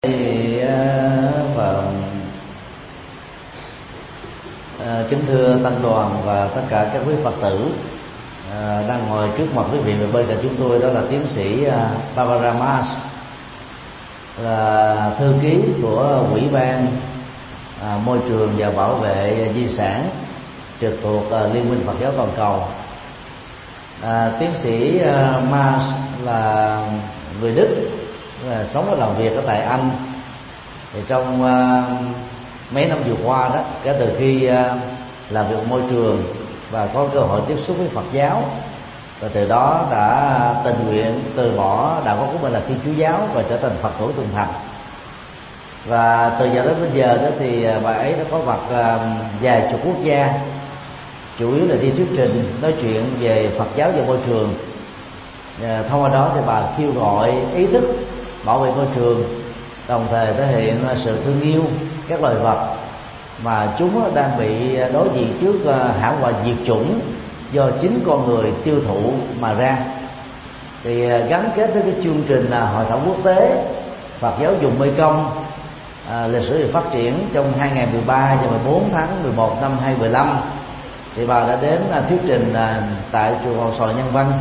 Và kính thưa tăng đoàn và tất cả các quý Phật tử đang ngồi trước mặt quý vị và bên cạnh chúng tôi, đó là tiến sĩ Barbara Mas, là thư ký của Ủy ban Môi trường và Bảo vệ Di sản trực thuộc Liên minh Phật giáo toàn cầu. Tiến sĩ Mas là người Đức, sống và làm việc ở tại Anh. Thì trong mấy năm vừa qua đó, kể từ khi làm việc môi trường và có cơ hội tiếp xúc với Phật giáo, và từ đó đã tình nguyện từ bỏ đạo pháp của mình là Thiên Chúa giáo và trở thành Phật tử thuần thành. Và từ giờ đến bây giờ đó thì bà ấy đã có mặt vài chục quốc gia, chủ yếu là đi thuyết trình nói chuyện về Phật giáo và môi trường. Thông qua đó thì bà kêu gọi ý thức bảo vệ môi trường, đồng thời thể hiện sự thương yêu các loài vật mà chúng đang bị đối diện trước hãm họa diệt chủng do chính con người tiêu thụ mà ra. Thì gắn kết với cái chương trình hội thảo quốc tế Phật giáo vùng Mekong, lịch sử và phát triển trong 2 ngày 13 và 14 tháng 11 năm 2015, thì bà đã đến thuyết trình tại chùa Hoàng Sòi Nhân Văn.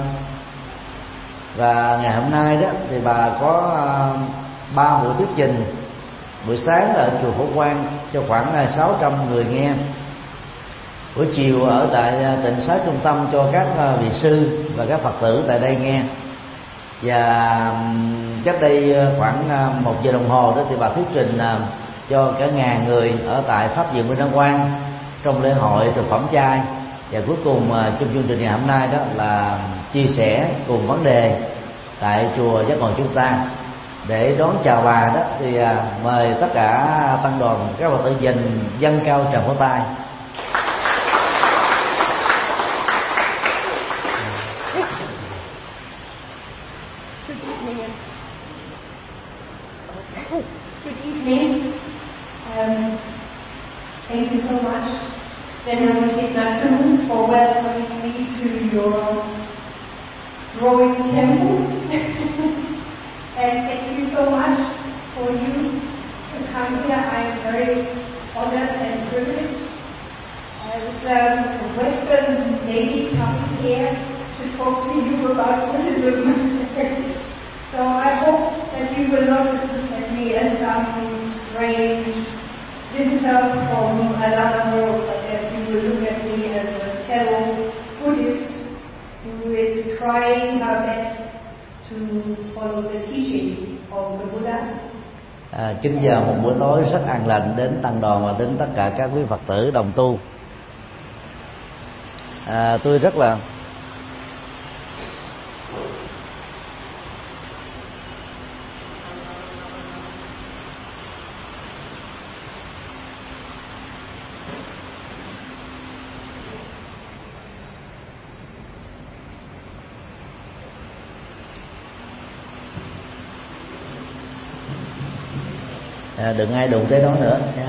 Và ngày hôm nay đó thì bà có 3 buổi thuyết trình. Buổi sáng là ở chùa Phổ Quang cho khoảng 600 người nghe. Buổi chiều ở tại tịnh xá trung tâm cho các vị sư và các Phật tử tại đây nghe. Và cách đây khoảng 1 giờ đồng hồ đó thì bà thuyết trình cho cả ngàn người ở tại Pháp Viện Minh Đăng Quang trong lễ hội thực phẩm chay. Và cuối cùng trong chương trình ngày hôm nay đó là chia sẻ cùng vấn đề tại chùa Giác Ngộ chúng ta. Để đón chào bà đó thì mời tất cả tăng đoàn các Phật tử dâng cao tràng pháo tay. Good evening. Thank you so much, Venerable Thich for welcoming me to your growing temple. And thank you so much for you to come here. I am very honored and privileged as a Western lady coming here to talk to you about Buddhism. So I hope that you will not look at me as some strange visitor from another world, but that you will look at me as a fellow Buddhist who is trying her best to follow the teaching of the Buddha. Kính chào một buổi tối rất an lành đến tăng đoàn và đến tất cả các quý Phật tử đồng tu. Tôi rất là đừng ai đụng tới đó nữa nha.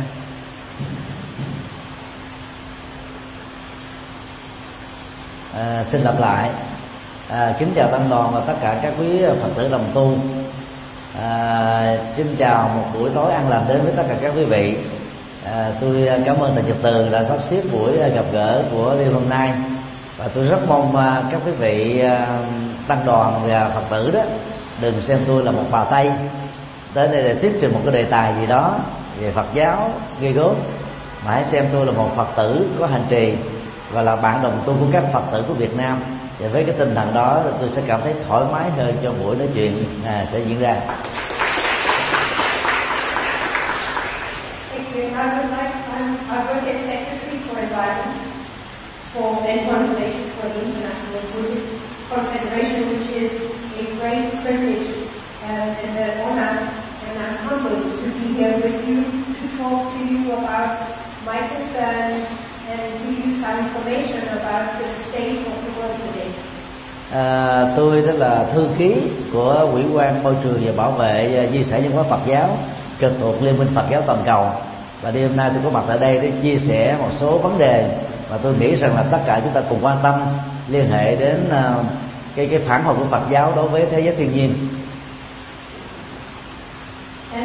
Xin lặp lại, kính chào tăng đoàn và tất cả các quý Phật tử đồng tu. Xin chào một buổi tối an lành đến với tất cả các quý vị. Tôi cảm ơn Thầy Nhật Từ đã sắp xếp buổi gặp gỡ của đêm hôm nay, và tôi rất mong các quý vị tăng đoàn và Phật tử đó đừng xem tôi là một bà Tây tới đây để tiếp trình một cái đề tài gì đó về Phật giáo ghê gớm, mà hãy xem tôi là một Phật tử có hành trì và là bạn đồng tu của các Phật tử của Việt Nam. Và với cái tinh thần đó tôi sẽ cảm thấy thoải mái hơn cho buổi nói chuyện sẽ diễn ra. And I'm humbled to be here with you to talk to you about my concerns and give you some information about the state of the world today. Tôi đó là thư ký của Ủy ban Môi trường và Bảo vệ Di sản văn hóa Phật giáo trực thuộc Liên minh Phật giáo toàn cầu, và đêm nay tôi có mặt tại đây để chia sẻ một số vấn đề mà tôi nghĩ rằng là tất cả chúng ta cùng quan tâm, liên hệ đến cái phản hồi của Phật giáo đối với thế giới thiên nhiên. And of course,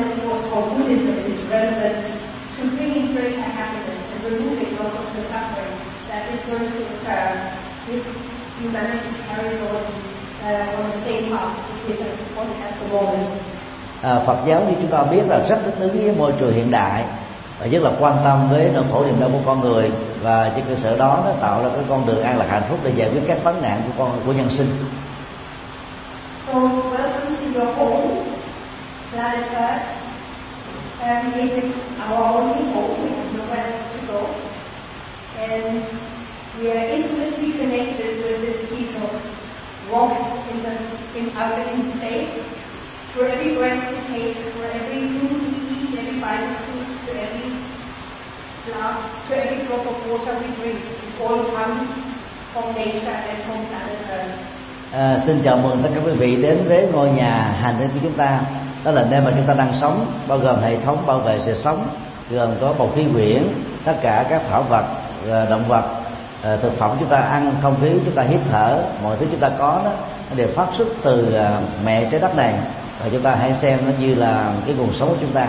for Buddhism is relevant to bringing greater happiness and removing a lot of the suffering that is going to occur if humanity carries on the same path it is on at the moment. Phật giáo như chúng ta biết là rất thích ứng với môi trường hiện đại và rất là quan tâm với nỗi khổ niềm đau của con người, và trên cơ sở đó nó tạo ra cái con đường an lạc hạnh phúc để giải quyết các vấn nạn của nhân sinh. So welcome to your home, planet Earth. It is our only home. We have nowhere else to go, and we are intimately connected with this piece of rock out in space. For every breath we take, for every food we eat, every bite of food, to every glass, to every drop of water we drink, it all comes from nature and from planet Earth. Xin chào mừng tất cả quý vị đến với ngôi nhà hành tinh của chúng ta. Đó là nơi mà chúng ta đang sống, bao gồm hệ thống bảo vệ sự sống, gồm có bầu khí quyển, tất cả các thảo vật, động vật, thực phẩm chúng ta ăn, không khí chúng ta hít thở, mọi thứ chúng ta có đó nó đều phát xuất từ mẹ trái đất này, và chúng ta hãy xem nó như là cái nguồn sống của chúng ta.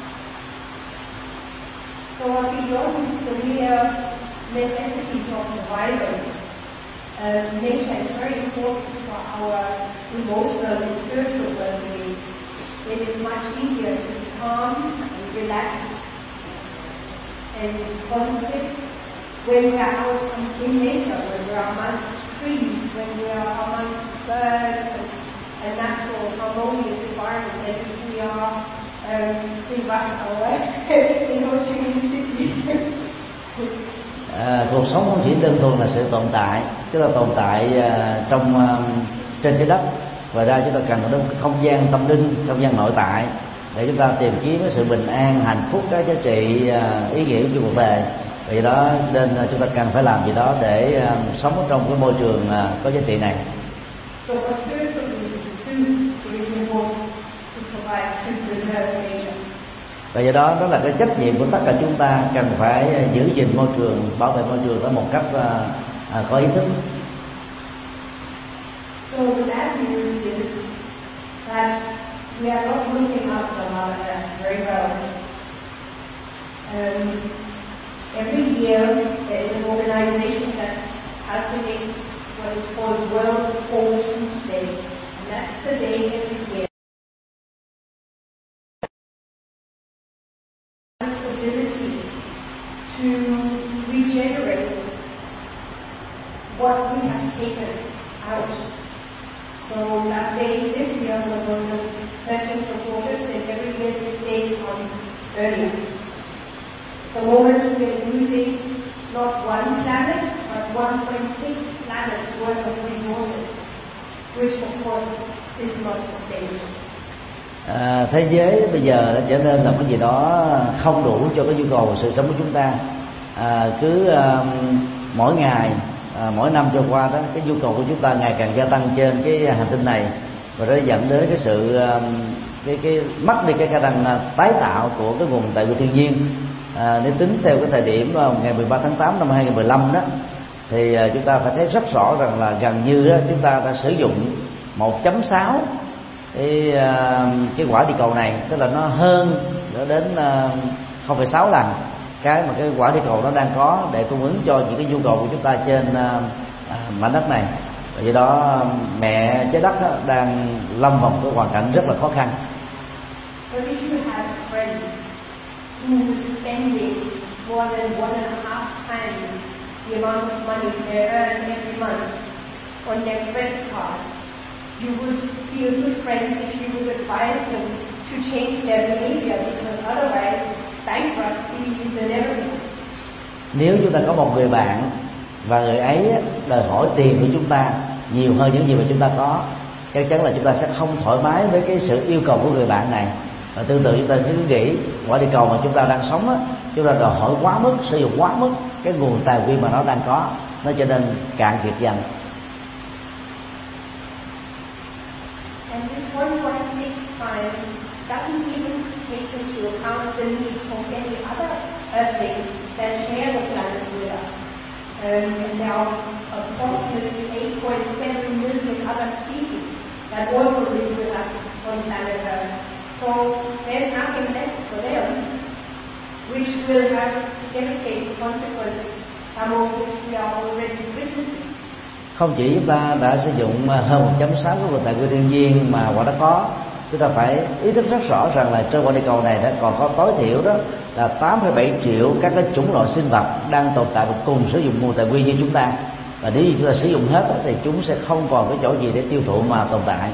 So beyond the mere necessities of survival, nature is very important for our emotional and spiritual well-being. It is much easier to be calm and relaxed and positive when we are out in nature, when we are amongst trees, when we are amongst birds and natural harmonious environment, than if we are in rush hour in Ho Chi Minh City. Cuộc sống không chỉ đơn thuần là sự tồn tại, chứ là tồn tại trên trái đất. Ngoài ra chúng ta cần có một không gian tâm linh, không gian nội tại để chúng ta tìm kiếm cái sự bình an, hạnh phúc, các giá trị ý nghĩa của cuộc đời. Vì đó nên chúng ta cần phải làm gì đó để sống trong cái môi trường có giá trị này. Và do đó là cái trách nhiệm của tất cả chúng ta cần phải giữ gìn môi trường, bảo vệ môi trường ở một cách có ý thức. So the bad news is that we are not looking after Mother Earth very well. Every year there is an organization that calculates what is called World Ocean Day, and that's the day every year ability to regenerate what we have taken out. So that day this year was on the 13th of August, and every year this day comes earlier. The moment we are using not one planet, but 1.6 planets worth of resources, which of course is not sustainable. Thế giới bây giờ đã trở nên là cái gì đó không đủ cho cái nhu cầu của sự sống của chúng ta. Mỗi ngày, mỗi năm trôi qua đó, cái nhu cầu của chúng ta ngày càng gia tăng trên cái hành tinh này, và nó dẫn đến cái sự cái mất đi cái khả năng tái tạo của cái nguồn tài nguyên thiên nhiên. Nếu tính theo cái thời điểm ngày 13 tháng 8 năm 2015 đó, thì chúng ta phải thấy rất rõ rằng là gần như đó, chúng ta đã sử dụng 1.6 cái quả địa cầu này, tức là nó hơn đến 0,6 lần cái mà cái quả địa cầu nó đang có để cung ứng cho những cái nhu cầu của chúng ta trên mảnh đất này. Và do đó mẹ trái đất đang lâm vào một cái hoàn cảnh rất là khó khăn. So if you have a friend who is spending more than 1.5 times the amount of money they earn every month on their credit card, you would be a good friend if you would advise them to change their behavior, because otherwise bankruptcy is inevitable. Nếu chúng ta có một người bạn và người ấy đòi hỏi tiền của chúng ta nhiều hơn những gì mà chúng ta có, chắc chắn là chúng ta sẽ không thoải mái với cái sự yêu cầu của người bạn này. Và tương tự chúng ta cứ nghĩ quả địa cầu mà chúng ta đang sống á, chúng ta đòi hỏi quá mức, sử dụng quá mức cái nguồn tài nguyên mà nó đang có, nó trở nên cạn kiệt dần. And this 1.6 times doesn't even take into account the needs of any other earthlings that share the planet with us. And there are approximately 8.7 million other species that also live with us on planet Earth. So there's nothing left for them, which will have devastating consequences, some of which we are already witnessing. Không chỉ chúng ta đã sử dụng hơn 1.6 của nguồn tài nguyên thiên nhiên mà quả đã có, chúng ta phải ý thức rất rõ rằng là trên quả địa cầu này đã còn có tối thiểu đó là 8,7 triệu các cái chủng loại sinh vật đang tồn tại và cùng sử dụng nguồn tài nguyên như chúng ta, và nếu như chúng ta sử dụng hết đó, thì chúng sẽ không còn cái chỗ gì để tiêu thụ mà tồn tại.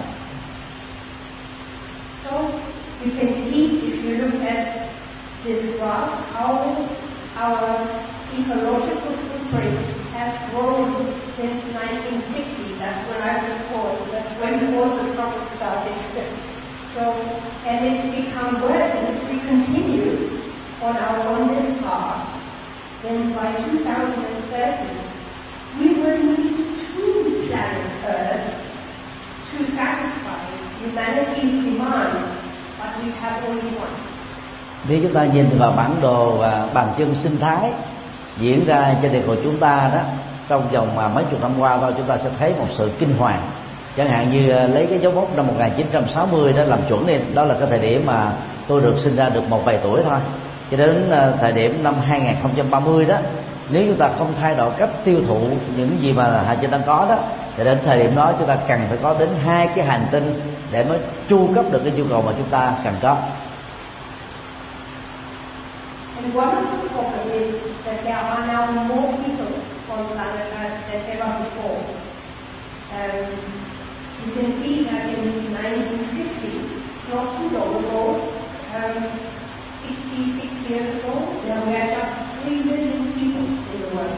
So you can see, if you look at this graph, how our ecological footprint has grown since 1960. That's when I was born. That's when all the trouble started. So, and it's become worse. And if we continue on this path, then by 2030, we will need 2 planets Earth to satisfy humanity's demands, but we have only one. Nếu chúng ta nhìn vào bản đồ và bàn chân sinh thái diễn ra trên địa cầu chúng ta đó, trong vòng mấy chục năm qua thôi, chúng ta sẽ thấy một sự kinh hoàng. Chẳng hạn như lấy cái dấu mốc năm 1960 đó làm chuẩn đi, đó là cái thời điểm mà tôi được sinh ra được một vài tuổi thôi. Cho đến thời điểm năm 2030 đó, nếu chúng ta không thay đổi cách tiêu thụ những gì mà hành tinh đang có đó, thì đến thời điểm đó chúng ta cần phải có đến 2 cái hành tinh để mới chu cấp được cái nhu cầu mà chúng ta cần có. And one of the problems is that there are now more people on planet Earth than ever before. You can see that in 1950, it's not too long ago, 66 years ago, there were just 3 million people in the world.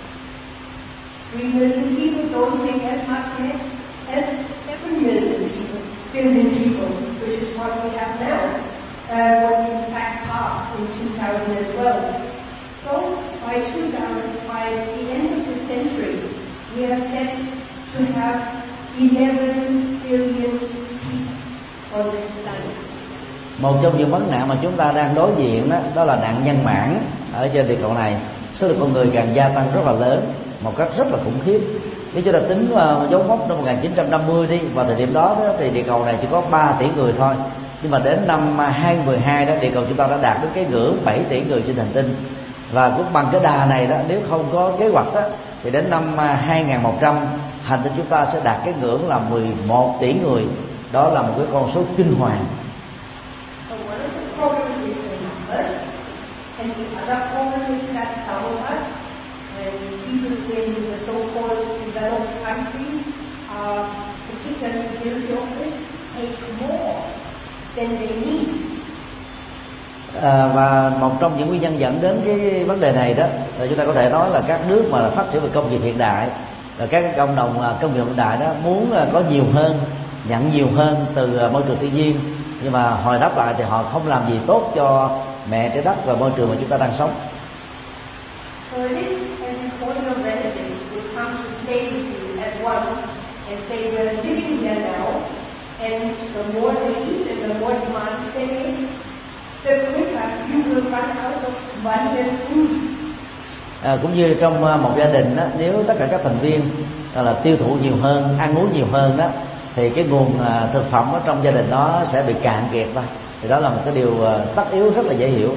3 million people don't make as much less as 7 billion people, which is what we have now. What in fact passed in 2012. So by the end of the century, we are set to have 11 billion people on this planet. Một trong những vấn nạn mà chúng ta đang đối diện đó là nạn nhân mãn ở trên địa cầu này. Số lượng con người càng gia tăng rất là lớn, một cách rất là khủng khiếp. Nếu chúng ta tính dấu mốc năm 1950 đi, vào thời điểm đó thì địa cầu này chỉ có 3 tỷ người thôi. Nhưng mà đến năm 2012 đó, địa cầu chúng ta đã đạt đến cái ngưỡng 7 tỷ người trên hành tinh. Và cũng bằng cái đà này đó, nếu không có kế hoạch đó, thì đến năm 2100 hành tinh chúng ta sẽ đạt cái ngưỡng là 11 tỷ người. Đó là một cái con số kinh hoàng. So one of the problems is the numbers, and the other problem is that some of us, people in the so-called developed countries, are particularly guilty of this, take more than they need. Và một trong những nguyên nhân dẫn đến cái vấn đề này đó là chúng ta có thể nói là các nước mà phát triển về công nghiệp hiện đại, và các cộng đồng công nghiệp hiện đại đó muốn có nhiều hơn, nhận nhiều hơn từ môi trường thiên nhiên, nhưng mà hồi đáp lại thì họ không làm gì tốt cho mẹ trái đất và môi trường mà chúng ta đang sống. So it is as if all your relatives will come to stay with you at once and say we're living here now, and the more they eat and the more demands they make, the quicker you will run out of money and food. Cũng như trong một gia đình đó, nếu tất cả các thành viên là tiêu thụ nhiều hơn, ăn uống nhiều hơn đó, thì cái nguồn thực phẩm ở trong gia đình đó sẽ bị cạn kiệt thôi. Thì đó là một cái điều tất yếu rất là dễ hiểu.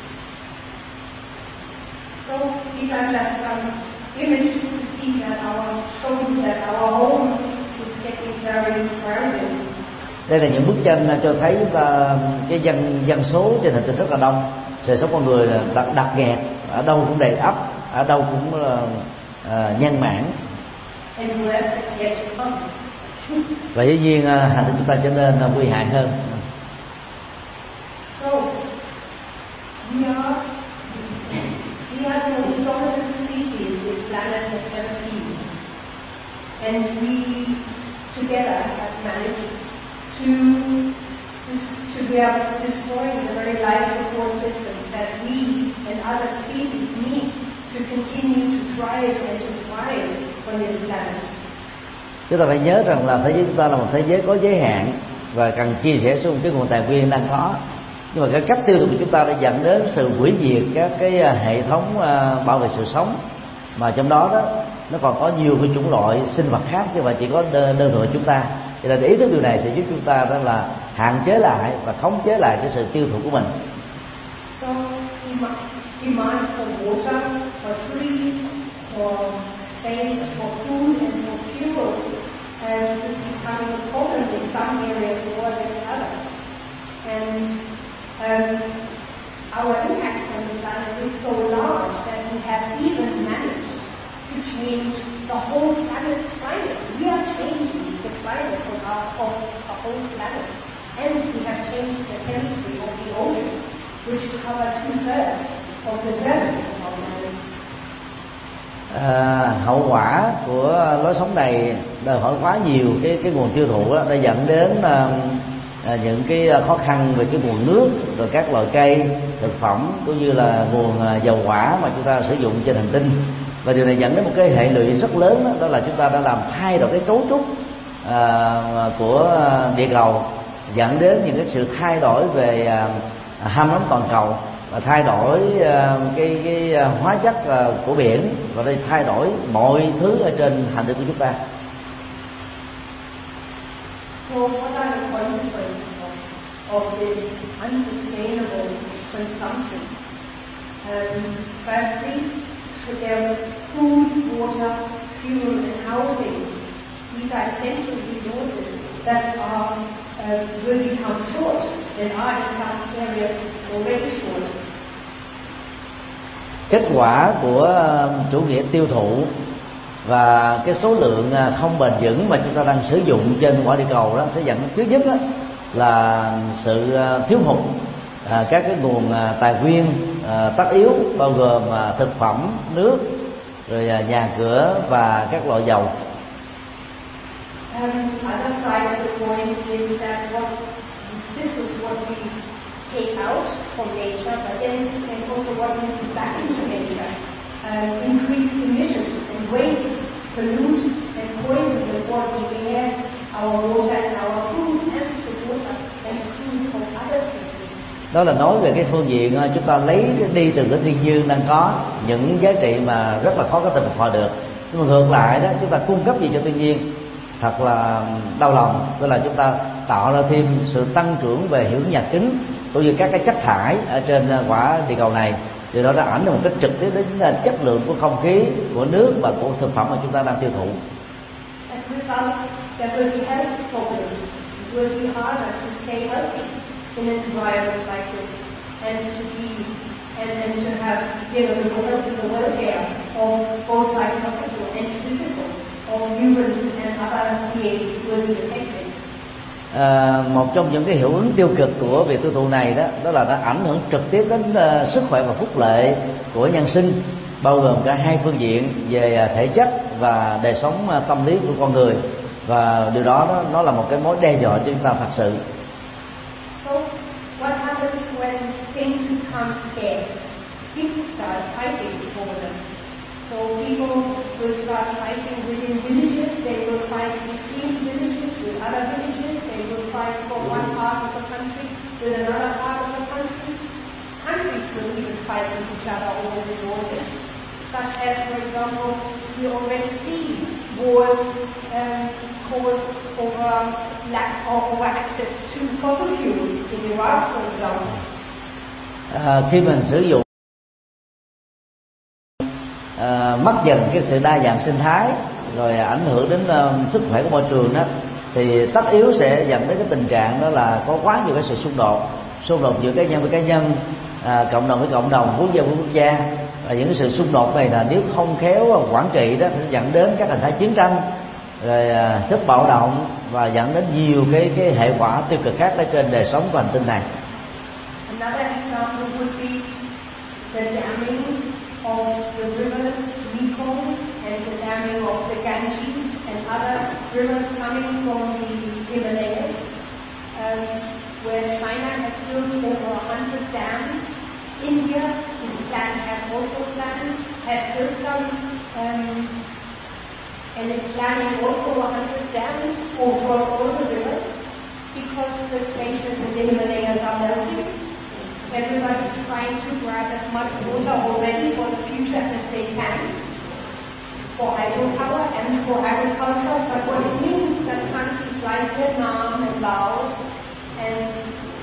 So these are just some images to see that our home is getting very crowded. Đây là những bức tranh cho thấy chúng ta cái dân số trên hành tinh rất là đông, đời sống con người đặc nghẹt, ở đâu cũng đầy ắp, ở đâu cũng nhân mãn. Và dĩ nhiên hành tinh chúng ta trở nên nguy hại hơn. So we are the most dominant species this planet has ever seen, and we together have managed to be destroying the very life support systems that we and other species need to continue to thrive and to survive on this planet. Chúng ta phải nhớ rằng là thế giới chúng ta là một thế giới có giới hạn và cần chia sẻ xuống cái nguồn tài nguyên đang có. Nhưng mà cái cách tiêu thụ của chúng ta đã dẫn đến sự hủy diệt các cái hệ thống bảo vệ sự sống, mà trong đó nó còn có nhiều cái chủng loại sinh vật khác chứ mà chỉ có đơn thuần chúng ta. Cho nên ý thức điều này sẽ giúp chúng ta đó là hạn chế lại và khống chế lại cái sự tiêu thụ của mình. So demand for water, for trees, for space, for food and for fuel is becoming a problem in some areas more than others. And our impact on the planet is so large that we have even managed to change the whole planet's climate. We are changing the climate of the whole planet, and we have changed the chemistry of the ocean, which cover 2/3 of the surface of our planet. Hậu quả của lối sống này đòi hỏi quá nhiều cái nguồn tiêu thụ đó, đã dẫn đến những cái khó khăn về cái nguồn nước, rồi các loại cây thực phẩm cũng như là nguồn dầu hỏa mà chúng ta sử dụng trên hành tinh. Và điều này dẫn đến một cái hệ lụy rất lớn, đó là chúng ta đã làm thay đổi cái cấu trúc của địa cầu, dẫn đến những cái sự thay đổi về ham nóng toàn cầu, và thay đổi cái hóa chất của biển, và đây thay đổi mọi thứ ở trên hành tinh của chúng ta. So what are the consequences of this unsustainable consumption? Firstly, there food, water, fuel and housing. These are essential resources that will become short and are in some areas already short. Kết quả của chủ nghĩa tiêu thụ và cái số lượng không bền vững mà chúng ta đang sử dụng trên quả địa cầu đó sẽ dẫn trước nhất là sự thiếu hụt các cái nguồn tài nguyên tất yếu, bao gồm thực phẩm, nước, rồi nhà cửa và các loại dầu. Other side of the coin is that this is what we take out from nature, but then there's also what we put back into nature. Increased emissions and waste pollute and poison the body air, our water and our food, and the water and food of other species. Đó là nói về cái phương diện chúng ta lấy đi từ cái thiên nhiên đang có những giá trị mà rất là khó có thể phục hồi được. Nhưng mà ngược lại đó, chúng ta cung cấp gì cho thiên nhiên thật là đau lòng, đó là chúng ta tạo ra thêm sự tăng trưởng về hiệu ứng nhà kính cũng như các cái chất thải ở trên quả địa cầu này. Điều đó đã ảnh hưởng một cách trực tiếp đến chất lượng của không khí, của nước và của thực phẩm mà chúng ta đang tiêu thụ. As a result, there will be health problems. It will be harder to stay healthy in an environment like this, and to have the welfare of both sides of the and physical of humans and other beings will be affected. Một trong những cái hiệu ứng tiêu cực của việc tiêu thụ này đó là nó ảnh hưởng trực tiếp đến sức khỏe và phúc lợi của nhân sinh, bao gồm cả hai phương diện về thể chất và đời sống tâm lý của con người, và điều đó nó là một cái mối đe dọa cho chúng ta thật sự. So what happens when things become scarce? People start fighting over them. So people will start fighting within villages. They will fight between villages with other villages. They will fight for one part of the country with another part of the country. Countries will even fight with each other over resources, such as, for example, we already see wars caused over lack of access to fossil fuels in Iraq, for example. Khi mình sử dụng mất dần cái sự đa dạng sinh thái, rồi ảnh hưởng đến sức khỏe của môi trường đó, thì tất yếu sẽ dẫn đến cái tình trạng đó là có quá nhiều cái sự xung đột giữa cá nhân với cá nhân, cộng đồng với cộng đồng, quốc gia với quốc gia. Và những cái sự xung đột này là nếu không khéo quản trị đó sẽ dẫn đến các hình thái chiến tranh, rồi thức bạo động, và dẫn đến nhiều cái hệ quả tiêu cực khác ở trên đời sống của hành tinh này. Another example would be the damming of the rivers Mekong and the damming of the Ganges and other rivers coming from the Himalayas, where China has built over 100 dams. India has also built some, and is planning also 100 dams across all the rivers, because the glaciers in the Himalayas are melting. Everybody is trying to grab as much water already for the future as they can, for hydropower and for agriculture. But what it means that countries like Vietnam and Laos and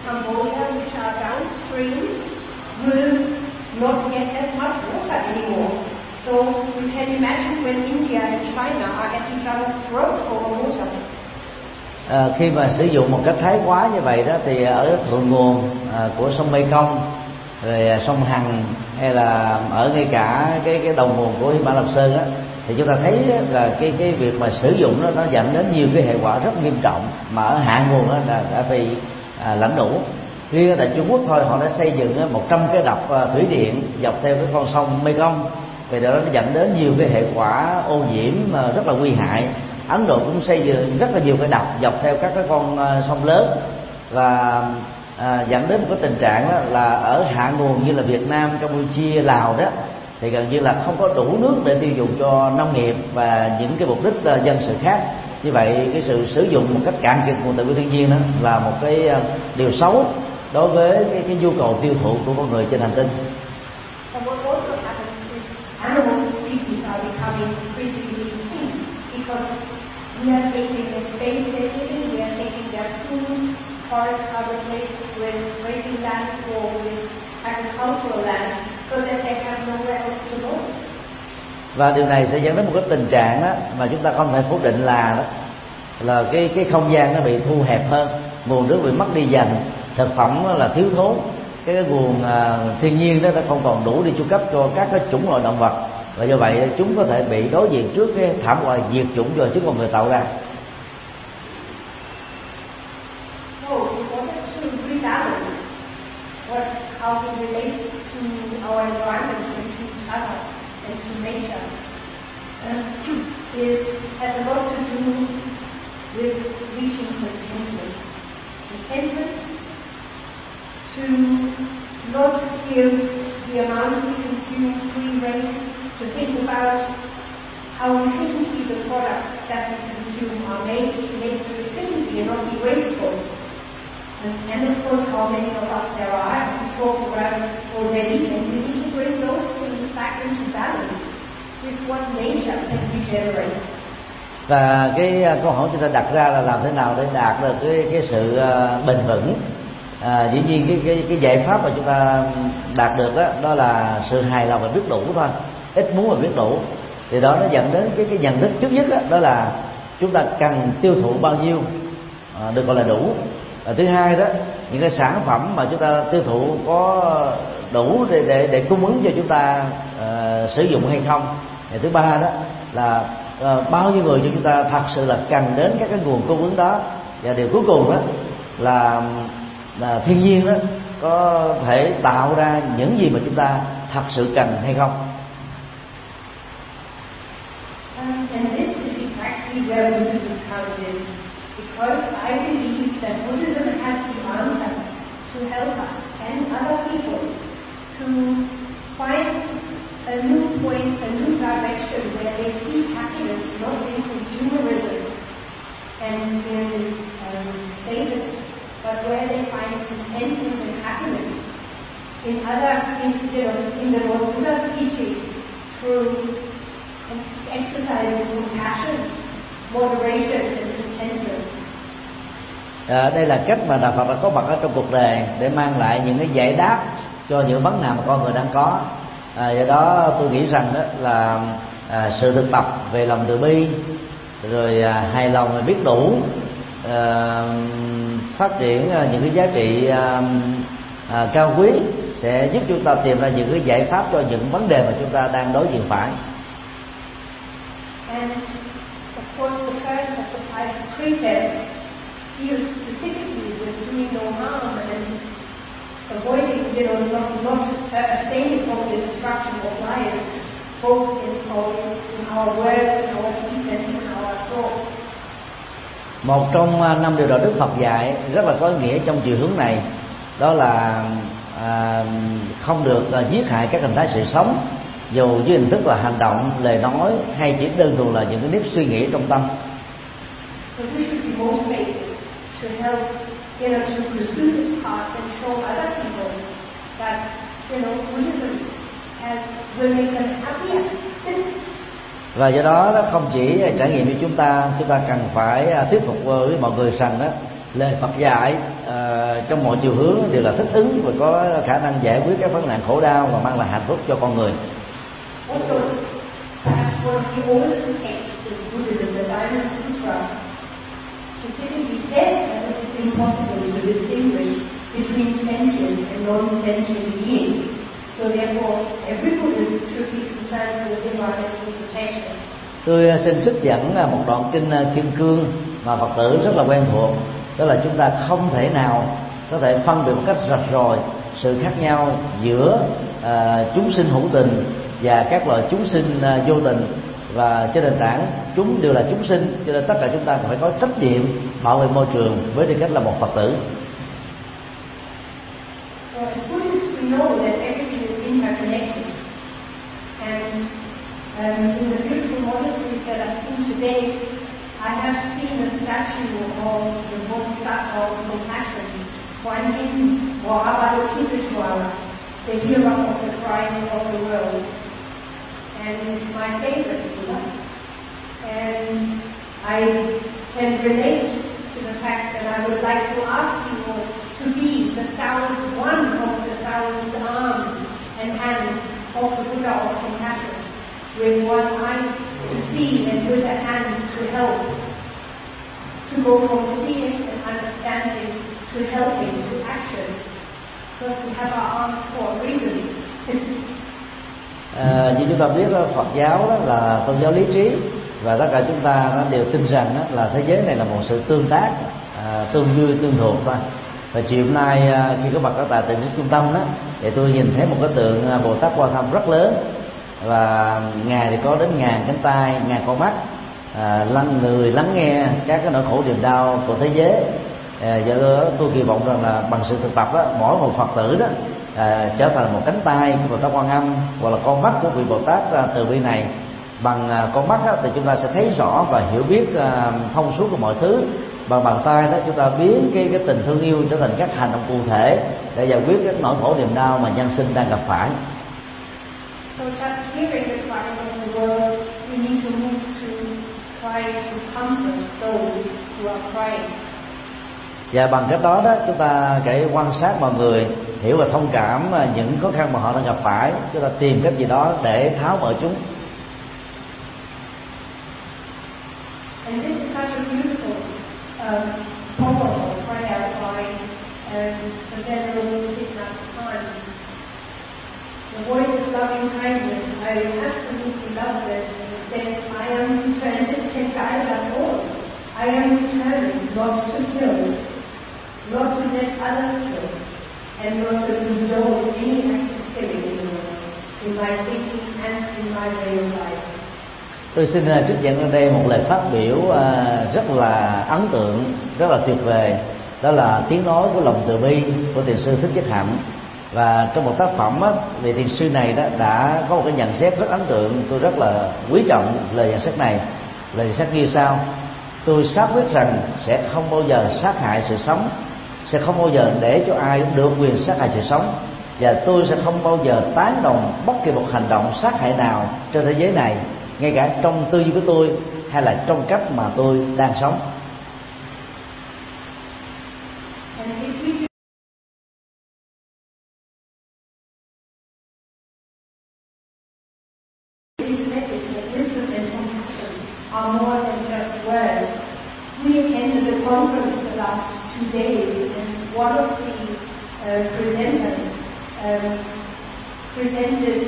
Cambodia, which are downstream, will not get as much water anymore. So you can imagine when India and China are at each other's throat for water. Khi mà sử dụng một cách thái quá như vậy đó, thì ở thượng nguồn của sông Mekong, rồi sông Hằng, hay là ở ngay cả cái đầu nguồn của Hy Mã Lạp Sơn đó, thì chúng ta thấy là cái việc mà sử dụng nó dẫn đến nhiều cái hệ quả rất nghiêm trọng, mà ở hạ nguồn đó là đã bị lãnh đủ. Riêng tại Trung Quốc thôi, họ đã xây dựng 100 cái đập thủy điện dọc theo cái con sông Mekong, vì đó nó dẫn đến nhiều cái hệ quả ô nhiễm rất là nguy hại. Ấn Độ cũng xây dựng rất là nhiều cái đập dọc theo các cái con sông lớn, và dẫn đến một cái tình trạng đó là ở hạ nguồn như là Việt Nam, Campuchia, Lào đó, thì gần như là không có đủ nước để tiêu dùng cho nông nghiệp và những cái mục đích dân sự khác. Như vậy cái sự sử dụng một cách cạn kiệt nguồn tài nguyên thiên nhiên đó là một cái điều xấu đối với cái nhu cầu tiêu thụ của con người trên hành tinh. Animal species are becoming increasingly extinct because we are taking the space they're living, we are taking their food, forests are replaced with grazing land or with agricultural land so that they have nowhere else to go. Và điều này sẽ dẫn đến một cái tình trạng đó mà chúng ta không thể phủ định là cái không gian nó bị thu hẹp hơn, nguồn nước bị mất đi dần, thực phẩm là thiếu thốn, cái nguồn thiên nhiên đó nó không còn đủ để chu cấp cho các cái chủng loại động vật, và do vậy chúng có thể bị đối diện trước cái thảm họa diệt chủng do chính con người tạo ra. So, in order to rebalance how we relate to our environment and to each other and to nature, has a lot to do with reaching contentment. Contentment to not give the amount we consume free rein, to think about how efficiently the products that we consume are made, to make them efficiently and not be wasteful. And of course, how many of us there are, as we talked about already, and we need to bring those things back into balance with what nature can regenerate. Và cái câu hỏi chúng ta đặt ra là làm thế nào để đạt được cái sự bền vững. Dĩ nhiên cái giải pháp mà chúng ta đạt được đó là sự hài lòng và biết đủ thôi, ít muốn và biết đủ. Thì đó nó dẫn đến cái nhận thức trước nhất đó là chúng ta cần tiêu thụ bao nhiêu được gọi là đủ. Thứ hai đó, những cái sản phẩm mà chúng ta tiêu thụ có đủ để cung ứng cho chúng ta sử dụng hay không. Thứ ba đó là bao nhiêu người cho chúng ta thật sự là cần đến các cái nguồn cung ứng đó. Và điều cuối cùng đó là thiên nhiên đó có thể tạo ra những gì mà chúng ta thật sự cần hay không. And this is exactly where Buddhism comes in, because I believe that Buddhism has the answer to help us and other people to find a new point, a new direction where they see happiness not in consumerism and in status, but where they find contentment and happiness in the Lord Buddha's teaching through exercising compassion, moderation and contentment. Đây là cách mà Đạo Phật đã có mặt ở trong cuộc đời để mang lại những cái giải đáp cho những vấn nạn mà con người đang có. Do đó tôi nghĩ rằng đó là sự thực tập về lòng từ bi, rồi hài lòng và biết đủ, phát triển những cái giá trị cao quý sẽ giúp chúng ta tìm ra những cái giải pháp cho những vấn đề mà chúng ta đang đối diện phải. And of course, the first of the 5 precepts deals specifically with doing no harm and avoiding, not abstaining from the destruction of lives, both in our words, in our deeds, and in our thoughts. Một trong 5 điều đạo đức Phật dạy rất là có ý nghĩa trong chiều hướng này, đó là không được giết hại các hình thái sự sống, dù với hình thức là hành động, lời nói hay chỉ đơn thuần là những cái nếp suy nghĩ trong tâm. So we should be motivated to help, to pursue this path and show other people that, Buddhism will make them happier. Và do đó nó không chỉ trải nghiệm như chúng ta cần phải thuyết phục với mọi người rằng đó lời Phật dạy trong mọi chiều hướng đều là thích ứng và có khả năng giải quyết các vấn nạn khổ đau và mang lại hạnh phúc cho con người. Also, perhaps one of the oldest texts in Buddhism, the Diamond Sutra, specifically says that it is impossible to distinguish between sentient and non-sentient beings. So therefore, every Buddhist should be concerned with environmental protection. Tôi xin trích dẫn một đoạn kinh Kim Cương mà Phật tử rất là quen thuộc, đó là chúng ta không thể nào có thể phân biệt một cách rạch ròi sự khác nhau giữa chúng sinh hữu tình và các loài chúng sinh vô tình, và trên nền tảng chúng đều là chúng sinh, cho nên tất cả chúng ta phải có trách nhiệm bảo vệ môi trường với tư cách là một Phật tử. So as Buddhists, we know that everything is interconnected, and in the beautiful monasteries that I've been today, I have seen a statue of the Bodhisattva of compassion, Kuan Yin or Avalokiteshvara, the hero of the cries of the world. And it's my favorite Buddha. And I can relate to the fact that I would like to ask you to be the one of the 1,000 arms and hands of the Buddha of compassion, with one eye to see and with a hand to help, to go from seeing and understanding to helping to action, because we have our arms for a reason. Như chúng ta biết, Phật giáo đó là tôn giáo lý trí, và tất cả chúng ta đều tin rằng đó là thế giới này là một sự tương tác, tương vui tương thuộc thôi. Và chiều hôm nay khi có mặt ở tại tỉnh trung tâm đó, thì tôi nhìn thấy một cái tượng Bồ Tát Quan Âm rất lớn, và ngài thì có đến 1000 cánh tay, 1000 con mắt, người lắng nghe các cái nỗi khổ niềm đau của thế giới. Do đó tôi kỳ vọng rằng là bằng sự thực tập đó, mỗi một Phật tử đó trở thành một cánh tay của Bồ Tát Quan Âm, hoặc là con mắt của vị Bồ Tát từ bi này. Bằng con mắt đó, thì chúng ta sẽ thấy rõ và hiểu biết thông suốt của mọi thứ. Bằng bàn tay đó chúng ta biến cái tình thương yêu trở thành các hành động cụ thể để giải quyết các nỗi khổ niềm đau mà nhân sinh đang gặp phải. So just hearing the cries of the world, we need to move to try to comfort those who are crying. Và bằng cách đó chúng ta phải quan sát mọi người, hiểu và thông cảm những khó khăn mà họ đang gặp phải, chúng ta tìm cách gì đó để tháo mở chúng. And this is such a beautiful poem or prayer by the Venerable Thich Nhat Hanh. The voice of loving kindness, I absolutely love this. It says, I am determined, this can guide us all. I am determined not to kill, not to let others kill, and not to condone any act of killing in the world, in my thinking and in my way of life. Tôi xin trích dẫn ở đây một lời phát biểu rất là ấn tượng, rất là tuyệt vời. Đó là tiếng nói của lòng từ bi của thiền sư Thích Nhất Hạnh. Và trong một tác phẩm vị thiền sư này đã có một cái nhận xét rất ấn tượng. Tôi rất là quý trọng lời nhận xét này. Lời nhận xét như sau: tôi xác quyết rằng sẽ không bao giờ sát hại sự sống, sẽ không bao giờ để cho ai được quyền sát hại sự sống, và tôi sẽ không bao giờ tán đồng bất kỳ một hành động sát hại nào trên thế giới này, ngay cả trong tư duy của tôi hay là trong cách mà tôi đang sống. Are more than just words. We attended a conference the last 2 days, and one of the presenters presented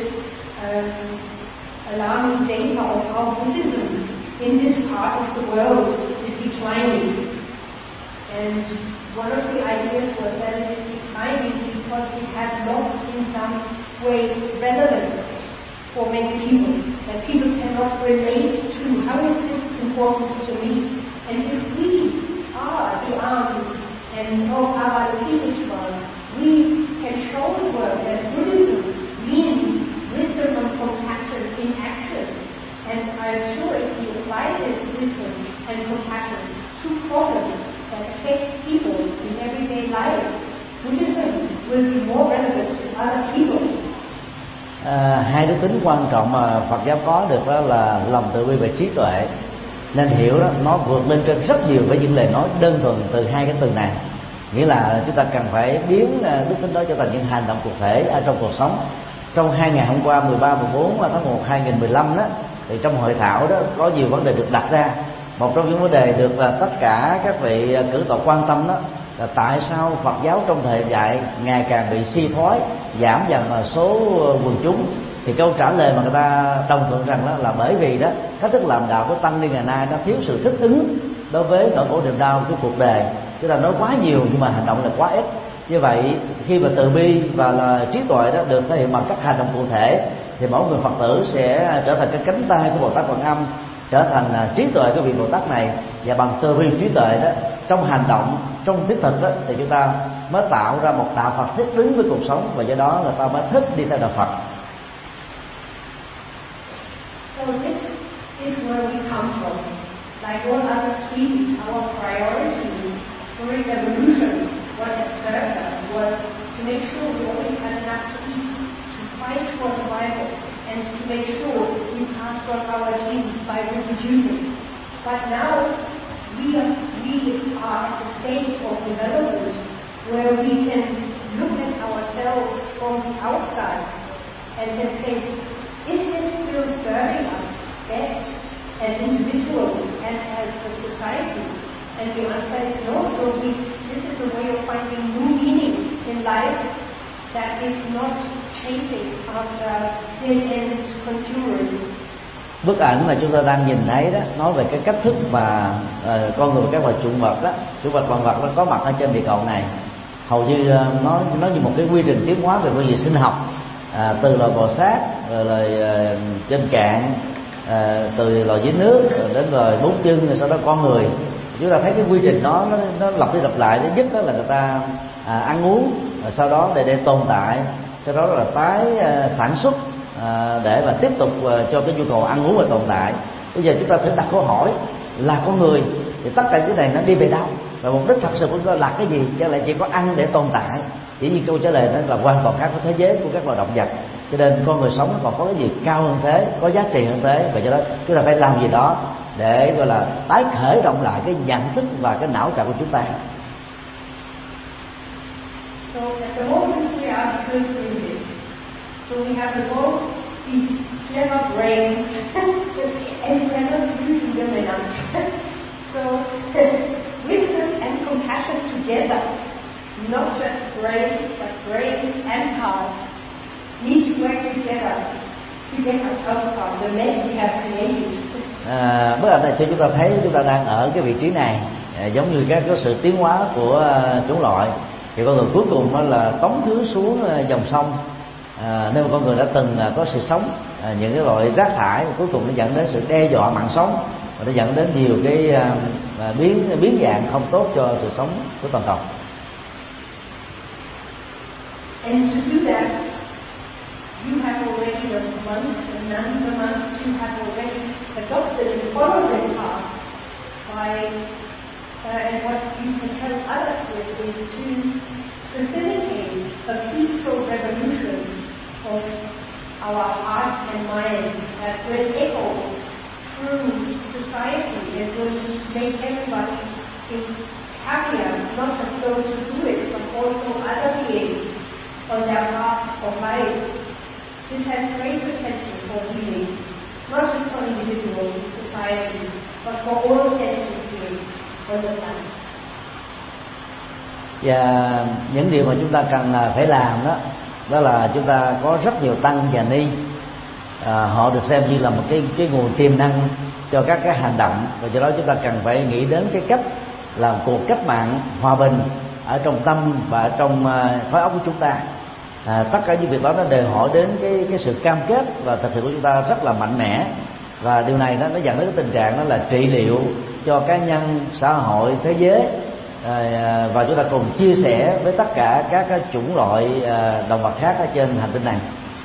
alarming data of how Buddhism in this part of the world is declining. And one of the ideas was that it is declining because it has lost in some way relevance for many people, that people cannot relate to. How is this important to me? And if we are the arms and of Avalokiteshvara, we can show the world that Buddhism means wisdom and compassion in action. And I'm sure if we apply this wisdom and compassion to problems that affect people in everyday life, Buddhism will be more relevant to other people. Hai đức tính quan trọng mà Phật giáo có được đó là lòng từ bi và trí tuệ. Nên hiểu đó, nó vượt lên trên rất nhiều với những lời nói đơn thuần từ hai cái từ này. nghĩa là chúng ta cần phải biến đức tính đó trở thành những hành động cụ thể ở trong cuộc sống. Trong 2 ngày hôm qua 13 và 14 tháng 1 2015 đó, thì trong hội thảo đó có nhiều vấn đề được đặt ra. Một trong những vấn đề được tất cả các vị cử tọa quan tâm đó là tại sao Phật giáo trong thời đại ngày càng bị suy thoái, giảm dần số quần chúng. Thì câu trả lời mà người ta đồng thuận rằng đó là bởi vì đó cách thức làm đạo của tăng ni ngày nay nó thiếu sự thích ứng đối với nỗi khổ niềm đau của cuộc đời. Chúng ta nói quá nhiều nhưng mà hành động là quá ít. Như vậy khi mà từ bi và là trí tuệ đó được thể hiện bằng các hành động cụ thể, thì mỗi người Phật tử sẽ trở thành cái cánh tay của Bồ Tát Quan Âm, trở thành trí tuệ của vị Bồ Tát này. Và bằng từ bi trí tuệ đó, trong hành động, trong thiết thực đó, thì chúng ta mới tạo ra một đạo Phật thích ứng với cuộc sống, và do đó người ta mới thích đi theo đạo Phật. So this is where we come from. Like all other species, our priority during evolution, what has served us was to make sure we always had enough to eat, to fight for survival, and to make sure we passed on our genes by reproducing. But now we are at the stage of development where we can look at ourselves from the outside and can say, is this still serving us best as individuals and as a society? And the answer is no. So this is a way of finding new meaning in life that is not chasing after dead-end consumerism. Bức ảnh mà chúng ta đang nhìn thấy đó nói về cái cách thức mà con người và các loài chủng vật đó, chủng vật vạn vật nó có mặt ở trên địa cầu này. Hầu như nó như một cái quy trình tiến hóa về phương diện sinh học, từ loài bò sát, rồi loài trên cạn, từ loài dưới nước đến loài bốn chân, rồi sau đó con người. Chúng ta thấy cái quy trình nó lặp đi lặp lại. Thứ nhất đó là người ta ăn uống, sau đó để tồn tại, sau đó là tái sản xuất để mà tiếp tục cho cái nhu cầu ăn uống và tồn tại. Bây giờ chúng ta thử đặt câu hỏi là con người thì tất cả cái này nó đi về đâu, và mục đích thật sự của nó là cái gì? Chứ lại chỉ có ăn để tồn tại? Chỉ như câu trả lời đó là hoàn toàn khác với thế giới của các loài động vật. Cho nên con người sống nó còn có cái gì cao hơn thế, có giá trị hơn thế, và do đó chúng ta phải làm gì đó để gọi là tái khởi động lại cái nhận thức và cái não trạng của chúng ta. So at the moment we are still doing this. So we have the both these clever brains and we are not using them enough. So wisdom and compassion together, not just brains but brains and heart, need to work together to get us out of the mess we have created. Bức ảnh này cho chúng ta thấy chúng ta đang ở cái vị trí này, giống như các cái sự tiến hóa của chủng loại. Thì con người cuối cùng đó là tống thứ xuống dòng sông. Nếu mà con người đã từng có sự sống, những cái loại rác thải cuối cùng nó dẫn đến sự đe dọa mạng sống, và nó dẫn đến nhiều cái biến dạng không tốt cho sự sống của toàn cầu. And to do that, you have already, the monks and nuns among us, you have already adopted and followed this path by, and what you can help others with is to facilitate a peaceful revolution of our hearts and minds that will echo through society. It will make everybody happier, not just those who do it, but also other beings on their path of life. This has great potential for healing, not just for individuals and society, but for all sentient beings on the planet. Và những điều mà chúng ta cần phải làm đó là chúng ta có rất nhiều tăng và ni, họ được xem như là một cái nguồn tiềm năng cho các cái hành động, và do đó chúng ta cần phải nghĩ đến cái cách làm cuộc cách mạng hòa bình ở trong tâm và trong khối óc của chúng ta. Tất cả những việc đó nó đều hỏi đến cái sự cam kết và thực hiện của chúng ta rất là mạnh mẽ, và điều này nó dẫn đến cái tình trạng đó là trị liệu cho cá nhân, xã hội, thế giới, và chúng ta cùng chia sẻ với tất cả các chủng loại động vật khác ở trên hành tinh này.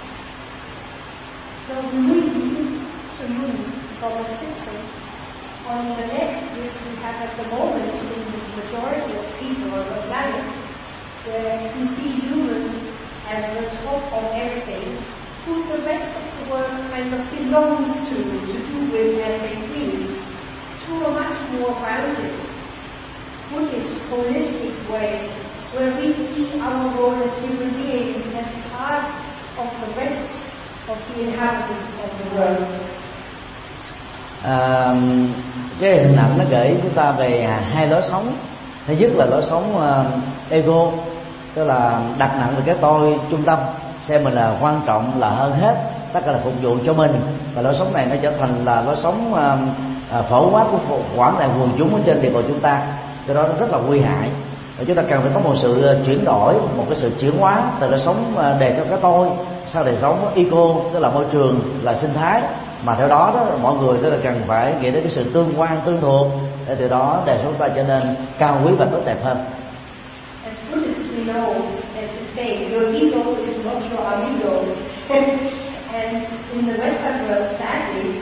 So we need to move from a system on the left, which we have at the moment in the majority of people on the planet, where you see humans as the top of everything, who the rest of the world kind of belongs to do with and they feel, to a much more rounded, Buddhist, holistic way where we see our role as human beings as part of the rest of the inhabitants of the world. Cái hình ảnh nó gợi ý chúng ta về hai lối sống. Thứ nhất là lối sống ego, tức là đặt nặng về cái tôi trung tâm, xem mình là quan trọng, là hơn hết, tất cả là phục vụ cho mình. Và lối sống này nó trở thành là lối sống phổ quát của quảng đại quần chúng ở trên địa cầu chúng ta. Do đó nó rất là nguy hại. Và chúng ta cần phải có một sự chuyển đổi, một cái sự chuyển hóa từ lối sống đề cao cái tôi sang đời sống eco, tức là môi trường, là sinh thái, mà theo đó mọi người tức là cần phải nghĩ đến cái sự tương quan, tương thuộc, để từ đó đời sống ta trở nên cao quý và tốt đẹp hơn. As Buddhists we know, as to say, your ego is not your amigo. And in the Western world, sadly,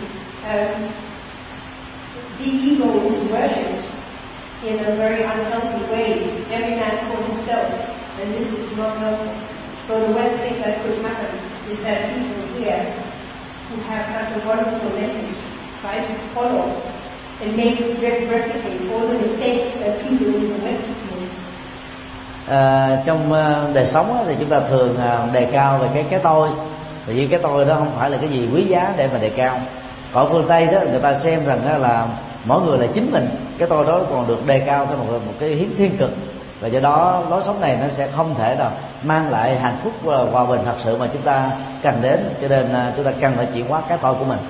the ego is worshipped in a very unhealthy way. Every man for himself, and this is not healthy. So the worst thing that could happen is that people here who have such a wonderful message try to follow and replicate all the mistakes that people in the West make. Trong đời sống thì chúng ta thường đề cao về cái tôi, vì cái tôi đó không phải là cái gì quý giá để mà đề cao. Còn phương Tây đó, người ta xem rằng là mỗi người là chính mình, cái tôi đó còn được đề cao theo một cái hiến thiên cực, và do đó lối sống này nó sẽ không thể nào mang lại hạnh phúc và hòa bình thật sự mà chúng ta cần đến. Cho nên chúng ta cần phải chuyển hóa cái tôi của mình.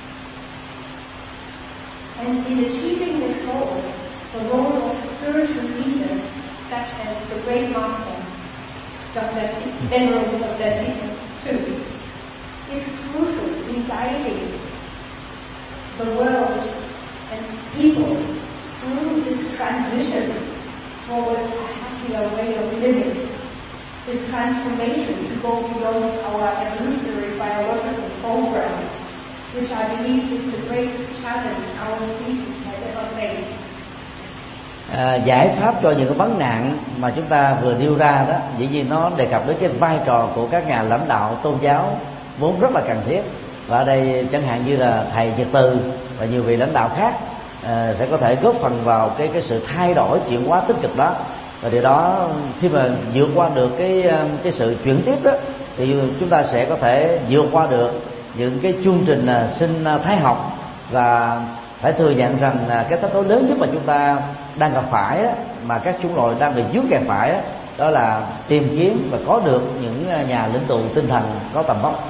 And in achieving this goal, the role of spiritual leaders such as the great master, Dr. Venerable Dr. too, is crucial in guiding the world and people through this transition towards a happier way of living, this transformation to go beyond our evolutionary biological program, which I believe is the greatest challenge our species has ever faced. Giải pháp cho những cái vấn nạn mà chúng ta vừa nêu ra đó, dĩ nhiên nó đề cập đến cái vai trò của các nhà lãnh đạo tôn giáo vốn rất là cần thiết. Và ở đây chẳng hạn như là thầy Nhật Từ và nhiều vị lãnh đạo khác sẽ có thể góp phần vào cái sự thay đổi, chuyển hóa tích cực đó. Và điều đó khi mà vượt qua được cái sự chuyển tiếp đó, thì chúng ta sẽ có thể vượt qua được những cái chương trình sinh thái học. Và phải thừa nhận rằng cái thách thức lớn nhất mà chúng ta đang gặp phải đó, mà các chủng loại đang bị vướng kẹt phải đó là tìm kiếm và có được những nhà lãnh tụ tinh thần có tầm vóc.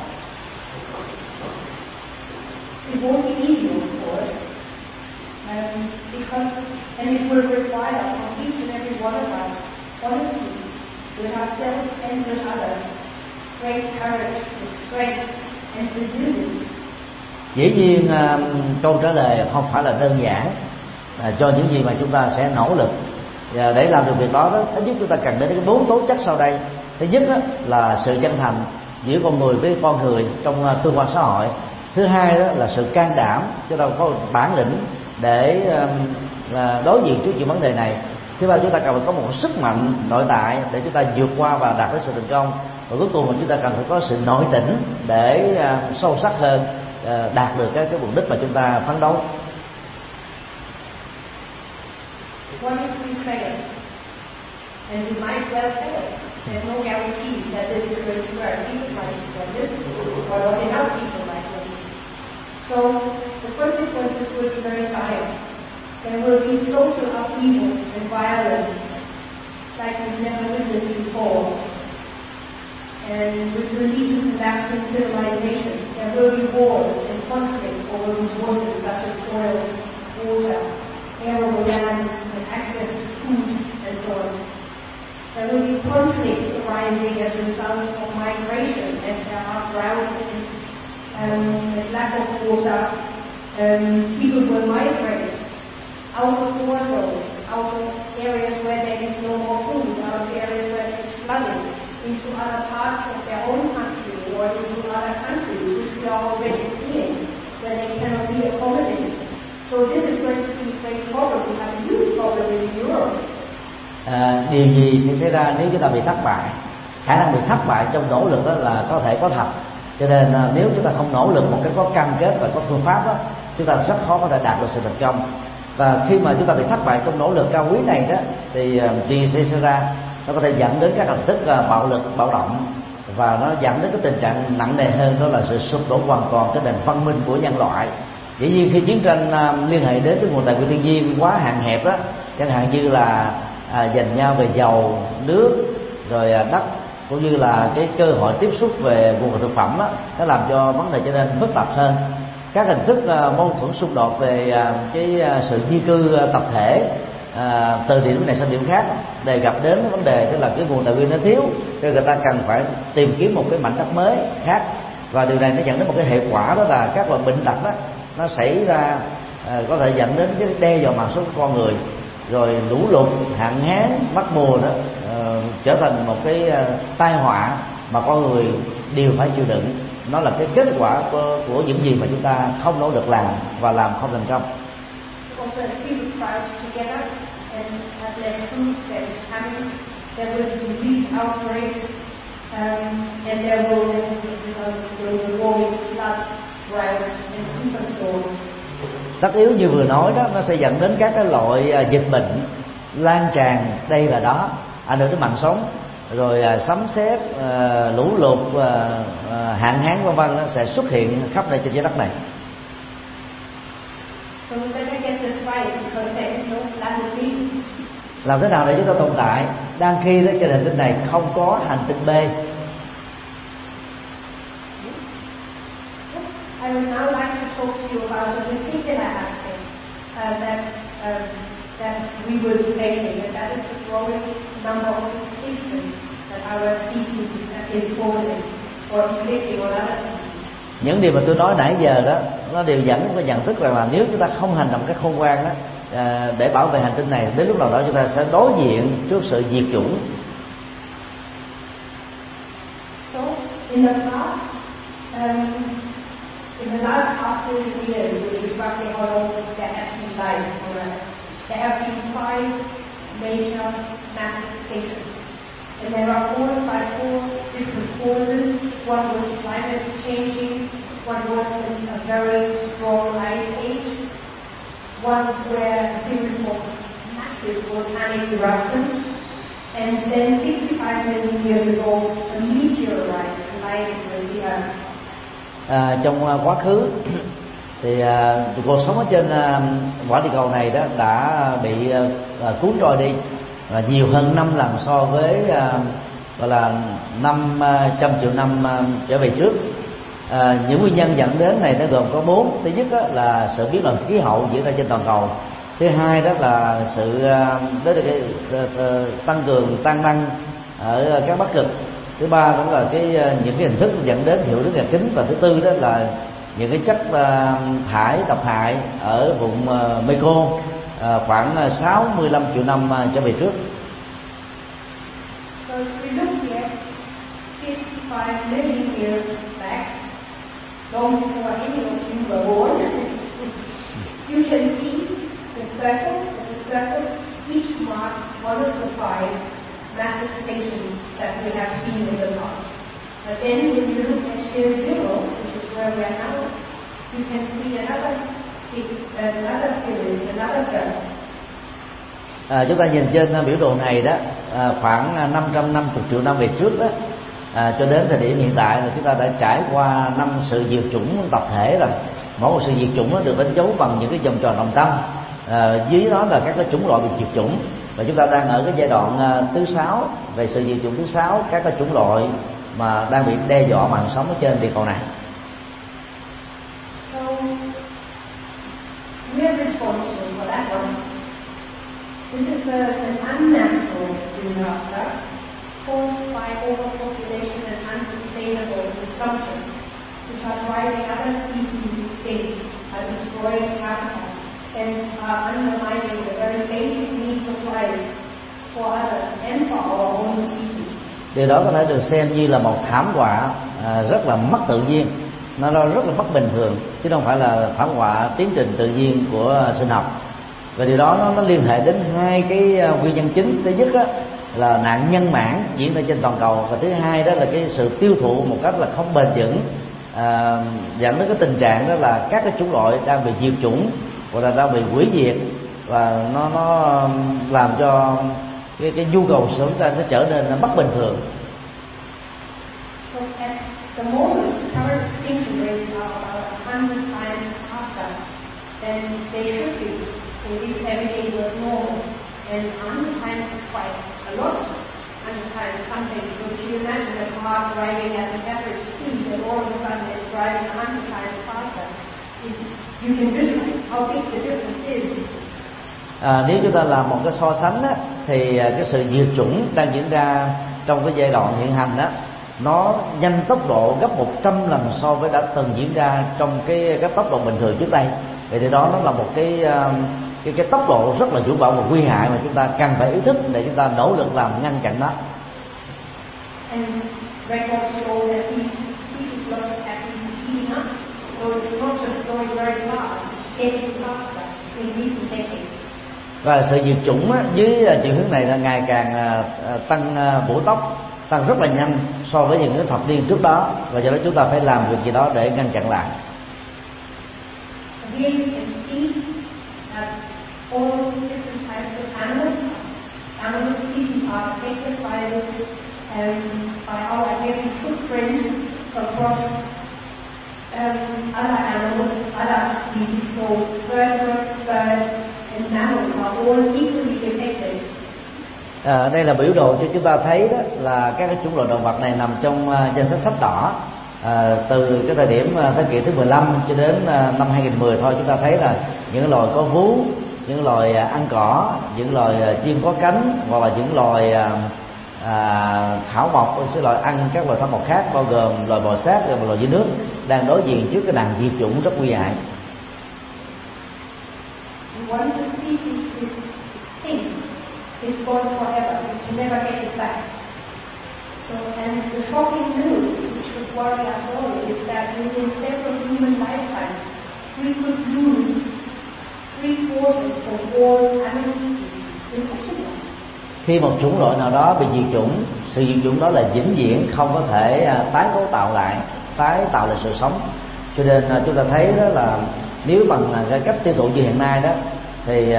It won't be easy, of course, because and it will require from each and every one of us honesty with ourselves and with others, great courage, strength, and resilience. Dĩ nhiên câu trả lời không phải là đơn giản cho những gì mà chúng ta sẽ nỗ lực. Và để làm được việc đó, ít nhất chúng ta cần đến cái 4 tố chất sau đây. Thứ nhất là sự chân thành giữa con người với con người trong tương quan xã hội. Thứ hai đó là sự can đảm, chúng ta có bản lĩnh để đối diện trước những vấn đề này. Thứ ba, chúng ta cần phải có một sức mạnh nội tại để chúng ta vượt qua và đạt đến sự thành công. Và cuối cùng là chúng ta cần phải có sự nội tỉnh để sâu sắc hơn đạt được cái mục đích mà chúng ta phấn đấu. What if we fail? And we might well fail. There's no guarantee that this is going to work. People might expect this, or not enough people like this. So the consequences will be very dire. There will be social upheaval and violence like we've never witnessed before. And with the lead to collapsing civilizations, there will be wars and conflict over resources such as oil, water, arable land, and access to food, and so on. There will be conflicts arising as a result of migration, as there are droughts and lack of water. People will migrate out of war zones, out of areas where there is no more food, out of areas where there is flooding, into other parts of their own country or into other countries, which we are already seeing, where they cannot be accommodated. So this is going to be a great problem. We have a huge problem in Europe. Điều gì sẽ xảy ra nếu chúng ta bị thất bại? Khả năng bị thất bại trong nỗ lực đó là có thể có thật. Cho nên nếu chúng ta không nỗ lực một cách có cam kết và có phương pháp đó, chúng ta rất khó có thể đạt được sự thành công. Và khi mà chúng ta bị thất bại trong nỗ lực cao quý này đó, thì gì sẽ xảy ra? nó có thể dẫn đến các hình thức bạo lực, bạo động, và nó dẫn đến cái tình trạng nặng nề hơn, đó là sự sụp đổ hoàn toàn cái nền văn minh của nhân loại. Dĩ nhiên khi chiến tranh liên hệ đến cái nguồn tài nguyên thiên nhiên quá hạn hẹp đó, chẳng hạn như là giành nhau về dầu, nước, rồi đất, cũng như là cái cơ hội tiếp xúc về nguồn thực phẩm đó, nó làm cho vấn đề trở nên phức tạp hơn. Các hình thức mâu thuẫn xung đột về cái sự di cư tập thể từ điểm này sang điểm khác đề cập đến vấn đề, tức là cái nguồn tài nguyên nó thiếu, cho người ta cần phải tìm kiếm một cái mảnh đất mới khác, và điều này nó dẫn đến một cái hệ quả, đó là các loại bệnh tật đó nó xảy ra, có thể dẫn đến cái đe dọa mạng sống của con người, rồi lũ lụt, hạn hán, mất mùa đó trở thành một cái tai họa mà con người đều phải chịu đựng. Nó là cái kết quả của những gì mà chúng ta không nỗ lực làm và làm không thành công. Tất yếu như vừa nói đó, nó sẽ dẫn đến các cái loại dịch bệnh lan tràn đây và đó, ảnh hưởng đến mạng sống, rồi sấm sét, lũ lụt, hạn hán vân vân, nó sẽ xuất hiện khắp nơi trên trái đất này. Làm thế nào để chúng ta tồn tại đang khi đó trên hành tinh này không có hành tinh B? I would now like to talk to you about a particular aspect that we will be facing, and that is the growing number of extinctions that our species is causing or inflicting on other species. Những điều mà tôi nói nãy giờ đó, nó đều dẫn đến cái nhận thức rằng là nếu chúng ta không hành động cách khôn ngoan đó để bảo vệ hành tinh này, đến lúc nào đó chúng ta sẽ đối diện trước sự diệt chủng. So in the past, in the last half billion years, which is roughly how long there has been life on Earth, there have been 5 major mass extinctions. And they are caused by 4 different causes. One was climate changing, one was a very strong ice age, one were a series of massive volcanic eruptions, and then 65 million years ago, a meteorite collided with the Earth. Trong quá khứ thì cuộc sống ở trên quả địa cầu này đó đã bị cuốn trôi đi và nhiều hơn 5 lần so với gọi là 500 triệu năm trở về trước. Những nguyên nhân dẫn đến này nó gồm có 4. Thứ nhất là sự biến đổi khí hậu diễn ra trên toàn cầu. Thứ hai đó là sự tăng cường tan năng ở các bắc cực. Thứ ba đó là những cái hình thức dẫn đến hiệu ứng nhà kính, và thứ tư đó là những cái chất thải độc hại ở vùng Mekong khoảng 65 triệu năm trở về trước. So if we look here, 55 million years back, long before any of you were born, you can see the circles, and the circles each marks one of the 5 mass extinctions that we have seen in the past. But then when you look at year 0, which is where we are now, you can see another period, another circle. Chúng ta nhìn trên biểu đồ này đó, khoảng 550 triệu năm về trước đó, cho đến thời điểm hiện tại là chúng ta đã trải qua 5 sự diệt chủng tập thể rồi. Mỗi một sự diệt chủng nó được đánh dấu bằng những cái vòng tròn đồng tâm, dưới đó là các cái chủng loại bị diệt chủng, và chúng ta đang ở cái giai đoạn thứ 6 về sự diệt chủng thứ 6, các cái chủng loại mà đang bị đe dọa mạng sống ở trên địa cầu này. So we are responsible for that one. This is an unnatural disaster caused by overpopulation and unsustainable consumption, which are driving other species extinct, are destroying habitat, and are undermining the very basic needs of life for others and for our own species. Điều đó có thể được xem như là một thảm họa rất là mất tự nhiên, nó rất là bất bình thường, chứ không phải là thảm họa tiến trình tự nhiên của sinh học. Và điều đó nó liên hệ đến 2 cái nguyên nhân chính. Thứ nhất là nạn nhân mãn diễn ra trên toàn cầu, và thứ hai đó là cái sự tiêu thụ một cách là không bền vững, dẫn đến cái tình trạng đó là các cái chủng loại đang bị diệt chủng hoặc là đang bị hủy diệt, và nó làm cho cái nhu cầu sống ta nó trở nên nó bất bình thường. So at the moment, current extinction rates are about 100 times faster than they should be if everything was normal. And 100 times is quite a lot. 100 times something. So if you imagine a car driving at an average speed and all of a sudden it's driving 100 times faster, you can visualize how big the difference is. Nếu chúng ta làm một cái so sánh á, thì cái sự diệt chủng đang diễn ra trong cái giai đoạn hiện hành đó, nó nhanh tốc độ gấp 100 lần so với đã từng diễn ra trong cái tốc độ bình thường trước đây. Vậy thì đó nó là một cái tốc độ rất là dũng bạo và nguy hại mà chúng ta cần phải ý thức để chúng ta nỗ lực làm ngăn chặn nó. And records show that these species loss have been speeding up, so it's not just going very fast, it's getting faster in recent decades. Và sự diệt chủng á, với chiều hướng này là ngày càng tăng bổ tốc, tăng rất là nhanh so với những cái thập niên trước đó, và do đó chúng ta phải làm việc gì đó để ngăn chặn lại. Here you can see that all different types of animal species are affected by this, by our heavy footprint across other animals, other species. So vertebrates, birds, and mammals are all equally affected. Đây là biểu đồ cho chúng ta thấy đó là các cái chủng loại động vật này nằm trong danh sách sách đỏ. Từ cái thời điểm thế kỷ thứ 15 cho đến năm 2010 thôi, chúng ta thấy là những loài có vú, những loài ăn cỏ, những loài chim có cánh, hoặc là những loài thảo mộc, sẽ loài ăn các loài thảo mộc khác, bao gồm loài bò sát và loài dưới nước, đang đối diện trước cái nạn diệt chủng rất nguy hại. Once a species is extinct, it's gone forever. You can never get it back. So, and the shocking news, which would worry us all, is that within several human lifetimes, we could lose 3/4 of all animal species in Portugal. Khi một chủng loại nào đó bị diệt chủng, sự diệt chủng đó là vĩnh viễn, không có thể tái cấu tạo lại, tái tạo lại sự sống. Cho nên chúng ta thấy đó là nếu bằng cái cách tiêu thụ như hiện nay đó, thì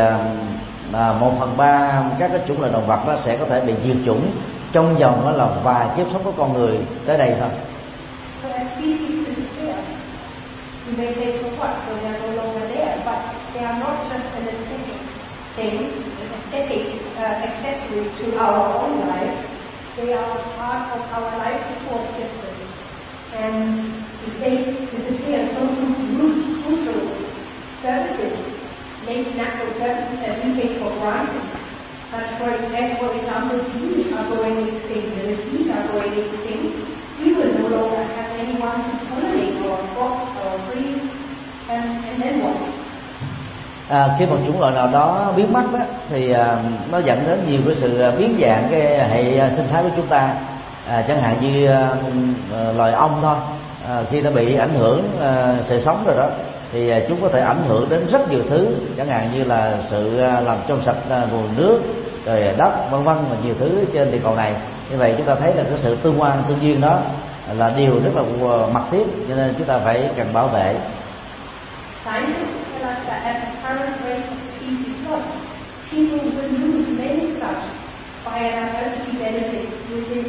1/3 các cái chủng loại động vật đó sẽ có thể bị diệt chủng trong vòng đó là vài kiếp sống của con người tới đây thôi. So as species disappear, you may say, so what? So they are no longer there, but they are not just an aesthetic thing, an aesthetic accessory to our own life. They are part of our life support system. And if they disappear, so crucial services, natural services that we take for granted, but for example, bees are going extinct, and if bees are going extinct, we will no longer have anyone to pollinate or crop or trees, and then what? Khi một chủng loại nào đó biến mất đó, thì nó dẫn đến nhiều cái sự biến dạng cái hệ sinh thái của chúng ta. Chẳng hạn như loài ong thôi, khi nó bị ảnh hưởng sự sống rồi đó, thì chúng có thể ảnh hưởng đến rất nhiều thứ, chẳng hạn như là sự làm trong sạch nguồn nước, rồi đất, vân vân, và nhiều thứ trên địa cầu này. Như vậy chúng ta thấy là cái sự tương quan tương duyên đó là điều rất là mật thiết, cho nên chúng ta phải cần bảo vệ. Scientists tell us that at the current rate of species loss, people will lose many such biodiversity benefits within.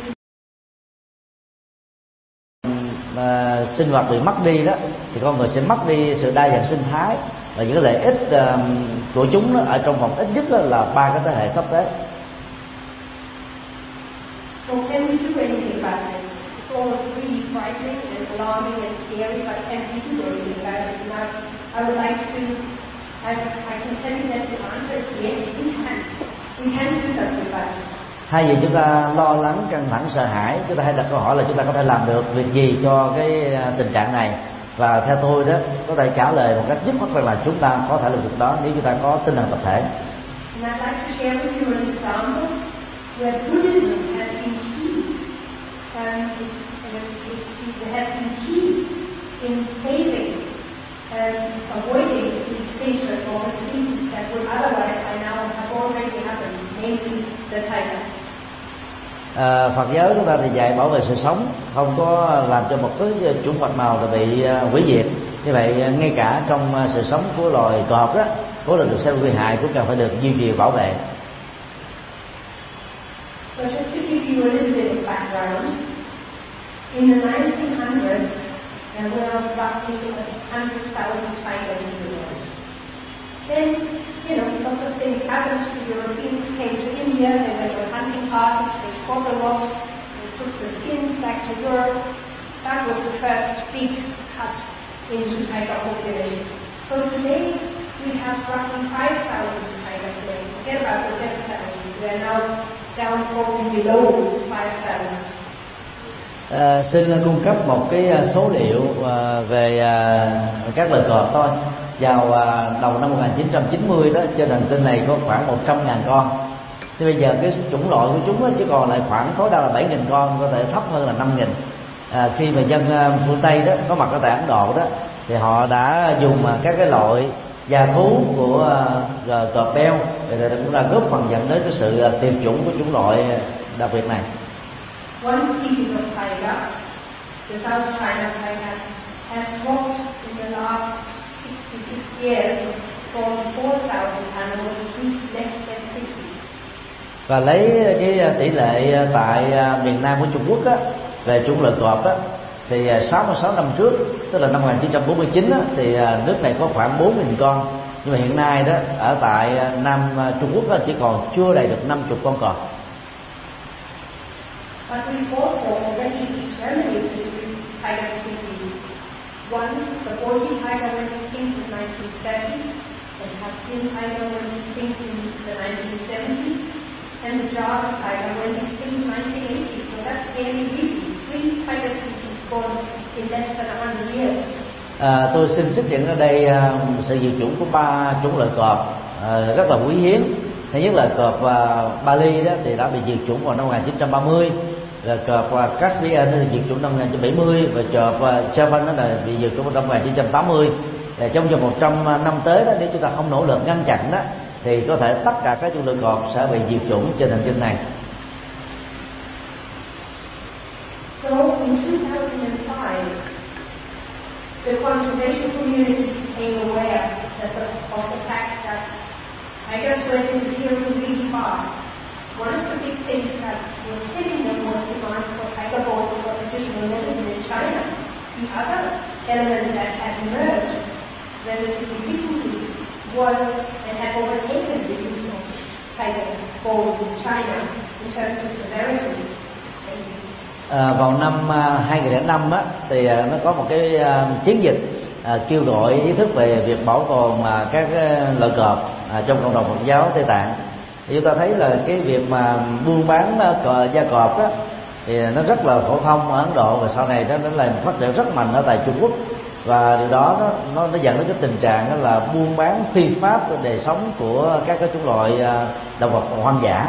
Sinh vật bị mất đi đó, thì con người sẽ mất đi sự đa dạng sinh thái, và những cái lợi ích của chúng đó, ở trong vòng ít nhất là 3 cái thế hệ sắp tới. So can we do anything about this? It's all really frightening and alarming and scary, but can we do anything about it? Now, I would like to, I can tell you that the answer is yes, we can do something about it. Thay vì chúng ta lo lắng, căng thẳng, sợ hãi, chúng ta hãy đặt câu hỏi là chúng ta có thể làm được việc gì cho cái tình trạng này. Và theo tôi đó, có thể trả lời một cách dứt khoát rằng là chúng ta có thể làm việc đó nếu chúng ta có tinh thần tập thể. And I'd like to share with you an example where Buddhism has been key, and it has been key in saving and avoiding the extinction of a species that would otherwise by now have already happened, namely the tiger. Phật giáo chúng ta thì dạy bảo vệ sự sống, không có làm cho một cái chủng vật nào bị hủy diệt. Như vậy ngay cả trong sự sống của loài cọp đó, cố là được xem nguy hại cũng cần phải được duy trì bảo vệ. In the 1900s, there were roughly 100,000 tigers in the world. Then, lots of things happened. The Europeans came to India, they went on hunting parties, they fought a lot, they took the skins back to Europe. That was the first big cut into tiger population. So today, we have roughly 5,000 tigers there. Forget about the 7,000. We are now down probably below 5,000. Xin cung cấp một cái số liệu về các loài cọp thôi. Vào đầu năm 1990 đó, trên hành tinh này có khoảng 100.000 con. Thì bây giờ cái chủng loại của chúng chỉ còn lại khoảng tối đa là 7.000 con, có thể thấp hơn là 5.000. Khi mà dân phương Tây đó có mặt ở tại Ấn Độ đó, thì họ đã dùng các cái loại gia thú của cọp đeo, thì cũng là góp phần dẫn đến cái sự tuyệt chủng của chủng loại đặc biệt này. One species of tiger, the South China tiger, has dropped in the last 66 years from 4,000 animals to less than 50. Và lấy cái tỷ lệ tại miền Nam của Trung Quốc á, về chủng loại cọp á, thì 66 năm trước, tức là năm 1949 á, thì nước này có khoảng 4.000 con. Nhưng mà hiện nay đó, ở tại Nam Trung Quốc á, chỉ còn chưa đầy được 50 con cọp. But we've also already exterminated tiger species. One, the Boise tiger went extinct in 1930, the Caspian tiger went extinct in the 1970s, and the Java tiger went extinct in 1980s. So that's fairly recent. 3 tiger species gone in less than 100 years. Tôi xin trích dẫn ở đây sự diệt chủng của 3 chủng loại cọp rất là quý hiếm. Thứ nhất là cọp Bali đó thì đã bị diệt chủng vào năm 1930. Là cọp Caspian nó diệt chủng năm 1970 và cọp Java nó là bị diệt chủng vào năm 1980. Trong vòng 100 năm tới đó, nếu chúng ta không nỗ lực ngăn chặn đó, thì có thể tất cả các chủng loại cọp sẽ bị diệt chủng trên hành tinh này. So in 2005, the conservation community became aware of the fact that tigers were disappearing really fast. One of the big things that was killing them was demand for tiger bones for traditional medicine in China. The other element that had emerged relatively recently was and had overtaken the use of tiger bones in China in terms of severity. Vào năm 2005 á, thì nó có một cái chiến dịch kêu gọi ý thức về việc bảo tồn các loại cọp trong cộng đồng Phật giáo Tây Tạng. Thì chúng ta thấy là cái việc mà buôn bán da cọp đó thì nó rất là phổ thông ở Ấn Độ, và sau này nó là phát triển rất mạnh ở tại Trung Quốc, và điều đó nó dẫn đến cái tình trạng đó là buôn bán phi pháp đời sống của các cái chủng loại động vật hoang dã.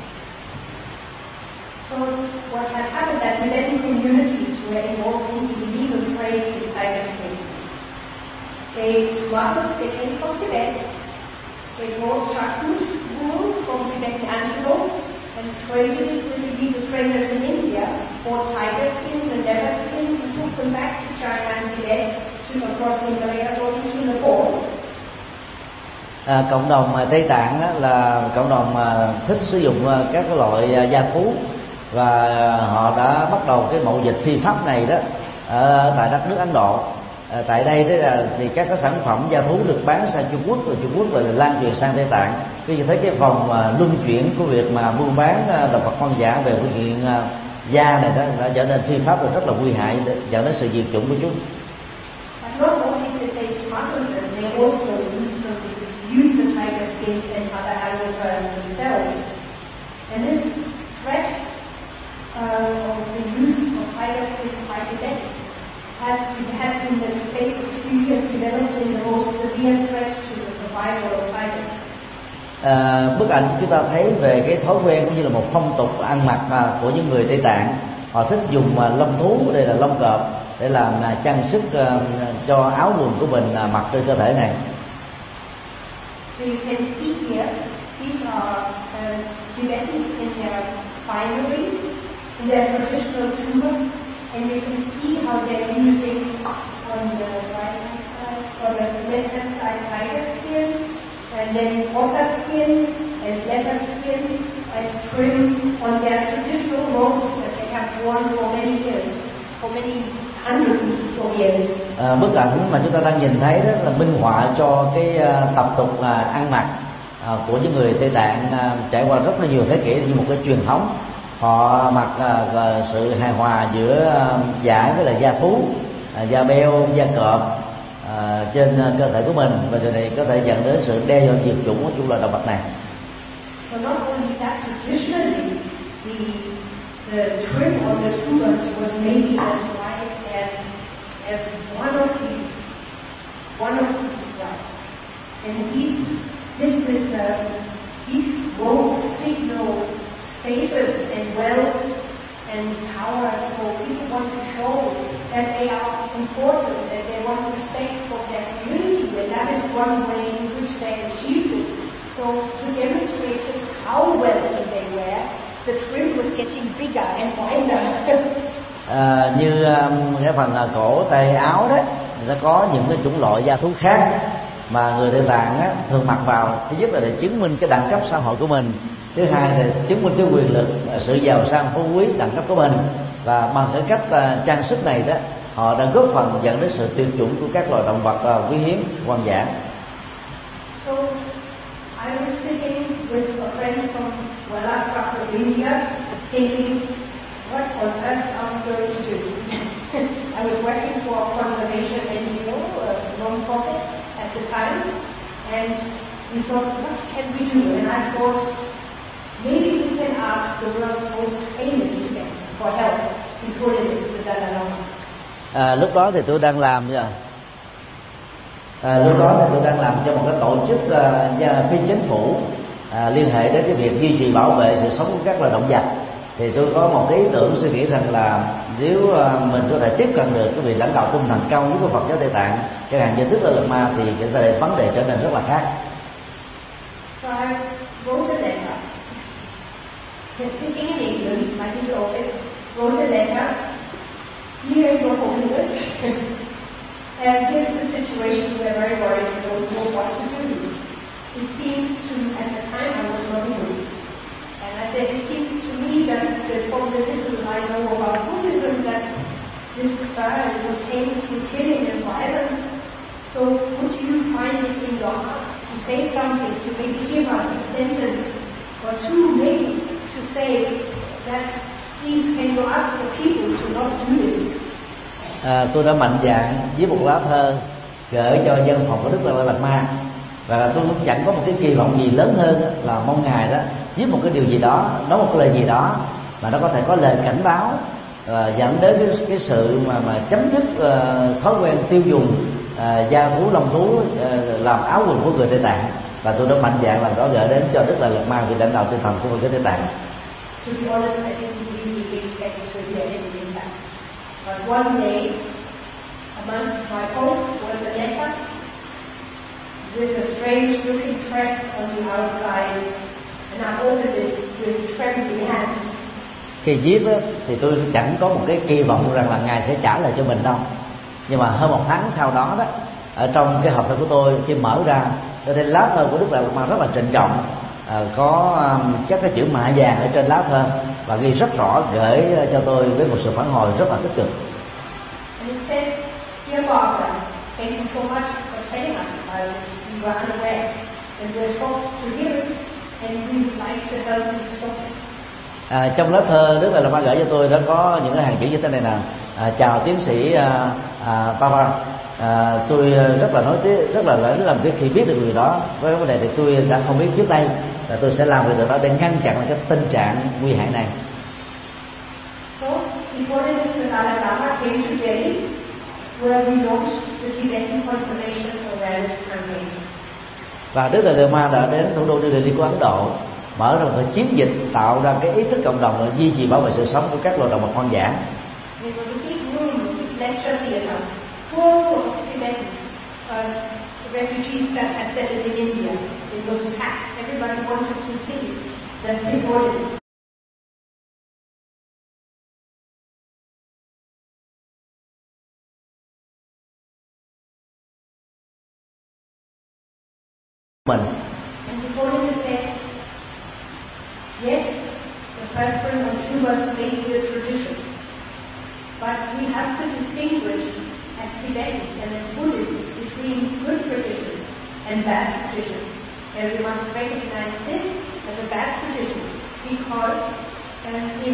So what had happened that Tibetan communities were involved in the illegal trade in tiger skins. They came from Tibet, they brought Chakus wool from Tibetan antelope and traded it with illegal traders in India, bought tiger skins and leopard skins and took them back to China and Tibet to across the Himalayas or into Nepal. Cộng đồng Tây Tạng là cộng đồng thích sử dụng các loại gia thú, và họ đã bắt đầu cái mậu dịch phi pháp này đó ở tại đất nước Ấn Độ. Tại đây đó thì các cái sản phẩm gia thú được bán sang Trung Quốc, rồi Trung Quốc rồi lan truyền sang Tây Tạng. Khi như thấy cái vòng luân chuyển của việc mà buôn bán động vật hoang dã về phương diện da này đó đã trở nên phi pháp và rất là nguy hại, dẫn đến sự diệt chủng của chúng. Use the tiger skins and other animal furs themselves, and this threat of the use of tiger skins by Tibetans has in the space of a few years developed in the most severe threat to the survival of tigers. Bức ảnh chúng ta thấy về cái thói quen cũng như là một phong tục ăn mặc của những người Tây Tạng. Họ thích dùng lông thú, đây là lông cọp, để làm trang sức cho áo quần của mình mặc trên cơ thể này. So you can see here, these are Tibetans in their finery, in their traditional turbans, and you can see how they're using on the right hand side or the left hand side tiger skin, and then otter skin and leopard skin as trim on their traditional robes that they have worn for many years. for many hundreds of years. Bức ảnh mà chúng ta đang nhìn thấy đó là minh họa cho cái tập tục ăn mặc của những người Tây Tạng trải qua rất là nhiều thế kỷ như một cái truyền thống. Họ mặc sự hài hòa giữa vải với là da thú, da beo, da cọp trên cơ thể của mình, và điều này có thể dẫn đến sự đe dọa diệt chủng của chủng loài động vật này. So not only that, traditionally the trim on the tubers was maybe as wide as one of these stripes, and these roles signal status and wealth and power. So people want to show that they are important, that they want respect for their community, and that is one way in which they achieve this. So to demonstrate just how wealthy they were, the trim was getting bigger and wider. Như cái phần cổ tay áo đó, người ta có những cái chủng loại da thú khác mà người Tây Tạng thường mặc vào. Thứ nhất là để chứng minh cái đẳng cấp xã hội của mình, thứ hai là chứng minh cái quyền lực, sự giàu sang phú quý đẳng cấp của mình, và bằng cái cách trang sức này đó, họ đã góp phần dẫn đến sự tuyệt chủng của các loài động vật quý hiếm hoang dã. So I was sitting with a friend from Wellacross of India, thinking, what on earth I'm going to do? I was working for a conservation NGO, a non-profit at the time, and we thought, what can we do? And I thought, maybe we can ask the world's most famous man for help. His Holiness the Dalai Lama. Lúc đó thì tôi đang làm cho một cái tổ chức phi chính phủ liên hệ đến cái việc duy trì bảo vệ sự sống của các loài động vật. Thì tôi có một cái ý tưởng suy nghĩ rằng là nếu mình có thể tiếp cận được cái vị lãnh đạo tinh thần cao nhất của Phật giáo Tây Tạng, chẳng hạn như Đức Đạt Lai Ma, thì cái vấn đề trở nên rất là khác. So I wrote a letter. Sitting in England, my little office, wrote a letter. Dear Your Holiness, here's the situation. We're very worried. We don't know what to do. It seems to, at the time, I was not in Buddhist. And I said, it seems to me that from the little I know about Buddhism, that this style is obtained through killing and violence. So would you find it in your heart to say something, to maybe give us a sentence or two, maybe to say that please can you ask the people to not do this? Tôi đã mạnh dạn viết một lá thơ gửi cho dân phòng của Đức Đạt Lai Ma, và tôi cũng chẳng có một cái kỳ vọng gì lớn hơn là mong ngài đó viết một cái điều gì đó, nói một cái lời gì đó mà nó có thể có lời cảnh báo dẫn đến cái sự mà chấm dứt thói quen tiêu dùng da thú, lông thú làm áo quần của người Tây Tạng. Và tôi đã mạnh dạn làm đó gửi đến cho Đức Đạt Lai Ma, vị lãnh đạo tinh thần của người Tây Tạng. To be honest, I didn't really expect to hear anything back. But one day, amongst my post was a letter with a strange-looking crest on the outside, and I opened it with trembling hand. Khi viết đó, thì tôi chẳng có một cái kỳ vọng rằng là ngài sẽ trả lời cho mình đâu. Nhưng mà hơn một tháng sau đó đó, ở trong cái hộp thơ của tôi, khi mở ra, tôi thấy lá thơ của Đức Đạt Lai Ma rất là trịnh trọng, có các cái chữ mạ vàng ở trên lá thơ và ghi rất rõ, gửi cho tôi với một sự phản hồi rất là tích cực. And it said, Dear Barbara, thank you so much for telling us about this. We were unaware, and we're shocked to hear it, and we would like to help you stop it. Trong lá thơ Đức Đạt Lai Ma gửi cho tôi đã có những cái hàng chữ như thế này nè: chào tiến sĩ Barbara, tôi rất là làm việc khi biết được điều đó. Với vấn đề thì tôi đã không biết trước đây, và tôi sẽ làm việc đó để ngăn chặn cái tình trạng nguy hại này. So, His Holiness the Dalai Lama came to Delhi, where we launched the Tibetan Conservation Awareness Campaign. Và Đức Đạt Lai Ma đã đến thủ đô New Delhi của Ấn Độ, mở ra một cái chiến dịch tạo ra cái ý thức cộng đồng để duy trì bảo vệ sự sống của các loài động vật hoang dã. It was a big room, a big lecture theatre, full of Tibetans, the refugees that had settled in India. It was packed. Everybody wanted to see that His Holiness. And His Holiness said, yes, the preference on Shubas may be a tradition, But we have to distinguish as Tibetans and as Buddhists between good traditions and bad traditions. And we must recognize this as a bad tradition because it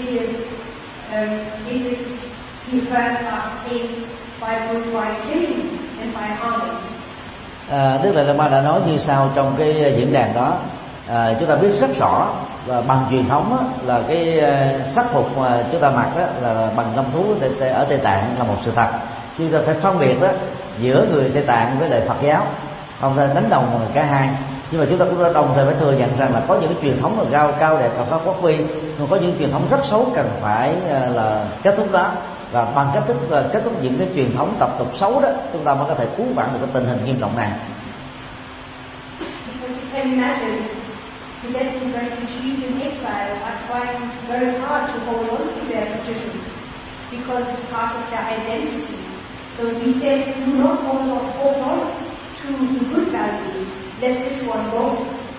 is the first obtained by worldwide killing and by harming. Đức Đại Lạt Ma đã nói như sau trong cái diễn đàn đó. Chúng ta biết rất rõ và bằng truyền thống á, là cái sắc phục mà chúng ta mặc á, là bằng ngâm thú ở Tây Tạng là một sự thật. Chúng ta phải phân biệt đó giữa người Tây Tạng với lại Phật giáo, không thể đánh đồng cả hai. Nhưng mà chúng ta cũng đã đồng thời phải thừa nhận rằng là có những cái truyền thống là cao đẹp và phát huy, nhưng có những truyền thống rất xấu cần phải là kết thúc đó, và bằng cách thức kết thúc những cái truyền thống tập tục xấu đó, chúng ta mới có thể cứu vãn được cái tình hình nghiêm trọng này. Tibetan refugees in exile are trying very hard to hold on to their traditions because it's part of their identity. So he said, do not hold on to the good values. Let this one go.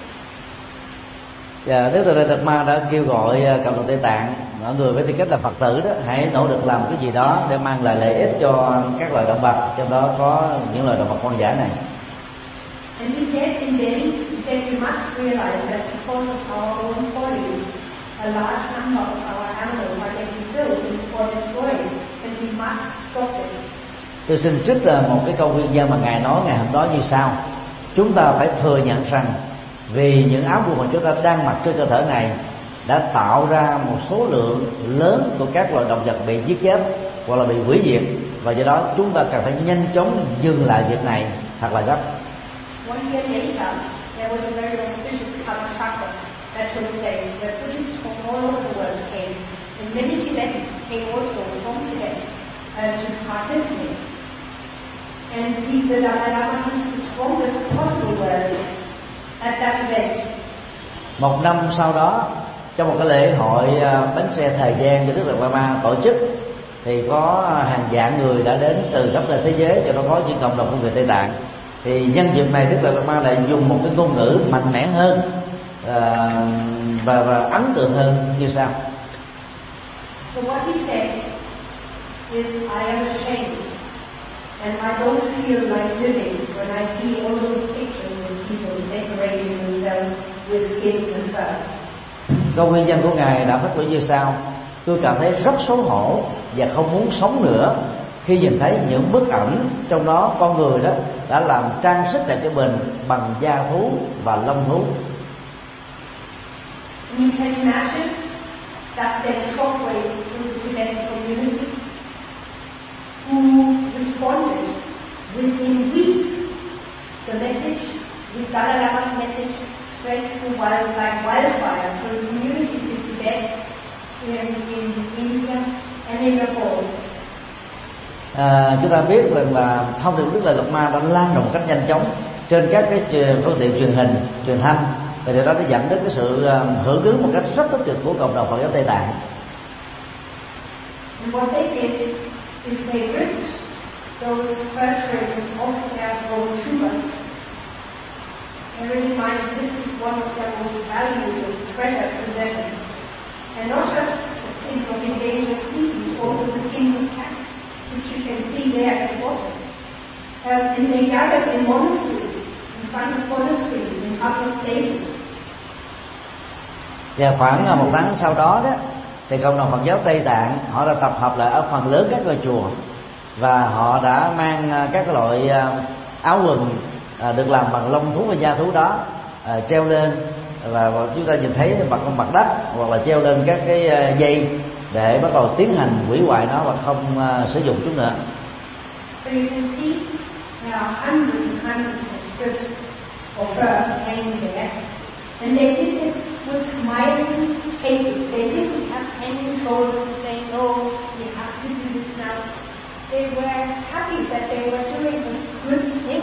Và Đức Đại Lạt Ma đã kêu gọi cộng đồng Tây Tạng, mọi người với tư cách là Phật tử đó, hãy nỗ lực làm cái gì đó để mang lại lợi ích cho các loài động vật, trong đó có những loài động vật hoang dã này. And he said in Delhi, we must realize that because of our own bodies, a large number of our animals are getting killed or destroyed, and we must stop this. Tôi xin trích một cái câu nguyên văn mà Ngài nói ngày hôm đó như sau: chúng ta phải thừa nhận rằng vì những áo quần mà chúng ta đang mặc trên cơ thể này đã tạo ra một số lượng lớn của các loài động vật bị giết chết hoặc là bị hủy diệt, và do đó chúng ta cần phải nhanh chóng dừng lại việc này thật là gấp. One year later, there was a very auspicious Karma Chakra that took place where Buddhists from all over the world came, and many Tibetans came also from Tibet to participate. And the Dalai Lama used the strongest possible words at that event. Một năm sau đó, trong một cái lễ hội bánh xe thời gian do Đức Đạt Lai Ma tổ chức, thì có hàng vạn người đã đến từ khắp nơi thế giới, cho nó có những cộng đồng của người Tây Tạng. Thì nhân dịp này Đức Đạt Lai Ma lại dùng một cái ngôn ngữ mạnh mẽ hơn và ấn tượng hơn như sau. So what he said is, I am ashamed and I don't feel like living when I see all those pictures of people decorating themselves with skins and furs. Câu nguyên văn của Ngài đã phát biểu như sau: tôi cảm thấy rất xấu hổ và không muốn sống nữa khi nhìn thấy những bức ảnh trong đó con người đó đã làm trang sức đẹp cho mình bằng da thú và lông thú. You can imagine that there shockwaves through the Tibetan community who responded within weeks. The message, with Dalai Lama's message, spread like wildfire through communities in Tibet, in India, and in Nepal. Chúng ta biết rằng là thông điệp Đức Đại Lạt Ma đã lan rộng cách nhanh chóng trên các cái phương tiện truyền hình, truyền thanh, và điều đó đã dẫn đến cái sự hưởng ứng một cách rất tích cực của cộng đồng Phật giáo Tây Tạng. And what they did is they ripped those fur traders off their brochures. Bear in mind, this is one of their most valued treasure possessions, and not just the skins of endangered species, also the skins of cats, which you can see there at the bottom. And they gathered in monasteries, in front of monasteries, in public places. Và khoảng một tháng sau đó thì cộng đồng Phật giáo Tây Tạng họ đã tập hợp lại ở phần lớn các ngôi chùa, và họ đã mang các loại áo quần được làm bằng lông thú và da thú đó treo lên, và chúng ta nhìn thấy bằng mặt đất, hoặc là treo lên các cái dây để bắt đầu tiến hành hủy hoại nó và không sử dụng chúng nữa. So you can see there are hundreds and hundreds of strips of fur hanging there, and they did this with smiling faces. They didn't have hanging shoulders and saying, "Oh, you have to do this now." They were happy that they were doing a good thing.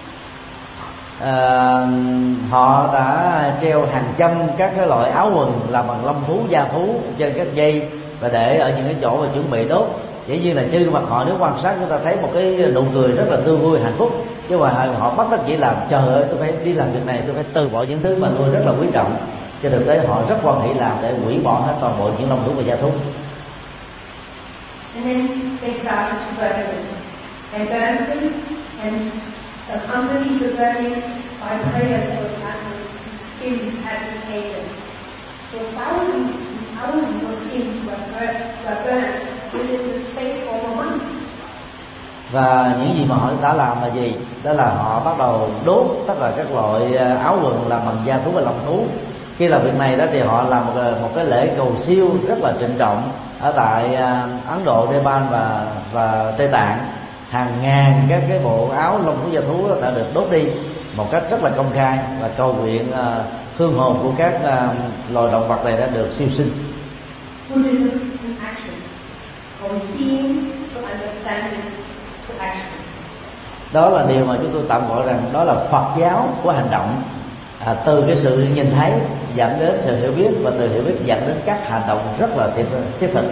Họ đã treo hàng trăm các cái loại áo quần làm bằng lông thú, da thú trên các dây và để ở những cái chỗ mà chuẩn bị đốt. Dĩ nhiên là trên mặt họ nếu quan sát chúng ta thấy một cái nụ cười rất là tươi vui hạnh phúc, chứ mà họ bắt đắc chỉ làm trời ơi tôi phải đi làm việc này, tôi phải từ bỏ những thứ mà tôi rất là quý trọng. Trên thực tế họ rất quan hệ làm để hủy bỏ hết toàn bộ những lông thú và da thú. And then they started to burn them. They burned them, and accompanied the burning by prayers for the animals whose skins had been taken. So thousands and thousands of skins were burnt within the space of a month. Và những gì mà họ đã làm là gì? Đó là họ bắt đầu đốt tất cả các loại áo quần làm bằng da thú và lông thú. Khi làm việc này đó thì họ làm một cái lễ cầu siêu rất là trịnh trọng ở tại Ấn Độ, Nepal và Tây Tạng. Hàng ngàn các cái bộ áo lông thú da thú đã được đốt đi một cách rất là công khai và cầu nguyện hương hồn của các loài động vật này đã được siêu sinh. Buddhism in action, or seeing to understanding to action. Đó là điều mà chúng tôi tạm gọi rằng đó là Phật giáo của hành động. Từ cái sự nhìn thấy dẫn đến sự hiểu biết, và từ hiểu biết dẫn đến các hành động rất là thiết thực.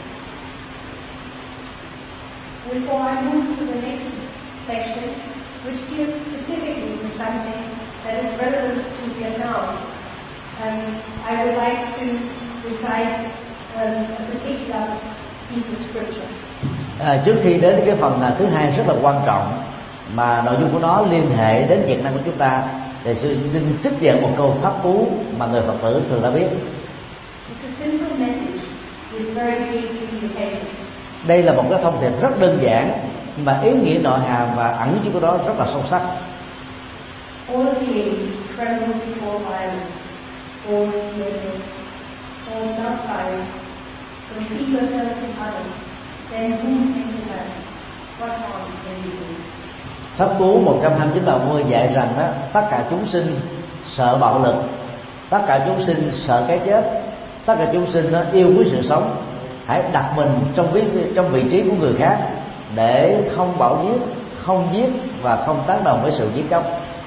Before I move to the next section, which deals specifically with something that is relevant to Vietnam, I would like to recite a particular piece of scripture. Trước khi đến cái phần thứ hai rất là quan trọng mà nội dung của nó liên hệ đến Việt Nam của chúng ta, thì xin trích dẫn một câu pháp cú mà người Phật tử thường đã biết. It's a simple message with very deep implications. Đây là một cái thông điệp rất đơn giản mà ý nghĩa nội hàm và ẩn chứa của đó rất là sâu sắc. All beings tremble before violence, all fear, all not fight. So see yourself in others, then who can prevent? What harm can you do? Pháp cú 129 dạy rằng đó, tất cả chúng sinh sợ bạo lực, tất cả chúng sinh sợ cái chết, tất cả chúng sinh yêu quý sự sống. Hãy đặt mình trong vị trí của người khác để không bạo giết, không giết và không tác động với sự giết chóc.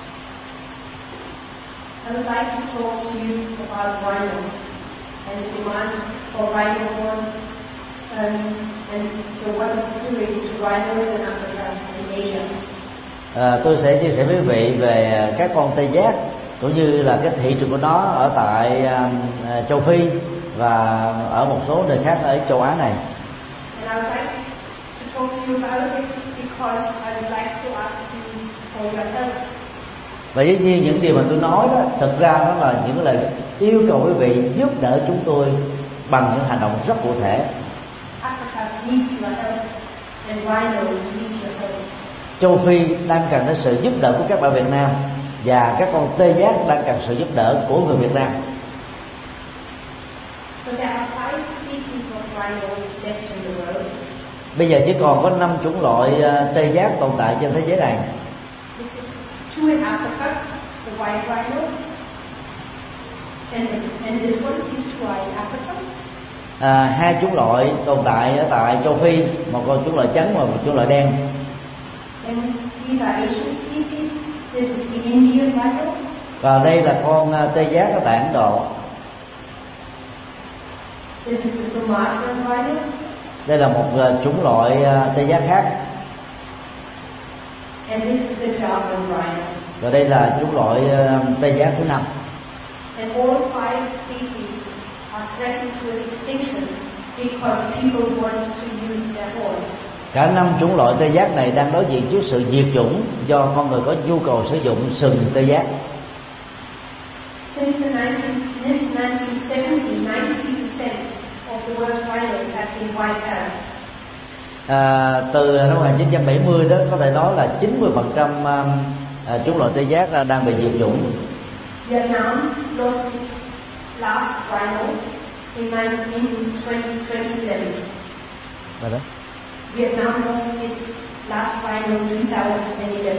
I would like to talk to you about violence and the demand for rhino horn, and so what is doing to rhinos in Africa and Asia. Tôi sẽ chia sẻ với quý vị về các con tê giác cũng như là cái thị trường của nó ở tại châu Phi và ở một số nơi khác ở châu Á này. And I would like to talk to you about it because I would like to ask you for your help. Và dĩ nhiên những điều mà tôi nói đó, thực ra đó là những lời yêu cầu quý vị giúp đỡ chúng tôi bằng những hành động rất cụ thể. Africa needs your help, and rhinos need your help. Châu Phi đang cần đến sự giúp đỡ của các bạn Việt Nam, và các con tê giác đang cần sự giúp đỡ của người Việt Nam. So there are 5 species of rhino left in the world. Bây giờ chỉ còn có 5 chủng loại tê giác tồn tại trên thế giới này. Two in Africa, the white rhino, and this one is white in Africa. 2 chủng loại tồn tại ở tại châu Phi, một con chủng loại trắng và một chủng loại đen. And these are Asian species. This is the Indian rhino. Và đây là con tê giác ở tại Ấn Độ. This is the Sumatran rhino. Đây là một chủng loại tê giác khác. And this is the Javan rhino. Và đây là chủng loại tê giác thứ 5. And all 5 species are threatened with extinction because people want to use their horn. Cả 5 chủng loại tê giác này đang đối diện trước sự diệt chủng do con người có nhu cầu sử dụng sừng tê giác. Since the 1970s, 90% of the world's rhinos have been wiped out. Từ năm 1970 đó có thể nói là 90% chủng loại tê giác đang bị diệt chủng. Vietnam lost its last rhino in 2011. Rồi đó. Vietnam lost its last rhino in 2011.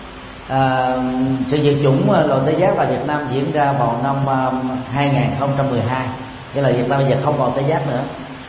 Sự diệt chủng loài tê giác tại Việt Nam diễn ra vào năm 2012, nghĩa là Việt Nam bây giờ không còn tê giác nữa.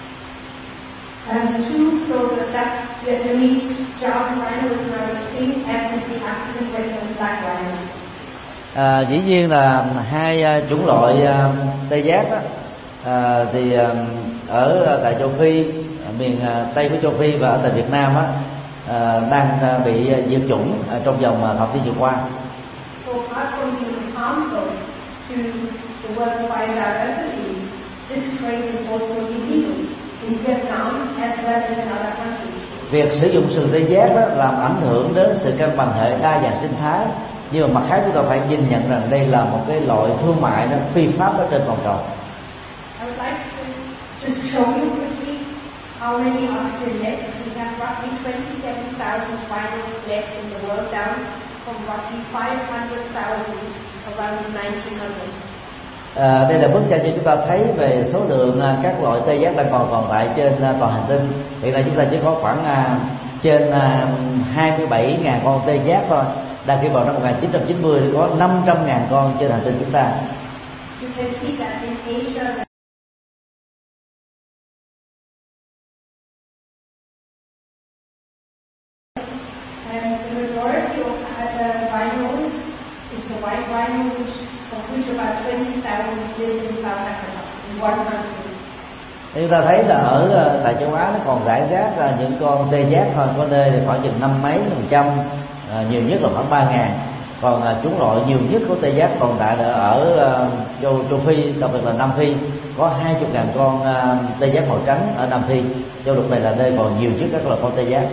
So that Vietnamese Javan rhino is now extinct, as is the African western black rhino. Dĩ nhiên là 2 chủng loại tê giác đó, thì ở tại châu Phi, miền Tây của châu Phi và ở tại Việt Nam á, đang bị diệt chủng trong vòng thập niên vừa qua. So apart from being harmful to the world's biodiversity, this trade is also illegal in Vietnam as well as in other countries. Việc sử dụng sừng tê giác đó làm ảnh hưởng đến sự cân bằng hệ đa dạng sinh thái, nhưng mà mặt khác chúng ta phải nhìn nhận rằng đây là một cái loại thương mại nó phi pháp ở trên toàn cầu. I would like to just show you quickly how many are still left. We have roughly 27,000 rhinos left in the world, down from roughly 500,000 around 1900. Đây là bức tranh cho chúng ta thấy về số lượng các loại tê giác đang còn tồn tại trên toàn hành tinh. Hiện nay chúng ta chỉ có khoảng trên 27.000 con tê giác thôi. Đang khi vào năm 1990 thì có 500.000 con trên hành tinh chúng ta. You can see that in Asia. And the majority of the rhinos is the white rhino, of which about 20,000 live in South Africa, in one country. Chúng ta thấy là ở tại châu Á nó còn rải rác những con tê giác thôi, có nơi thì khoảng chừng 50 mấy %, nhiều nhất là khoảng 3.000. Còn chủng loại nhiều nhất của tê giác tồn tại ở châu Phi, đặc biệt là Nam Phi, có 20.000 con tê giác màu trắng ở Nam Phi. Châu lục này là nơi còn nhiều nhất các loại con tê giác.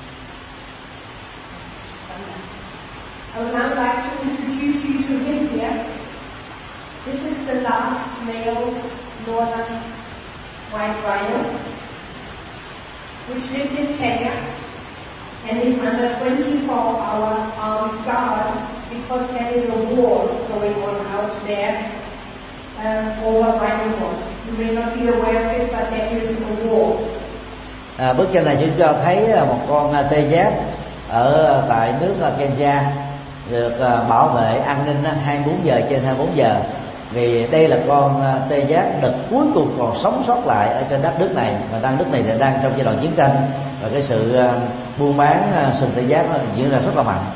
I would now like to introduce you to India. This is the last male northern white rhino, which lives in Kenya and is under 24-hour armed guard because there is a war going on out there over rhino horn. You may not be aware of it, but there is a war. Bức tranh này chúng ta thấy một con tê giác ở tại nước Kenya được bảo vệ an ninh 24 giờ trên 24 giờ, vì đây là con tê giác đực cuối cùng còn sống sót lại ở trên đất nước này, và nước này đang trong giai đoạn chiến tranh, và cái sự buôn bán sừng tê giác diễn ra rất là mạnh.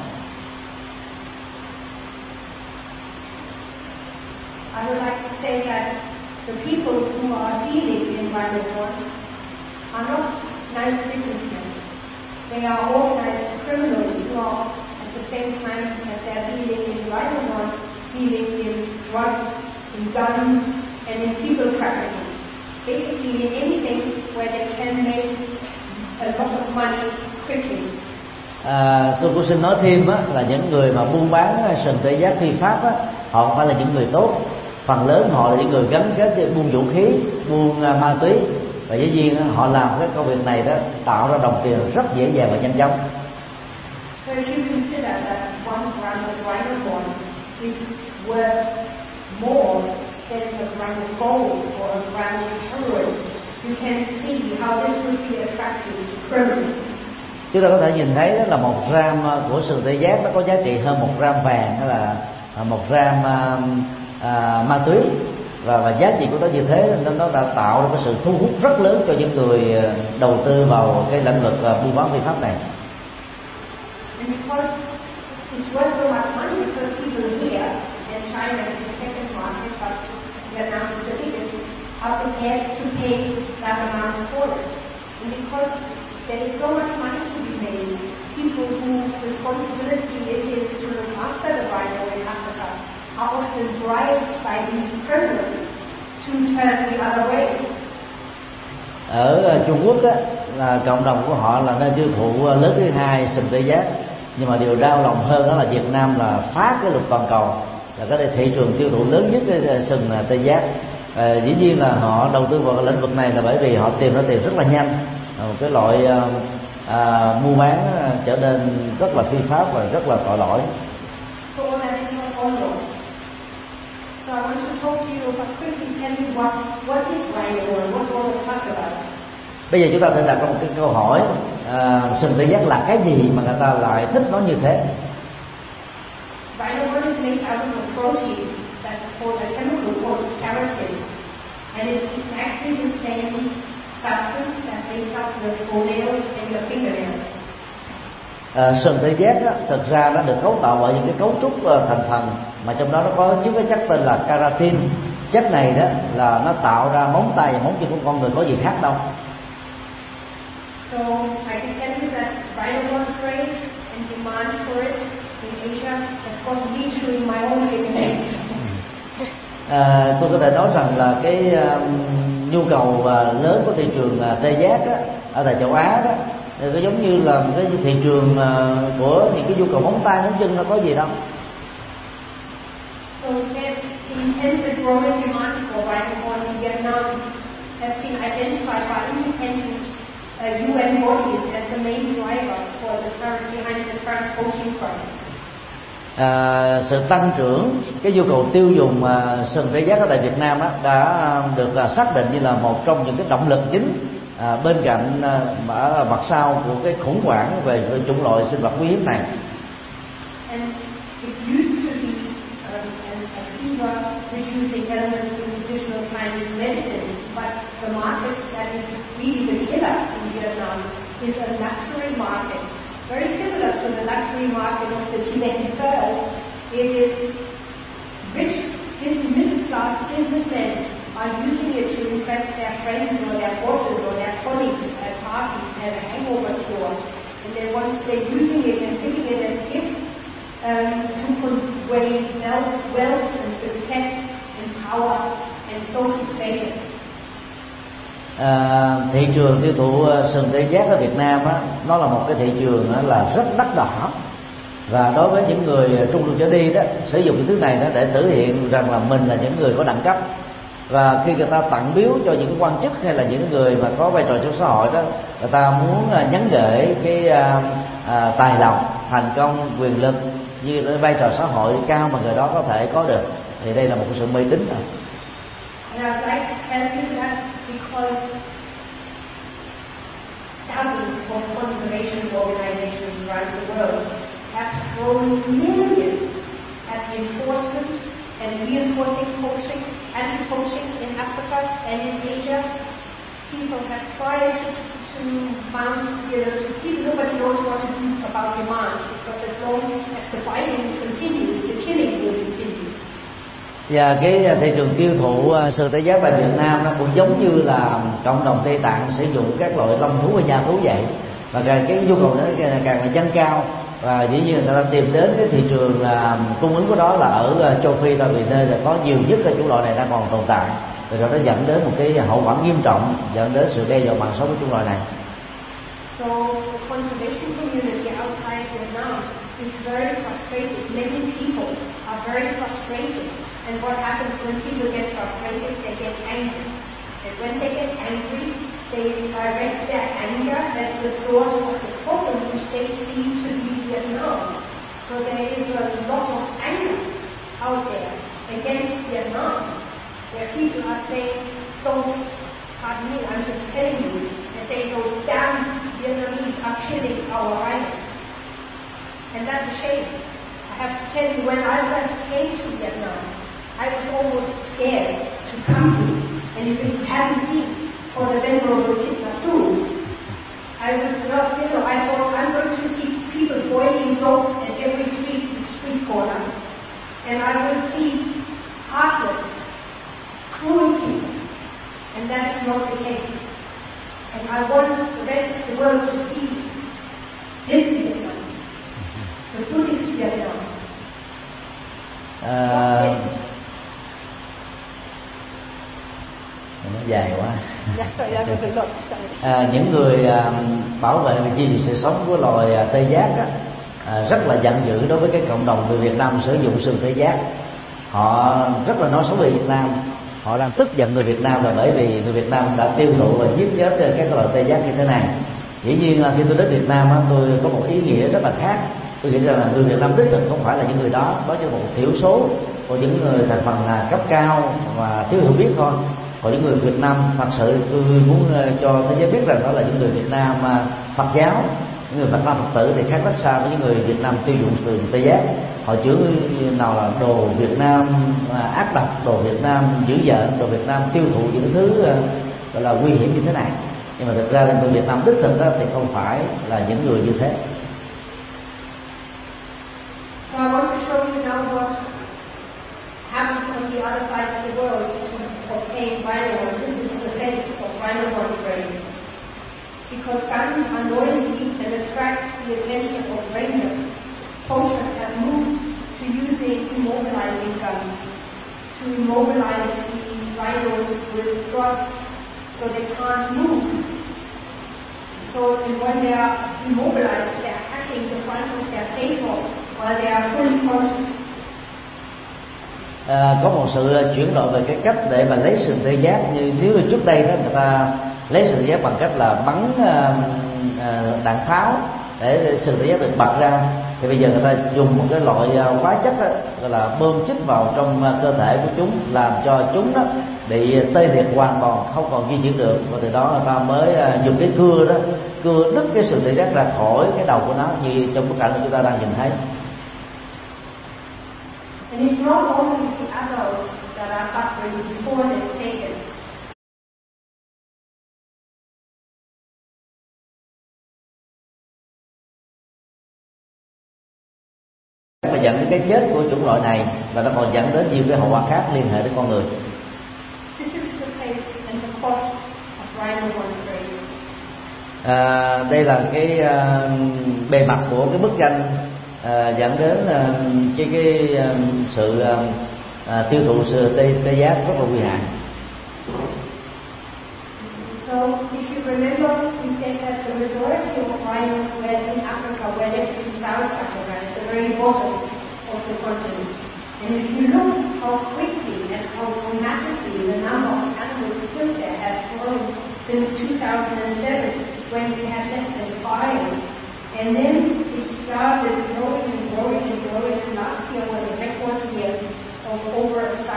I would like to say that the people who are dealing in rhino horn are not nice businessmen. They are organized criminals who are at the same time as they are dealing in rhino horn, dealing in drugs, in guns, and in people trafficking. Basically in anything where they can make a lot of money quickly. Tôi cũng xin nói thêm là những người mà buôn bán sừng tê giác phi pháp họ không phải là những người tốt. Phần lớn họ là những người gắn kết với buôn vũ khí, buôn ma túy, và dĩ nhiên họ làm cái công việc này đó tạo ra đồng tiền rất dễ dàng và nhanh chóng. So if you consider that 1 gram of rhino horn is worth more than a gram of gold or a gram of heroin, you can see how this would be attractive to criminals. Chúng ta có thể nhìn thấy đó là 1 gram của sừng tê giác nó có giá trị hơn 1 gram vàng, hay là 1 gram ma túy, và giá trị của nó như thế nó đã tạo ra cái sự thu hút rất lớn cho những người đầu tư vào cái lĩnh vực buôn bán phi pháp này. And because it's worth so much money, because people here, and China is the second market, but Vietnam is the biggest, are prepared to pay that amount for it. And because there is so much money to be made, people whose responsibility it is to look after the rhino in Africa are often bribed by these criminals to turn the other way. Ở Trung Quốc đó, là cộng đồng của họ là nơi tiêu thụ lớn thứ 2 sừng tê giác, nhưng mà điều đau lòng hơn đó là Việt Nam là phá cái luật toàn cầu, là cái thị trường tiêu thụ lớn nhất cái sừng tê giác. Dĩ nhiên là họ đầu tư vào cái lĩnh vực này là bởi vì họ tìm ra tiền rất là nhanh, một cái loại mua bán trở nên rất là phi pháp và rất là tội lỗi. So that is not all wrong. So I want to talk to you about quickly tell you what is rhino and what's all this fuss about. Bây giờ chúng ta sẽ đặt ra một cái câu hỏi, sừng tê giác là cái gì mà người ta lại thích nó như thế? Rhino horn is made out of a protein that's called a chemical called keratin, and it's exactly the same substance that makes up your toenails and your fingernails. Sừng tê giác thực ra nó được cấu tạo bởi những cái cấu trúc thành phần mà trong đó nó có chứa cái chất tên là keratin. Chất này đó là nó tạo ra móng tay và móng chân của con người, có gì khác đâu. So I can tell you that rhino horn trade and demand for it in Asia has got me chewing my own fingernails. Tôi có thể nói rằng là cái nhu cầu lớn của thị trường tê giác ở tại châu Á đó, thì có giống như là cái thị trường của những cái nhu cầu móng tay móng chân, nó có gì đâu. So instead, the intensive growing demand for rhino horn in Vietnam has been identified by independent UN bodies as the main driver behind the current poaching crisis. Sự tăng trưởng cái nhu cầu tiêu dùng sừng tê giác ở tại Việt Nam đã được xác định như là một trong những cái động lực chính bên cạnh mặt sau của cái khủng hoảng về chủng loại sinh vật quý hiếm này. And it used to be a fever reducing element in traditional Chinese medicine, but the market that is really the killer in Vietnam is a luxury market. Very similar to the luxury market of the Tibetan pearls. It is rich, middle-class businessmen are using it to impress their friends or their bosses or their colleagues at parties as a hangover cure. And they're using it and giving it as gifts to convey wealth and success and power and social status. Thị trường tiêu thụ sừng tê giác ở Việt Nam nó là một cái thị trường là rất đắt đỏ, và đối với những người trung lưu trở đi đó, sử dụng cái thứ này đó để thể hiện rằng là mình là những người có đẳng cấp. Và khi người ta tặng biếu cho những quan chức hay là những người mà có vai trò trong xã hội đó, người ta muốn nhắn gửi cái tài lộc, thành công, quyền lực như cái vai trò xã hội cao mà người đó có thể có được, thì đây là một cái sự mê tín. And I'd like to tell you that because thousands of conservation organizations around the world have thrown millions at enforcement and reinforcing poaching, anti-poaching in Africa and in Asia. People have tried to mount, nobody knows what to do about demand, because as long as the fighting continues, the killing will continue. Và cái thị trường tiêu thụ sừng tê giác tại Việt Nam nó cũng giống như là cộng đồng Tây Tạng sử dụng các loại long thú và nha thú vậy, và cái nhu cầu nó càng là dâng cao, và dĩ nhiên người ta tìm đến cái thị trường cung ứng của đó là ở châu Phi thôi, vì nơi là có nhiều nhất cái chủng loại này đang còn tồn tại, rồi nó dẫn đến một cái hậu quả nghiêm trọng, dẫn đến sự đe dọa mạng sống của chủng loại này. So the conservation community outside Vietnam is very frustrated. Many people are very frustrated. And what happens when people get frustrated? They get angry. And when they get angry, they direct their anger at the source of the problem, which they see to be Vietnam. So there is a lot of anger out there against Vietnam, where people are saying, pardon me, I'm just telling you, they say those damn Vietnamese are killing our rhinos. And that's a shame. I have to tell you, when I first came to Vietnam, I was almost scared to come here. And if it hadn't been for the venerable Thich Nhat Hanh, I would not, I thought I'm going to see people boiling dogs at every street corner. And I will see heartless, cruel people. And that is not the case. And I want the rest of the world to see this Vietnam, the Buddhist Vietnam. Nó dài quá. Những người bảo vệ và duy trì sự sống của loài tê giác rất là giận dữ đối với cái cộng đồng người Việt Nam sử dụng sừng tê giác. Họ rất là nói xấu về Việt Nam. Họ đang tức giận người Việt Nam là bởi vì người Việt Nam đã tiêu thụ và giết chết các loài tê giác như thế này. Dĩ nhiên khi tôi đến Việt Nam tôi có một ý nghĩa rất là khác. Tôi nghĩ rằng là người Việt Nam đích thực không phải là những người đó chỉ là một thiểu số của những người thành phần cấp cao và thiếu hiểu biết thôi. Còn những người Việt Nam thật sự tôi muốn cho thế giới biết rằng đó là những người Việt Nam Phật giáo, những người Phật Nam Phật tử thì khác rất xa với những người Việt Nam tiêu dụng sừng tê giác. Họ chửi nào là đồ Việt Nam ác độc, đồ Việt Nam dữ dợn, đồ Việt Nam tiêu thụ những thứ gọi là nguy hiểm như thế này. Nhưng mà thực ra là người Việt Nam đích thực thì không phải là những người như thế. So I want to show you now what happens on the other side of the world to obtain rhino horn. This is the face of rhino horn trade. Because guns are noisy and attract the attention of rangers, poachers have moved to using immobilizing guns to immobilize the rhinos with drugs so they can't move. So when they are immobilized, they are cutting the front of their face off while they are fully conscious. Có một sự chuyển đổi về cái cách để mà lấy sự tự giác. Như nếu trước đây đó người ta lấy sự tự giác bằng cách là bắn đạn pháo để sự tự giác được bật ra, thì bây giờ người ta dùng một cái loại hóa chất đó, gọi là bơm chích vào trong cơ thể của chúng, làm cho chúng đó bị tê liệt hoàn toàn, không còn di chuyển được, và từ đó người ta mới dùng cái cưa đó cưa đứt cái sự tự giác ra khỏi cái đầu của nó, như trong bức ảnh mà chúng ta đang nhìn thấy. And it's not only the adults that are suffering before it's taken. Là dẫn đến cái chết của chủng loại này, và nó còn dẫn đến nhiều cái hậu quả khác liên hệ đến con người. This is the face and the cost of rhino. Đây là cái bề mặt của cái bức tranh dẫn đến cái sự tiêu thụ sự tê giác rất là nguy hại. So if you remember, we said that the majority of rhinos were in Africa, were left in South Africa, at the very bottom of the continent. And if you look how quickly and how dramatically the number of animals killed there has grown since 2007, when we had less than 5. And then it started growing and growing and growing, and last year was a record year of over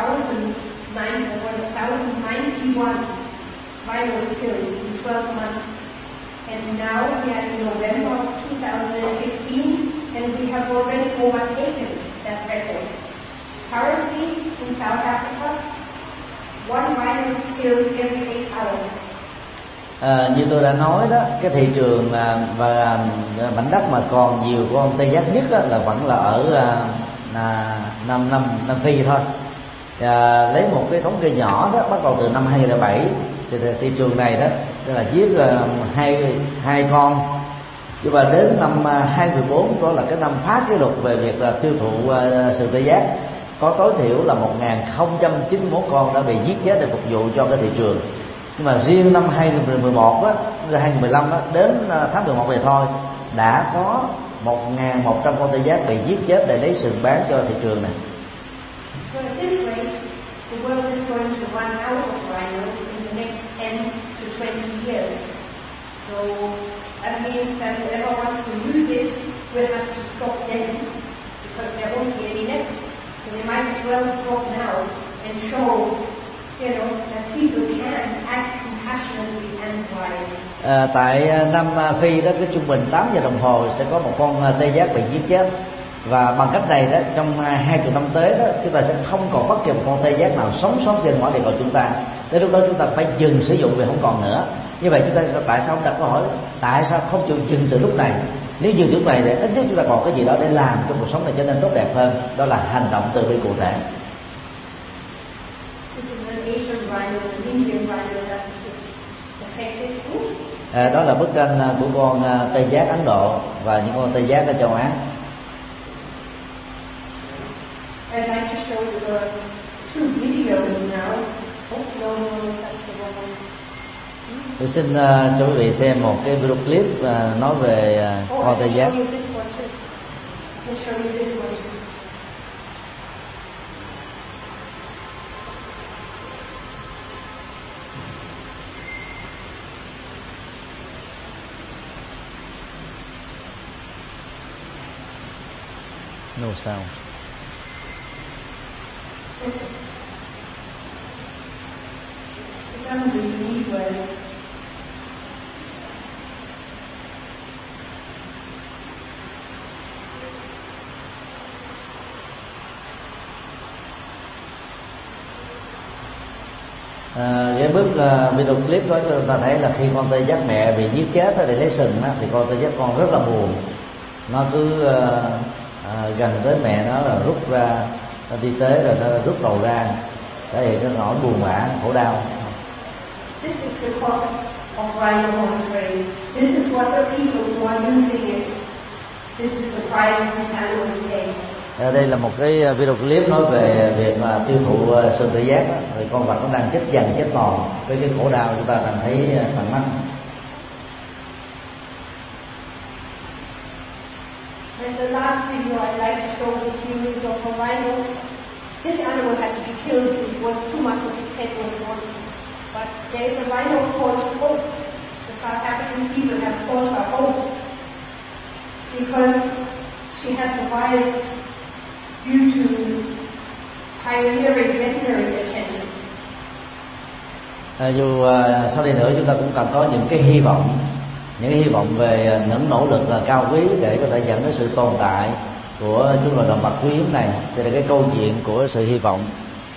1,091 rhinos killed in 12 months. And now we are in November of 2015, and we have already overtaken that record. Currently, in South Africa, one rhino is killed every 8 hours. Như tôi đã nói đó, cái thị trường và mảnh đất mà còn nhiều con tê giác nhất đó, là vẫn là ở Nam Phi thôi. Lấy một cái thống kê nhỏ đó, bắt đầu từ năm 2007 thì thị trường này đó là giết hai con, nhưng mà đến năm 2014, đó là cái năm phá kỷ lục về việc tiêu thụ sự tê giác, có tối thiểu là 1.091 con đã bị giết chết để phục vụ cho cái thị trường. Nhưng mà riêng năm 2011 á, 2015 á, đến tháng 11 này thôi đã có 1.100 con tê giác bị giết chết để lấy sừng bán cho thị trường này. So at this rate, the world is going to run out of rhinos in the next 10 to 20 years. So that means that whoever wants to use it will have to stop then, because there won't be any left. So they might as well stop now and show, that people can act compassionately and wise. Tại Nam Phi đó, cái trung bình 8 giờ đồng hồ sẽ có một con tê giác bị giết chết, và bằng cách này đó, trong 20 năm tới đó, chúng ta sẽ không còn bất kỳ một con tê giác nào sống sót trên quả địa cầu chúng ta. Đến lúc đó chúng ta phải dừng sử dụng vì không còn nữa. Như vậy chúng ta tại sao đặt câu hỏi tại sao không chịu dừng từ lúc này? Nếu dừng lúc này thì ít nhất chúng ta còn cái gì đó để làm cho cuộc sống này trở nên tốt đẹp hơn. Đó là hành động từ bi cụ thể. Đó là bức tranh của con tê giác Ấn Độ và những con tê giác ở châu Á. I'd like to show you the 2 videos now. No, that's the wrong one. Tôi xin cho quý vị xem một cái video clip nói về con tê giác. I can show you this one too. No sound. It doesn't really need words. Cái bước video clip đó chúng ta thấy là khi con tê giác mẹ bị giết chết để lấy sừng đó, thì con tê giác con rất là buồn, nó cứ gần tới mẹ nó là rút ra, nó đi tới rồi nó rút đầu ra, cái gì nó nỗi buồn bã khổ đau. This is the cost of rhino monitoring. This is what the people who are using it. This is the price these animals pay. Đây là một cái video clip nói về việc mà tiêu thụ sự tự giác đó. Thì con vật nó đang chết dần chết mòn với cái khổ đau chúng ta đang thấy tận mắt. And the last video I'd like to show the series of a rhino. This animal had to be killed. It was too much of its head was gone. But there is a rhino called Hope. The South African people have called her Hope because she has survived due to pioneering veterinary attention. Dù sau này nữa chúng ta cũng cần có những cái hy vọng, về những nỗ lực là cao quý để có thể dẫn đến sự tồn tại của chúng loài động vật quý hiếm này. Đây là cái câu chuyện của sự hy vọng.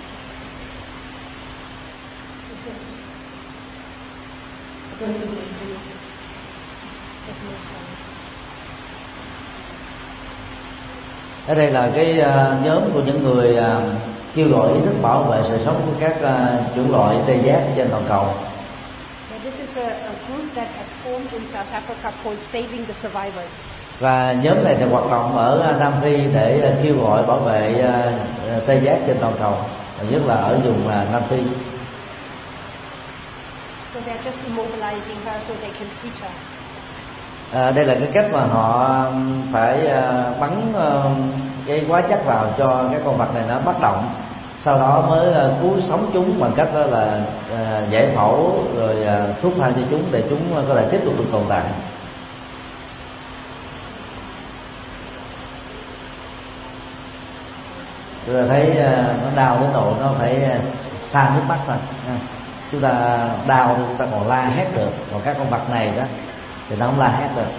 Ở đây là cái nhóm của những người kêu gọi ý thức bảo vệ sự sống của các chủng loại tê giác trên toàn cầu. This is a group that has formed in South Africa called Saving the Survivors. Và nhóm này thì hoạt động ở Nam Phi để kêu gọi bảo vệ tê giác trên toàn cầu, nhất là ở vùng Nam Phi. So they're just immobilizing her so they can treat her. Đây là cái cách mà họ phải bắn cái hóa chất vào cho cái con vật này nó bất động, sau đó mới cứu sống chúng bằng cách đó là giải phẫu rồi thuốc thang cho chúng để chúng có thể tiếp tục được tồn tại. Chúng ta thấy nó đau đến độ nó phải xa nước mắt rồi. Chúng ta đau chúng ta còn la hét được, còn các con vật này đó thì nó không la hét được.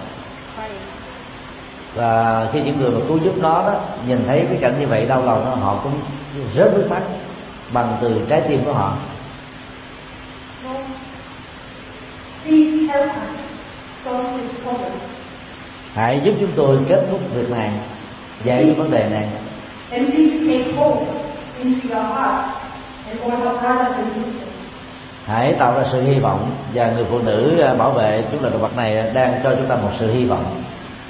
Và khi những người mà cứu giúp nó đó nhìn thấy cái cảnh như vậy đau lòng đó, họ cũng rớt nước mắt bằng từ trái tim của họ. So, please help us solve this problem. Hãy giúp chúng tôi kết thúc việc này, giải quyết vấn đề này. And please take hope into your heart and all our brothers and sisters. Hãy tạo ra sự hy vọng, và người phụ nữ bảo vệ chúng loài động vật này đang cho chúng ta một sự hy vọng.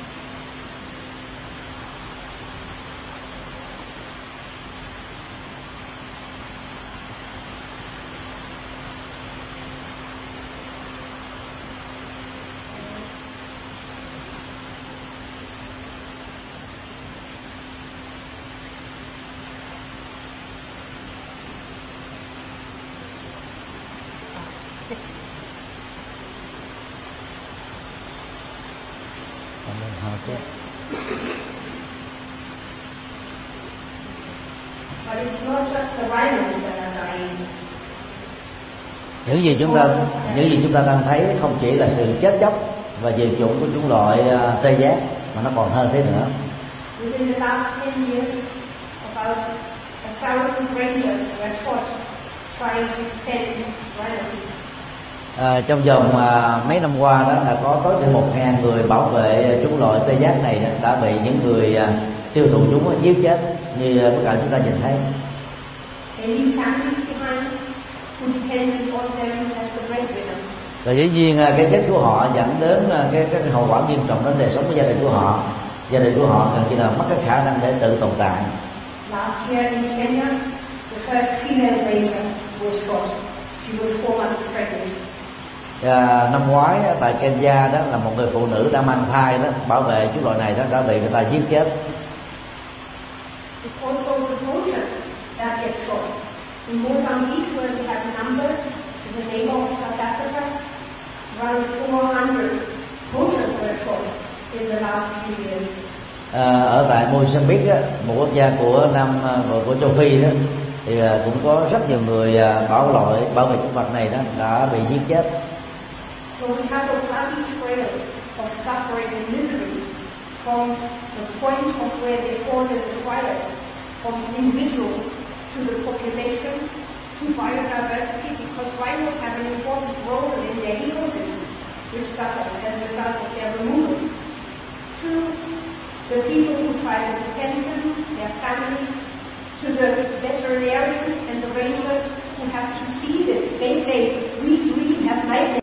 But it's not just the rhinos that are dying. Những gì chúng ta đang thấy không chỉ là sự chết chóc và diệt chủng của chủng loại tê giác, mà nó còn hơn thế nữa. Within the last 10 years, about 1,000 rangers were shot trying to defend rhinos. Trong vòng mấy năm qua đó đã có tối thiểu 1.000 người bảo vệ chủng loại tê giác này đã bị những người tiêu thụ chúng giết chết, như tất cả chúng ta nhìn thấy. Và dĩ nhiên cái chết của họ dẫn đến cái hậu quả nghiêm trọng đến đời sống của gia đình của họ. Gia đình của họ gần như là mất cái khả năng để tự tồn tại. Last year in Kenya, the first female ranger was shot. She was 4 months pregnant. Năm ngoái tại Kenya đó là một người phụ nữ đang mang thai đó, bảo vệ chủng loại này đó đã bị người ta giết chết. It's also the poachers that get shot. In Mozambique, where we have numbers, is a neighbor of South Africa, around 400 poachers were shot in the last few years. Ở tại Mozambique, một quốc gia của châu Phi đó, thì cũng có rất nhiều người bảo vệ chủng vật này đó đã bị giết chết. So we have a bloody trail of suffering and misery from the point of where the order is required, from the individual to the population to biodiversity, because rhinos have an important role in their ecosystem, which suffers as a result of their removal, to the people who try to defend them, their families, to the veterinarians and the rangers who have to see this. They say, we really have nightmares.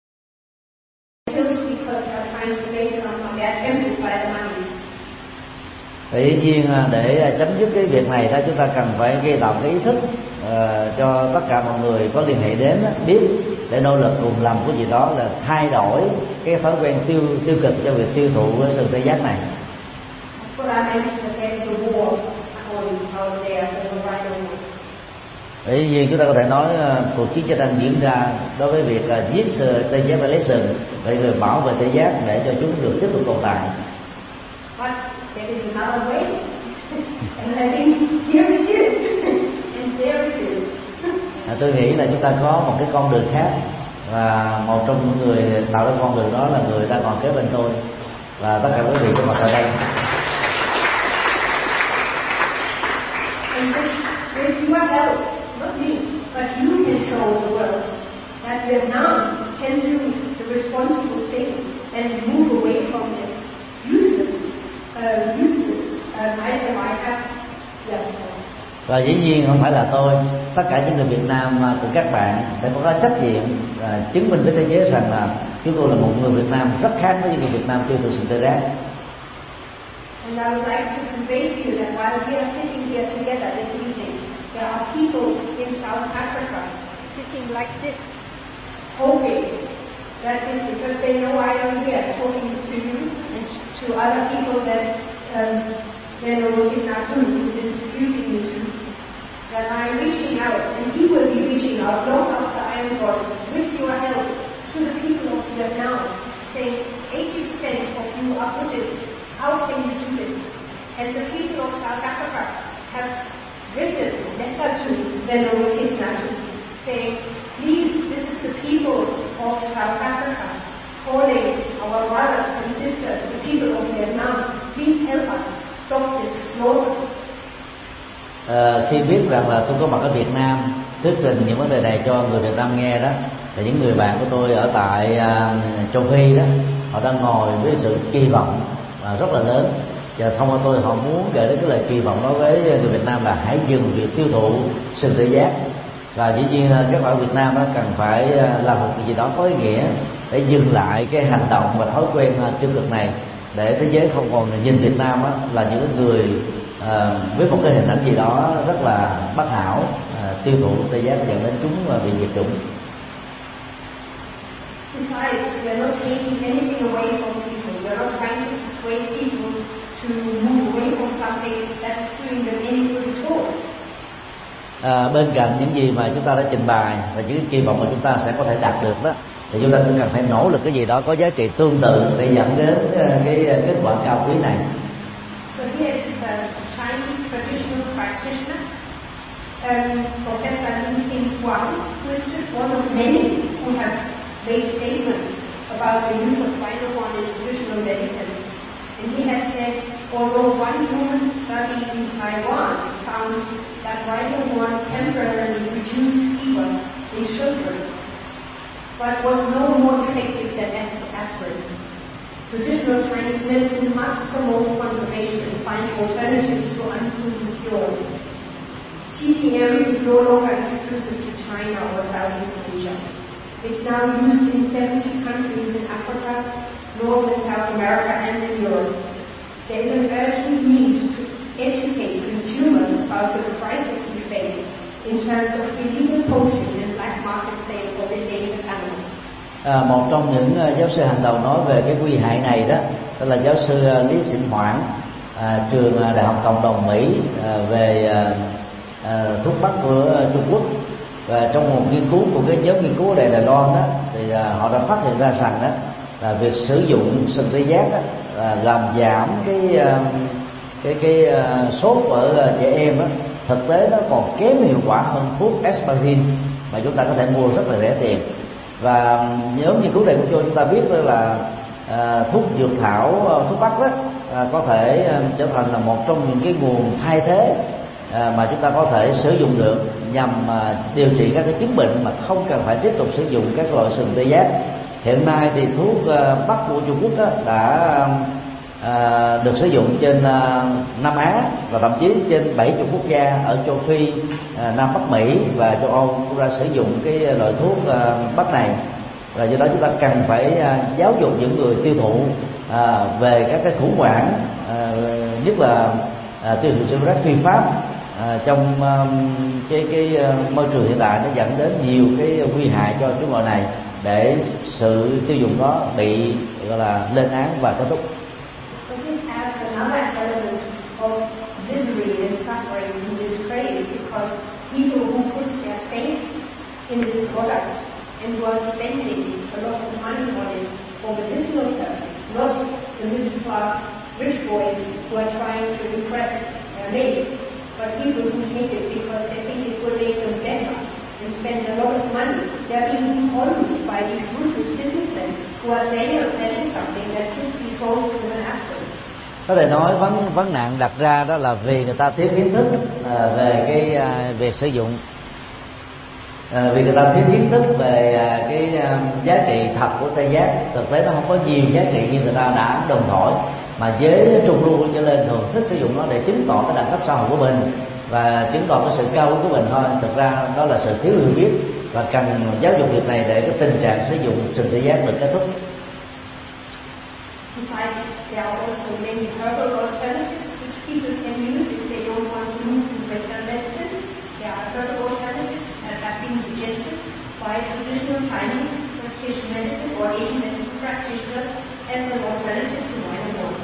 Tuy nhiên để chấm dứt cái việc này đó, chúng ta cần phải gây tạo cái ý thức cho tất cả mọi người có liên hệ đến biết, để nỗ lực cùng làm cái gì đó là thay đổi cái thói quen tiêu cực cho việc tiêu thụ sự tê giác này. what I mentioned, that there is a war out there for the right of way. Bởi vì chúng ta có thể nói cuộc chiến tranh đang diễn ra đối với việc là giết tê giác và lấy sừng, vậy rồi bảo vệ tê giác để cho chúng được tiếp tục tồn tại. But there is another way, and I think here it is, and there it is. Tôi nghĩ là chúng ta có một cái con đường khác, và một trong những người tạo ra con đường đó là người đang còn kế bên tôi và tất cả quý vị có mặt ở đây. And with your help, not me, but you can show the world that Vietnam can do the responsible thing and move away from this useless item I have left. Và dĩ nhiên không phải là tôi, tất cả những người Việt Nam của các bạn sẽ có trách nhiệm chứng minh với thế giới rằng là chúng tôi là một người Việt Nam rất khác với những người Việt Nam tiêu thụ sừng tê giác. And I would like to convey to you that while we are sitting here together this evening, there are people in South Africa sitting like this, hoping that is because they know I am here talking to you and to other people that Venerable Thich Nhat Hanh is introducing you to, that I am reaching out, and he will be reaching out long after I am gone, with your help, to the people of Vietnam, saying 80% of you are Buddhists. How can you do this? And the people of South Africa have written a letter to Venerable Thich Nhat Hanh saying, please, this is the people of South Africa calling our brothers and sisters, the people of Vietnam, please help us stop this slaughter. Khi biết rằng là tôi có mặt ở Việt Nam thuyết trình những vấn đề này cho người Việt Nam nghe đó, thì những người bạn của tôi ở tại châu Phi đó, họ đang ngồi với sự kỳ vọng rất là lớn, và thông qua tôi họ muốn gửi đến cái lời kỳ vọng đối với người Việt Nam là hãy dừng việc tiêu thụ sừng tê giác. Và dĩ nhiên các bạn Việt Nam cần phải làm một cái gì đó có ý nghĩa để dừng lại cái hành động và thói quen tiêu cực này, để thế giới không còn nhìn Việt Nam là những người với một cái hình ảnh gì đó rất là bất hảo, tiêu thụ tê giác dẫn đến chúng bị diệt chủng. Besides, we are not taking anything away from people. We are not trying to persuade people to move away from something that's doing them any good at all. Bên cạnh những gì mà chúng ta đã trình bày và những kỳ vọng mà chúng ta sẽ có thể đạt được đó, thì chúng ta cũng cần phải nỗ lực cái gì đó có giá trị tương tự để dẫn đến cái kết quả cao quý này. So here is a Chinese traditional practitioner, Professor Lin Kim Huang, who is just one of many who have made statements about the use of rhino horn in traditional medicine. And he has said, although one human study in Taiwan found that rhino horn temporarily reduced fever in children, but was no more effective than aspirin. Traditional Chinese medicine must promote conservation and find alternatives to unproven cures. TCM is no longer exclusive to China or Southeast Asia. It's now used in 70 countries in Africa, North and South America, and in Europe. There is an urgent need to educate consumers about the crisis we face in terms of illegal poaching and black market sale of endangered animals. Một trong những giáo sư hàng đầu nói về cái nguy hại này đó, đó là giáo sư Lý Sinh Hoảng, trường Đại học Cộng đồng Mỹ về thuốc bắc của Trung Quốc. Và trong một nghiên cứu của cái nhóm nghiên cứu ở Đài Loan đó, thì họ đã phát hiện ra rằng đó là việc sử dụng sừng tê giác đó, làm giảm cái sốt ở trẻ em đó, thực tế nó còn kém hiệu quả hơn thuốc aspirin mà chúng ta có thể mua rất là rẻ tiền. Và nhóm nghiên cứu này cũng cho chúng ta biết đó là thuốc dược thảo, thuốc bắc đó có thể trở thành là một trong những cái nguồn thay thế mà chúng ta có thể sử dụng được nhằm điều trị các cái chứng bệnh mà không cần phải tiếp tục sử dụng các loại sừng tê giác. Hiện nay thì thuốc bắc của Trung Quốc đó đã được sử dụng trên Nam Á và thậm chí trên 70 quốc gia ở châu Phi, Nam Bắc Mỹ và châu Âu cũng đã sử dụng cái loại thuốc bắc này. Và do đó chúng ta cần phải giáo dục những người tiêu thụ về các cái khủng hoảng, nhất là tiêu thụ sừng tê giác phi pháp trong cái môi trường hiện đại, nó dẫn đến nhiều cái nguy hại cho chúng loại này, để sự tiêu dùng đó bị gọi là lên án và kết thúc. So this adds another element in this product and who are spending a lot of money on it for medicinal purposes, not the middle class rich boys who are trying to impress their mates, but people who take it because they think it will make them better and spend a lot of money. They are being conned by these ruthless businessmen who are selling something that could be sold with an aspirin. Có thể nói vấn nạn đặt ra đó là vì người ta thiếu kiến thức về cái việc sử dụng, vì người ta thiếu kiến thức về cái giá trị thật của tê giác. Thực tế nó không có nhiều giá trị như người ta đã đồn thổi, mà giới trung lưu trở lên thường thích sử dụng nó để chứng tỏ cái đẳng cấp xã hội của mình và chứng tỏ cái sự cao quý của mình thôi. Thực ra đó là sự thiếu hiểu biết và cần giáo dục việc này để cái tình trạng sử dụng sừng tê giác được kết thúc. Besides, there are also many herbal alternatives which people can use if they don't want to move to regular medicine. There are herbal alternatives that have been suggested by traditional Chinese medicine or Asian medicine practitioners as an alternative to wine and water.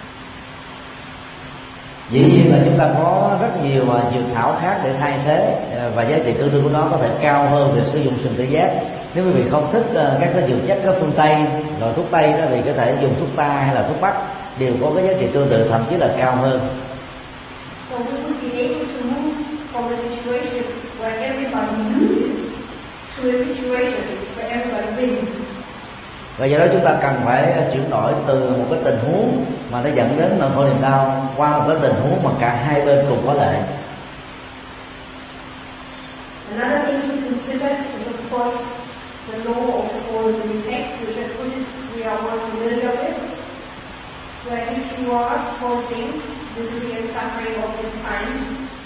Dĩ nhiên là chúng ta có rất nhiều dược thảo khác để thay thế và giá trị tương đương của nó có thể cao hơn việc sử dụng sừng tê giác. Nếu quý vị không thích các cái dược chất các phương Tây, loại thuốc Tây đó, thì có thể dùng thuốc ta hay là thuốc Bắc đều có cái giá trị tương tự, thậm chí là cao hơn. So we would be able to move from a situation where everybody loses to a situation where everybody wins. Và do đó chúng ta cần phải chuyển đổi từ một cái tình huống mà nó dẫn đến nỗi khổ niềm đau qua một cái tình huống mà cả hai bên cùng có lợi. Another thing to consider is, of course, the law of cause and effect, which as Buddhists we are more familiar with, where if you are causing misery and suffering of this kind,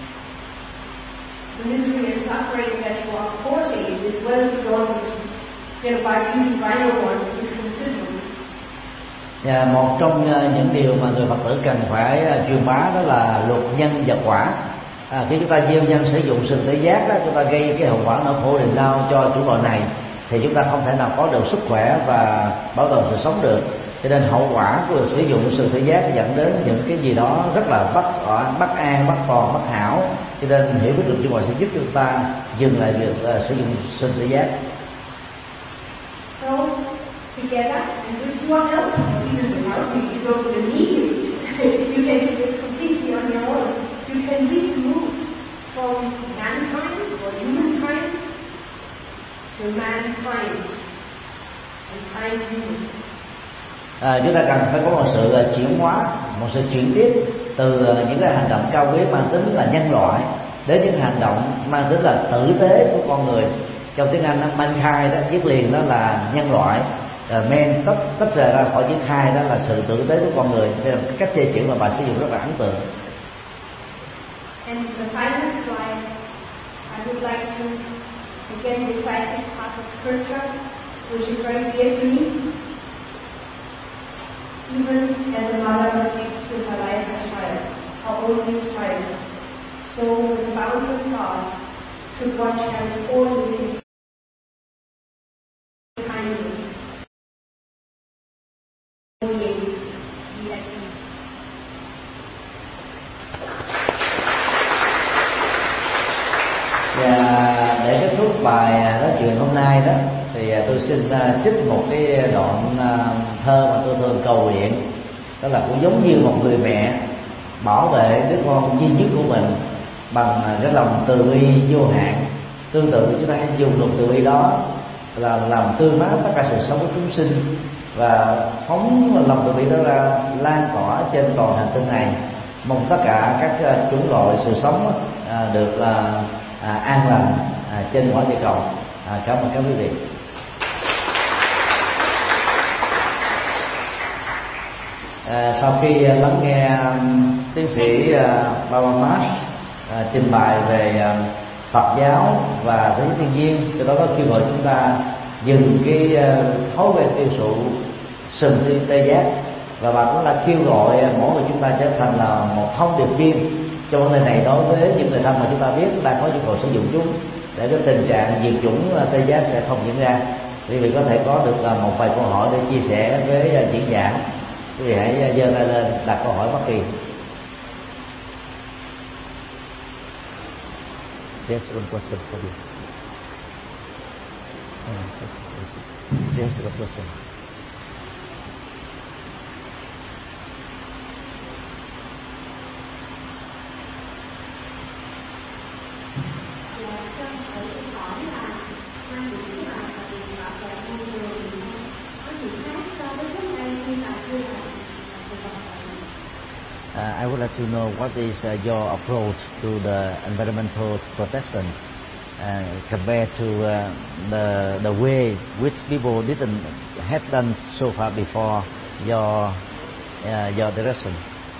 the misery and suffering that you are causing is well beyond, by using Rhino is considerable. Một trong những điều mà người Phật tử cần phải truyền bá đó là luật nhân và quả. Khi chúng ta gieo nhân sử dụng sừng tê giác đó, chúng ta gây cái hậu quả nỗi khổ niềm đau cho chủ loại này, thì chúng ta không thể nào có được sức khỏe và bảo tồn sự sống được. Cho nên hậu quả của việc sử dụng sừng tê giác dẫn đến những cái gì đó rất là bất an, bất toàn, bất hảo. Cho nên hiểu biết được chủ loại sẽ giúp chúng ta dừng lại việc sử dụng sừng tê giác. So, together, and with your help, even without me, you don't even need it. You can do this completely on your own. You can really move from mankind or humankind to mankind and kind humans. Chúng ta cần phải có một sự chuyển hóa, một sự chuyển tiếp từ những cái hành động cao quý mang tính là nhân loại đến những hành động mang tính là tử tế của con người. Trong tiếng Anh mankind đó viết liền đó là nhân loại, men tách rời ra khỏi chữ khai đó là sự tử tế của con người. Đây là cách chơi chữ mà bà sử dụng rất là ấn tượng. And the final slide, I would like to again recite this part of scripture, which is very dear to me. Even as a mother reflects with her life her child, her only child, so the boundless God should watch as all living kindness. Always be at peace. Và để kết thúc bài nói chuyện hôm nay đó, thì tôi xin trích một cái đoạn thơ mà tôi thường cầu nguyện. Đó là cũng giống như một người mẹ bảo vệ đứa con duy nhất của mình bằng cái lòng từ bi vô hạn. Tương tự chúng ta hãy dùng lòng từ bi đó là làm tươi mát tất cả sự sống của chúng sinh và phóng lòng từ bi đó ra lan tỏa trên toàn hành tinh này. Mong tất cả các chủng loại sự sống được an lành trên mọi địa cầu. Cảm ơn các quý vị. Sau khi lắng nghe tiến sĩ Babamas trình bày về Phật giáo và thế giới thiên nhiên, từ đó có kêu gọi chúng ta dừng cái thói quen tiêu thụ sừng tê giác, và bà cũng đã kêu gọi mỗi người chúng ta trở thành là một thông điệp viên cho vấn đề này đối với những người thân mà chúng ta biết đang có nhu cầu sử dụng chúng, để cái tình trạng diệt chủng tê giác sẽ không diễn ra. Quý vị có thể có được một vài câu hỏi để chia sẻ với diễn giả. Quý vị hãy giơ tay lên đặt câu hỏi bất kỳ. Just one question for you. Yes, the person. I would like to know what is your approach to the environmental protection compared to the way which people didn't have done so far before your direction.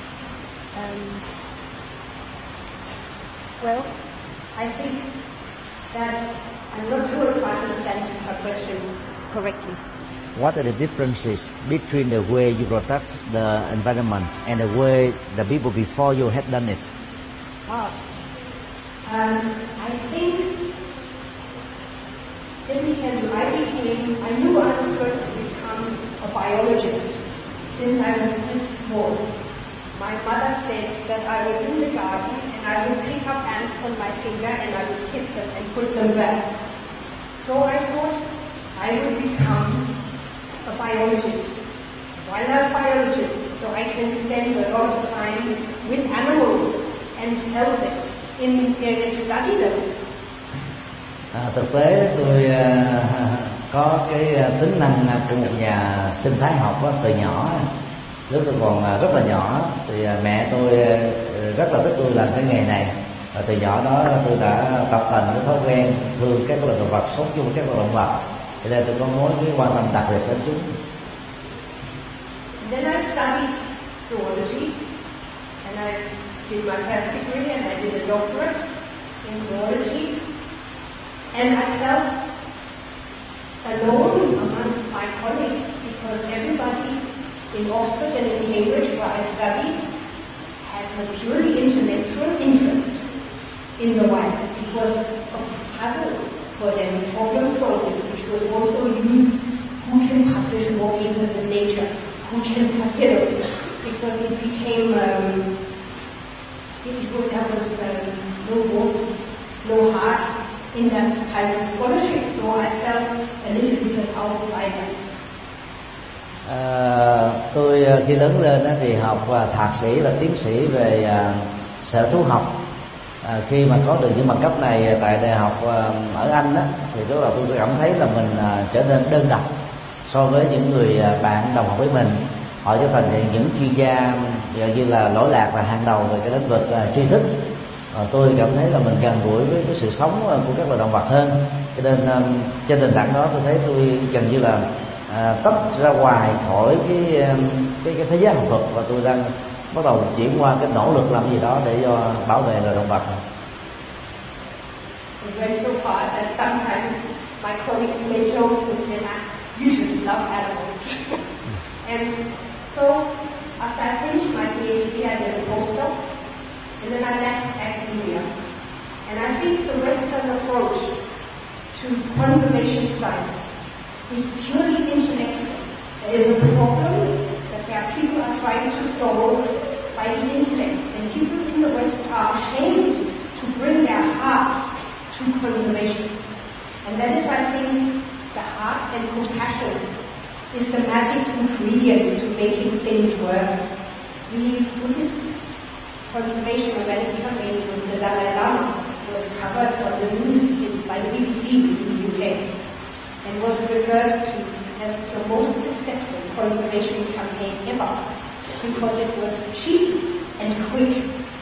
Well, I think that I'm not sure if I understand her question correctly. What are the differences between the way you protect the environment and the way the people before you have done it? I think, let me tell you, I knew I was going to become a biologist since I was this small. My mother said that I was in the garden and I would pick up ants on my finger and I would kiss them and put them back. So I thought I would become a biologist, a wildlife biologist, so I can spend a lot of time with animals and help them and study them. Thực tế tôi có cái tính năng của một nhà sinh thái học từ nhỏ. Lúc tôi còn rất là nhỏ thì mẹ tôi rất là thích tôi làm cái nghề này, và từ nhỏ đó tôi đã tập thành cái thói quen thương các loài động vật, sống chung với các loài động vật, cho nên tôi có mối cái quan tâm đặc biệt đến chúng. Then I studied zoology and I did my first degree and I did a doctorate in zoology, and I felt alone amongst my colleagues because everybody in Oxford and in Cambridge, where I studied, had a purely intellectual interest in the wild. It was a puzzle for them, problem solving, which was also used, who can publish more papers in Nature, who can, because it became, there was no warmth, no heart in that kind of scholarship, so I felt a little bit an outsider. Tôi khi lớn lên thì học thạc sĩ và tiến sĩ về sở thú học. Khi mà có được những bằng cấp này tại đại học ở Anh thì lúc đầu tôi cảm thấy là mình trở nên đơn độc so với những người bạn đồng học với mình. Họ trở thành những chuyên gia như là lỗi lạc và hàng đầu về cái lĩnh vực tri thức. Tôi cảm thấy là mình gần gũi với cái sự sống của các loài động vật hơn, cho nên trên nền tảng đó tôi thấy tôi gần như là tách ra ngoài khỏi cái thế giới học thuật, và tôi đang bắt đầu chuyển qua cái nỗ lực làm gì đó để bảo vệ loài động vật. It went so far that sometimes my colleagues made jokes and said, "You just love animals." And so after I finished my PhD, I did a postdoc, and then I left academia. And I think the Western approach to conservation science is purely intellectual. There is a problem that there are people are trying to solve by the intellect, and people in the West are ashamed to bring their heart to conservation. And that is, I think, the heart and compassion is the magic ingredient to making things work. The Buddhist conservation organization with the Dalai Lama was covered on the news by the BBC in the UK and was referred to as the most successful conservation campaign ever because it was cheap and quick.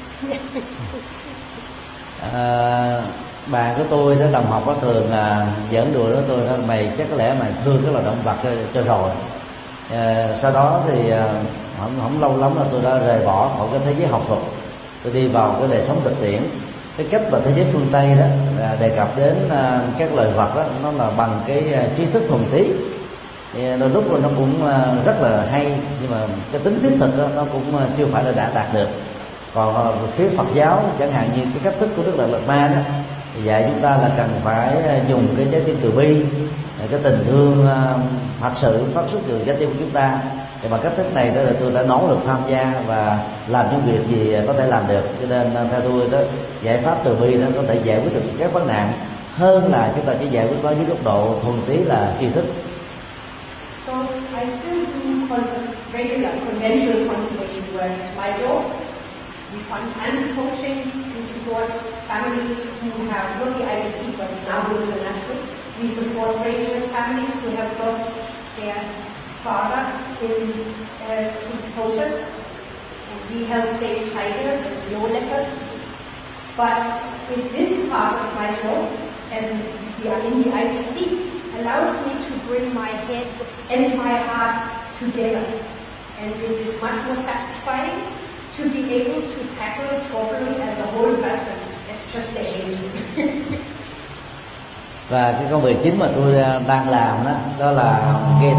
Bạn của tôi đó, đồng học đó, thường giỡn đùa đó tôi nói, mày chắc có lẽ mày thương cái loài động vật cho rồi. Sau đó thì không lâu lắm là tôi đã rời bỏ khỏi cái thế giới học thuật, tôi đi vào cái đời sống thực tiễn. Cái cách mà thế giới phương Tây đó đề cập đến các loài vật đó, nó là bằng cái trí thức thuần túy. Đôi lúc nó cũng rất là hay, nhưng mà cái tính thiết thực đó, nó cũng chưa phải là đã đạt được. Còn phía Phật giáo chẳng hạn như cái cách thức của Đức Đạt Lai Ma đó thì dạy chúng ta là cần phải dùng cái trái tim từ bi, cái tình thương thật sự phát xuất từ trái tim của chúng ta. Thì bằng cách thức này đó là tôi đã nỗ lực tham gia và làm những việc gì có thể làm được. Cho nên theo tôi đó, giải pháp từ bi đó có thể giải quyết được các vấn nạn hơn là chúng ta chỉ giải quyết nó dưới góc độ thuần túy là tri thức. So I still do regular conventional conservation work at my job. We fund anti-poaching, we support families who have not the IBC but now international. We support rangers families who have lost their father in poachers. And we help save tigers and snow leopards. But with this part of my job, as in the IBC, allows me to bring my head and my heart together. And it is much more satisfying to be able to tackle a problem as a whole person. It's just the head. Và cái công việc chính mà tôi đang làm đó là gây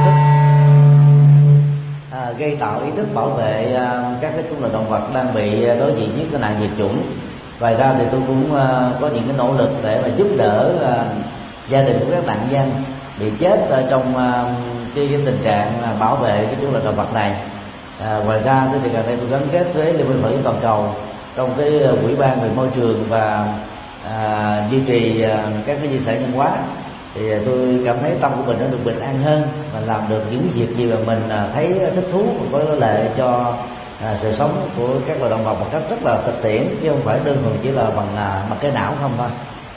tạo ý thức bảo vệ các cái chủng loại động vật đang bị đối diện với cái nạn diệt chủng. Ngoài ra thì tôi cũng có những cái nỗ lực để mà giúp đỡ gia đình của các nạn nhân bị chết trong cái tình trạng bảo vệ cái chủng loại động vật này. Ngoài ra thì gần đây tôi gắn kết với Liên minh Phật giáo toàn cầu trong cái ủy ban về môi trường và duy trì các cái di sản văn hóa, thì tôi cảm thấy tâm của mình nó được bình an hơn và làm được những việc gì mà mình thấy thích thú và có lợi cho sự sống của các loài động vật một cách rất là thực tiễn, chứ không phải đơn thuần chỉ là bằng cái não không thôi.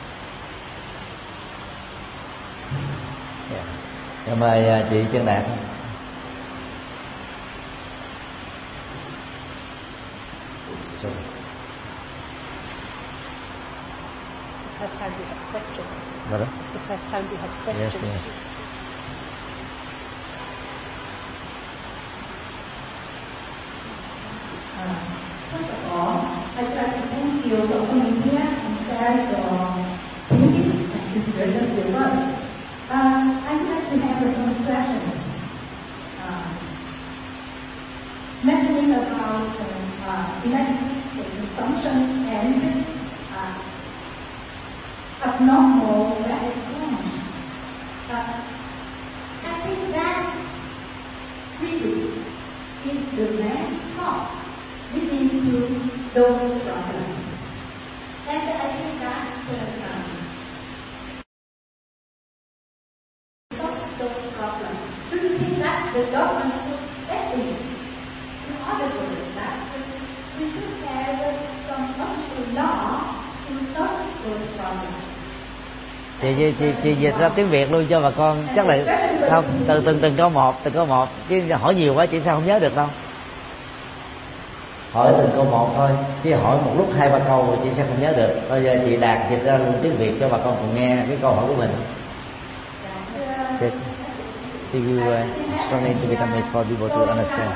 Mời chị Trân Đạt. First time we have questions. What? It's the first time we have questions. Yes, yes. First of all, I'd like to thank you for coming here and share your thinking and experience with us. I'd like to have some questions. Mentioning about electric consumption and abnormal rapid launch. I think that really is the main cause leading to those problems. And I think that solve those problems. Do you think that the government should step in order to do that? We should have some official law to stop those problems. Chị dịch ra tiếng Việt luôn cho bà con, chắc là không, từng câu một chứ hỏi nhiều quá chị sao không nhớ được đâu. Hỏi từng câu một thôi, chứ hỏi một lúc 2-3 câu chị sẽ không nhớ được. Bây giờ chị Đạt dịch ra luôn tiếng Việt cho bà con cùng nghe cái câu hỏi của mình. See you explain into Vietnamese for people to understand.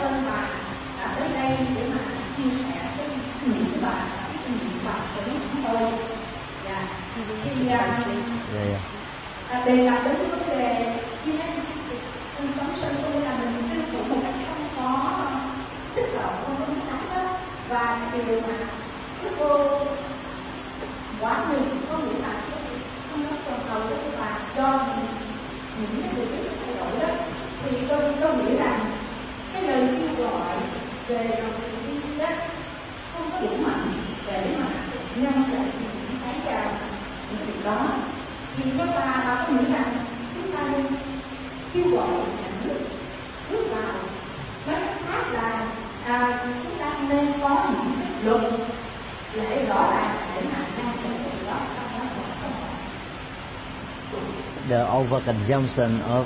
Đề cập đến vấn đề consumption, có nghĩa là mình tiêu thụ một cách không có tích hợp, không có đúng đắn đó, và điều mà cái cô quá nhiều có nghĩa là không có toàn cầu đó, và do những cái điều kiện thay đổi đó, thì tôi nghĩ rằng cái lời kêu gọi về dòng tiền đó không có đủ mạnh để mà ngăn chặn những cái việc đó. Thì các bà có nghĩ rằng chúng ta nên kêu gọi nhà nước bước vào, nói cách khác là chúng ta nên có những cái luật lệ rõ ràng để mà ngăn chặn việc đó trong cuộc sống. The overconsumption of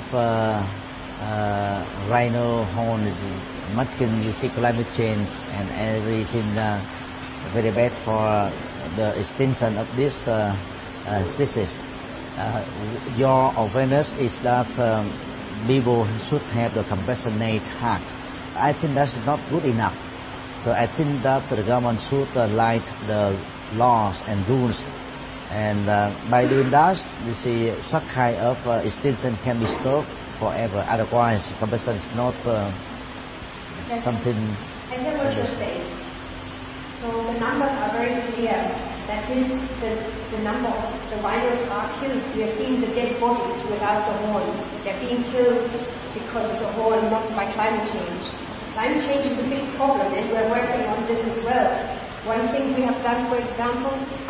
rhino horn is much conducive to climate change and everything very bad for the extinction of this species. Your awareness is that people should have the compassionate heart. I think that's not good enough. So I think that the government should light the laws and rules, and by doing that, you see, such kind of extinction can be stopped forever. Otherwise, compassion is not something. I hear what you're saying. So the numbers are very clear that the number of the rhinos are killed. We are seeing the dead bodies without the horn. They're being killed because of the horn, not by climate change. Climate change is a big problem, and we're working on this as well. One thing we have done, for example,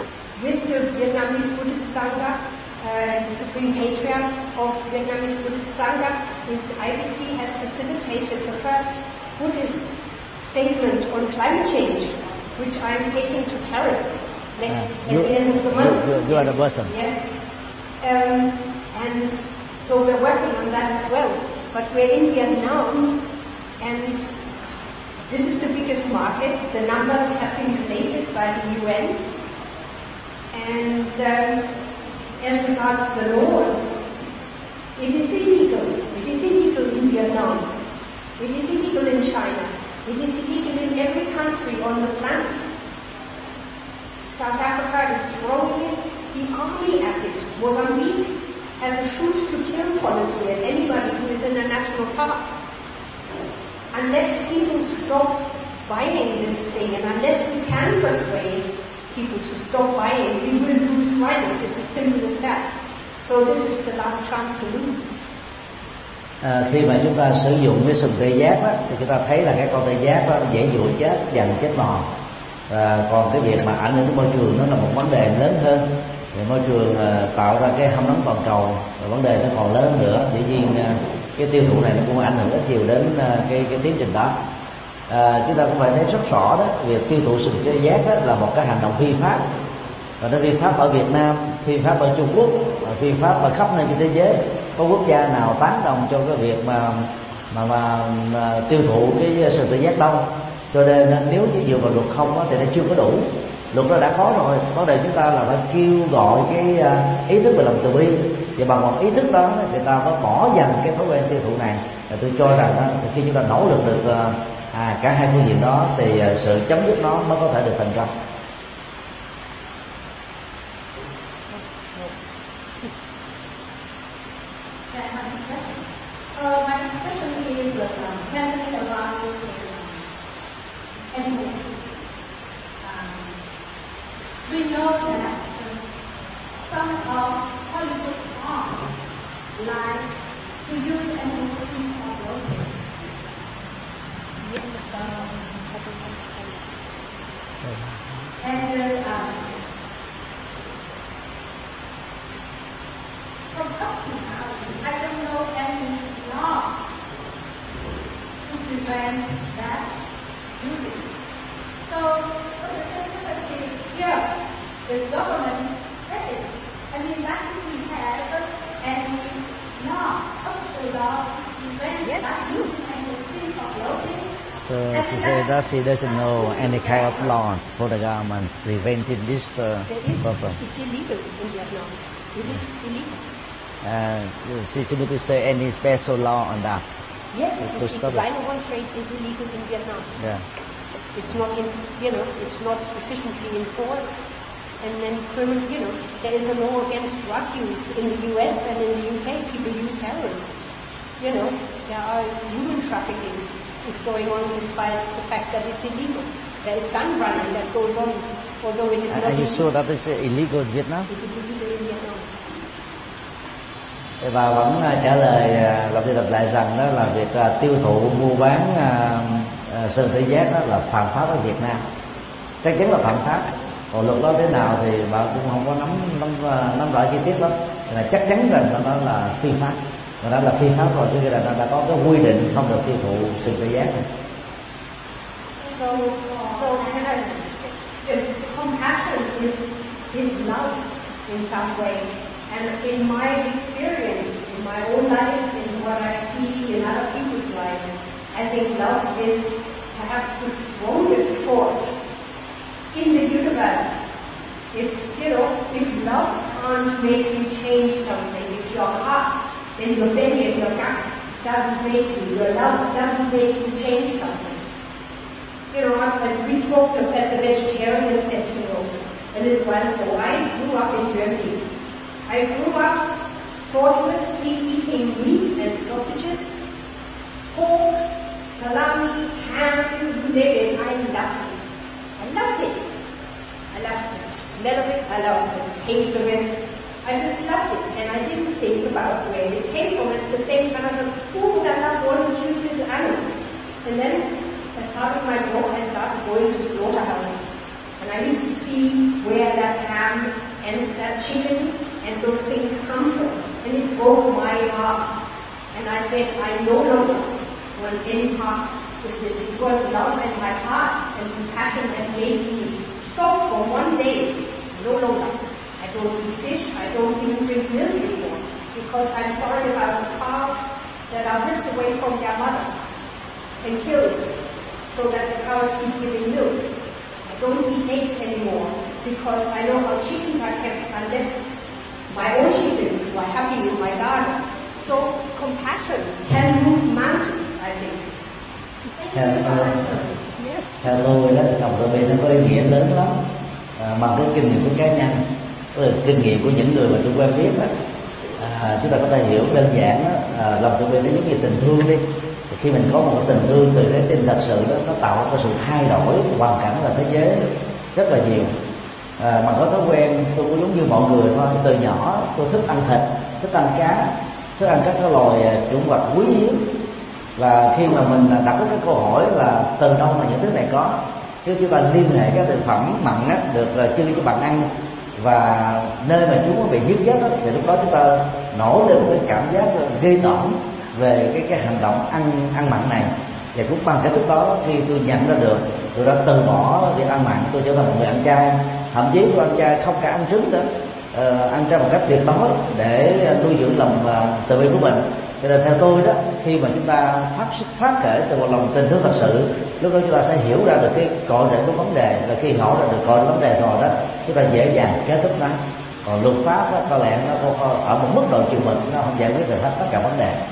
with the Vietnamese Buddhist Sangha, the Supreme Patriarch of Vietnamese Buddhist Sangha, IBC has facilitated the first Buddhist statement on climate change, which I'm taking to Paris at the end of the month. You are the person. Yeah. And so we're working on that as well. But we're in Vietnam, and this is the biggest market. The numbers have been collated by the UN. And as regards the laws, it is illegal. It is illegal in Vietnam. It is illegal in China. It is illegal in every country on the planet. South Africa is throwing the army at it. Mozambique has a shoot-to-kill policy at anybody who is in a national park. Unless people stop buying this thing, and unless we can persuade people to stop buying, we will lose rhinos. It's as simple as that. So this is the last chance saloon. Khi mà chúng ta sử dụng cái sừng tê giác đó, thì chúng ta thấy là cái con tê giác đó dễ dụa chết, dần chết mòn. Còn cái việc mà ảnh hưởng đến môi trường nó là một vấn đề lớn hơn. Thì môi trường tạo ra cái hâm nóng toàn cầu, và vấn đề nó còn lớn nữa. Dĩ nhiên cái tiêu thụ này nó cũng ảnh hưởng rất nhiều đến cái tiến trình đó. Chúng ta cũng phải thấy rất rõ đó, việc tiêu thụ sừng tê giác đó là một cái hành động phi pháp, và nó vi pháp ở Việt Nam, phi pháp ở Trung Quốc, phi pháp ở khắp nơi trên thế giới. Có quốc gia nào tán đồng cho cái việc mà tiêu thụ cái sừng tê giác đâu? Cho nên nếu chỉ dựa vào luật không đó, thì nó chưa có đủ. Luật đó đã có rồi. Vấn đề chúng ta là phải kêu gọi cái ý thức về lòng từ bi, và bằng một ý thức đó người ta mới bỏ dần cái thói quen tiêu thụ này. Và tôi cho rằng đó, khi chúng ta nỗ lực được cả hai phương diện đó, thì sự chấm dứt nó mới có thể được thành công. My question is talking about animals. We know that some of Hollywood stars like to use animals in promotion. And from up to now, I don't know any law to prevent that using. So the question is, yeah, the government said it. I mean, that we have any law, official law to prevent that using and the sin of loading. So she said that she doesn't know any kind of law for the government preventing this problem. It's illegal in Vietnam. It is illegal. She need to say any special law on that. Yes, the rhino horn trade is illegal in Vietnam. Yeah. It's not it's not sufficiently enforced. And then there is a law against drug use in the US and in the UK. People use heroin. There are human trafficking is going on despite the fact that it's illegal. There is gun running that goes on, although it is not. Are you sure that is illegal in Vietnam? It is illegal in Vietnam. Và vẫn trả lời lặp đi lặp lại rằng đó là việc tiêu thụ mua bán sừng tê giác đó là phạm pháp ở Việt Nam. Chắc chắn là phạm pháp. Còn luật đó thế nào thì bạn cũng không có nắm rõ chi tiết lắm. Nhưng mà chắc chắn rằng nó là phi pháp. Và đó là phi pháp rồi, chứ là nó đã có cái quy định không được tiêu thụ sừng tê giác này. So compassion is love in some way. And in my experience, in my own life, in what I see in other people's lives, I think love is perhaps the strongest force in the universe. It's, if love can't make you change something, if your heart and your belly and your gut doesn't make you, your love doesn't make you change something. We talked at the vegetarian festival a little while ago. I grew up in Germany. I grew up thoughtlessly eating meat and sausages, pork, salami, ham, you name it. I loved it. I loved it. I loved the smell of it. I loved the taste of it. I just loved it, and I didn't think about where it came from. At the same time, I thought, who would I love all the useless animals? And then, as part of my job, I started going to slaughterhouses. And I used to see where that ham and that chicken and those things come from. And it broke my heart. And I said, I no longer want any part with this. It was love in my heart and compassion that made me stop for one day. No longer. I don't eat fish. I don't even drink milk anymore. Because I'm sorry about the calves that are ripped away from their mothers and killed so that the cows keep giving milk. I don't eat eggs anymore because I know how chickens are kept unless my own chickens who are happy in my garden. So compassion can move mountains, I think. Theo tôi đó, cộng từ bi nó có ý nghĩa lớn lắm, bằng cái kinh nghiệm của cá nhân, kinh nghiệm của những người mà tôi quen biết đó. Chúng ta có thể hiểu đơn giản đó, lòng từ bi nó giống như tình thương đi. Khi mình có một cái tình thương từ cái tình thật sự đó, nó tạo ra sự thay đổi hoàn cảnh và thế giới rất là nhiều. Mà có thói quen tôi cũng giống như mọi người thôi. Từ nhỏ tôi thích ăn thịt, thích ăn cá, thích ăn các cái loài chủng vật quý hiếm. Và khi mà mình đặt cái câu hỏi là từ đâu mà những thứ này có, chứ chúng ta liên hệ các thực phẩm mặn á, được trưng cho bạn ăn và nơi mà chúng bị dứt dắt thì lúc đó chúng ta nổi lên cái cảm giác ghê tởm về cái hành động ăn mặn này. Và cũng bằng cái thức đó, khi tôi nhận ra được, tôi đã từ bỏ việc ăn mặn, tôi trở thành một người ăn chay. Thậm chí tôi ăn chay không cả ăn trứng nữa, ăn chay một cách tuyệt đối để nuôi dưỡng lòng từ bi của mình. Cho nên theo tôi đó, khi mà chúng ta phát khởi từ một lòng tình thương thật sự, lúc đó chúng ta sẽ hiểu ra được cái cội rễ của vấn đề, và khi hiểu ra được cội vấn đề rồi đó, chúng ta dễ dàng kết thúc nó. Còn luật pháp đó, có lẽ nó ở một mức độ chừng mực, nó không giải quyết được hết tất cả vấn đề.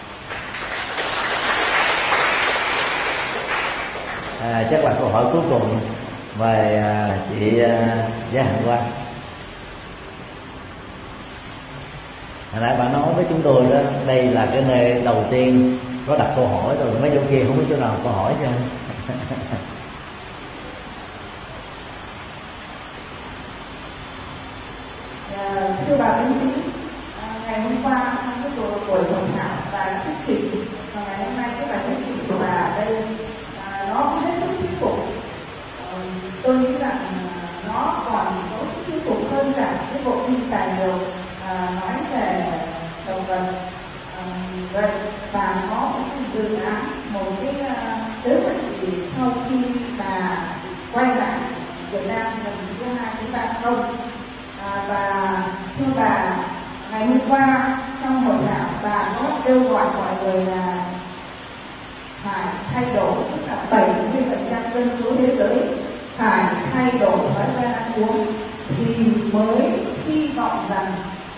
Chắc là câu hỏi cuối cùng về chị Gia Hạnh Quang. Hồi nãy bà nói với chúng tôi đó, đây là cái nơi đầu tiên có đặt câu hỏi rồi, mấy chỗ kia không có chỗ nào câu hỏi cho. Thưa bà Minh Thí, ngày hôm qua cái buổi hội thảo và thuyết trình, và ngày hôm nay cái bài thuyết trình của bà ở đây nó cũng hết sức thuyết phục. Tôi nghĩ rằng nó còn có sức thuyết phục hơn cả cái bộ phim tài liệu nói về động vật vậy, và nó cũng dự án một cái kế hoạch gì sau khi bà quay lại Việt Nam lần thứ 2 chúng ta không. Và thưa bà, ngày hôm qua trong hội thảo bà có kêu gọi mọi người là phải thay đổi, tức là 70% dân số thế giới phải thay đổi thói quen ăn uống thì mới hy vọng rằng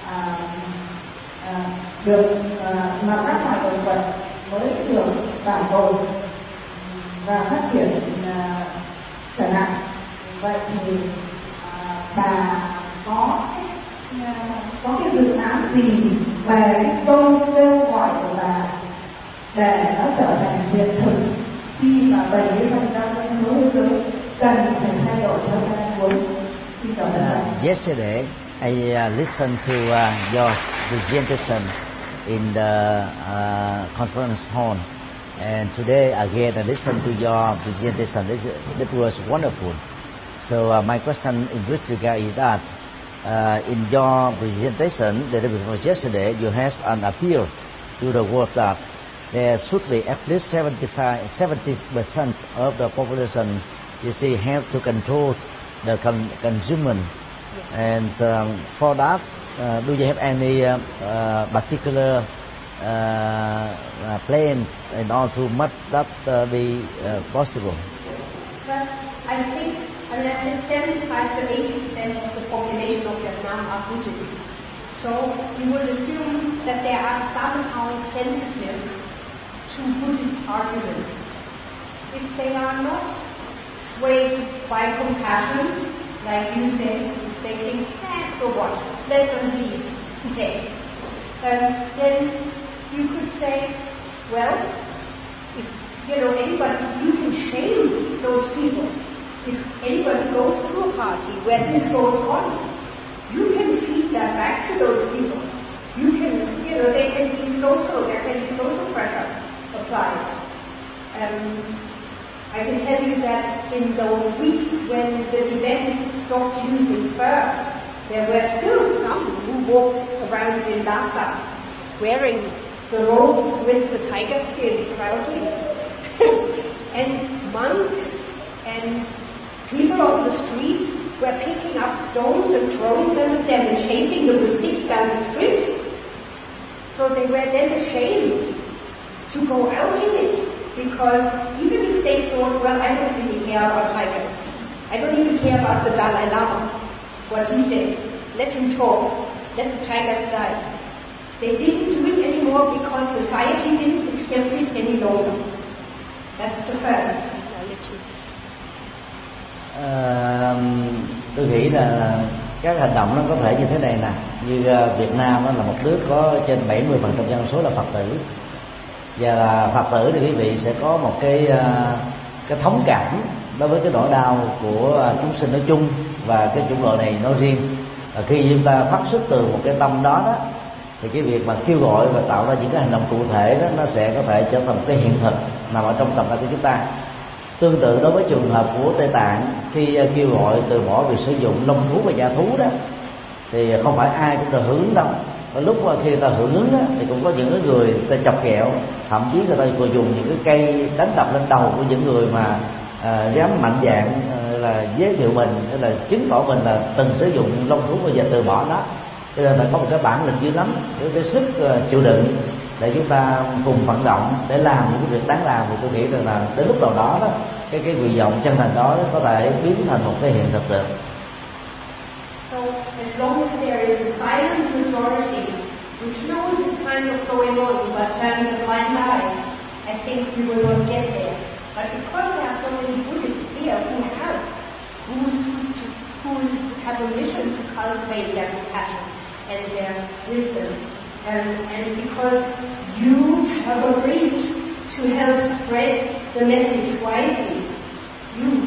được mà các loài động vật mới được bảo tồn và phát triển trở lại. Vậy thì bà có cái dự án gì về cái câu kêu gọi của bà để nó trở thành hiện thực khi mà 70% dân số thế giới cần phải thay đổi thói quen ăn uống? Yesterday I listened to your presentation in the conference hall, and today again I listened to your presentation. It was wonderful. So my question in which regard is that in your presentation the day before yesterday, you had an appeal to the world that there should be at least 70% of the population, you see, have to control the consumption. Yes. And for that, do you have any particular plan in order to make that be possible? Well, I think unless 75 to 80% of the population of Vietnam are Buddhists, so you would assume that they are somehow sensitive to Buddhist arguments. If they are not swayed by compassion, like you said, if they think, so what, let them be dead, then you could say, well, if anybody, you can shame those people. If anybody goes to a party where this goes on, you can feed that back to those people. You can, they can be social, there can be social pressure applied. I can tell you that in those weeks when the Tibetans stopped using fur, there were still some who walked around in Lhasa wearing the robes with the tiger skin proudly. And monks and people on the street were picking up stones and throwing them at them and chasing them with sticks down the street. So they were then ashamed to go out in it, because even if they thought, well, I don't really care about tigers, I don't even care about the Dalai Lama, what he says, let him talk, let the tigers die. They didn't do it anymore because society didn't accept it any longer. That's the first. Tôi nghĩ là các hành động nó có thể như thế này nè. Như Việt Nam là một nước có trên 70% dân số là Phật tử, và là Phật tử thì quý vị sẽ có một cái thống cảm đối với cái nỗi đau của chúng sinh nói chung và cái chủng loại này nói riêng. Khi chúng ta phát xuất từ một cái tâm đó đó, thì cái việc mà kêu gọi và tạo ra những cái hành động cụ thể đó, nó sẽ có thể trở thành một cái hiện thực nằm ở trong tầm tay của chúng ta. Tương tự đối với trường hợp của Tây Tạng, khi kêu gọi từ bỏ việc sử dụng lông thú và da thú đó, thì không phải ai cũng được hưởng ứng đâu. Và lúc mà khi người ta hưởng ứng đó, thì cũng có những người ta chọc ghẹo, thậm chí người ta còn dùng những cái cây đánh đập lên đầu của những người mà dám mạnh dạn là giới thiệu mình, hay là chứng tỏ mình là từng sử dụng lông thú và giờ từ bỏ đó. Cho nên phải có một cái bản lĩnh dữ lắm, với cái sức chịu đựng để chúng ta cùng vận động để làm những cái việc đáng làm. Thì tôi nghĩ rằng là đến lúc nào đó cái nguyện vọng chân thành đó có thể biến thành một cái hiện thực được. So as long as there is a silent majority which knows it's kind of going on but turns a blind eye, I think we will not get there. But because there are so many Buddhists here who have a mission to cultivate their compassion and their wisdom, and because you have agreed to help spread the message widely, you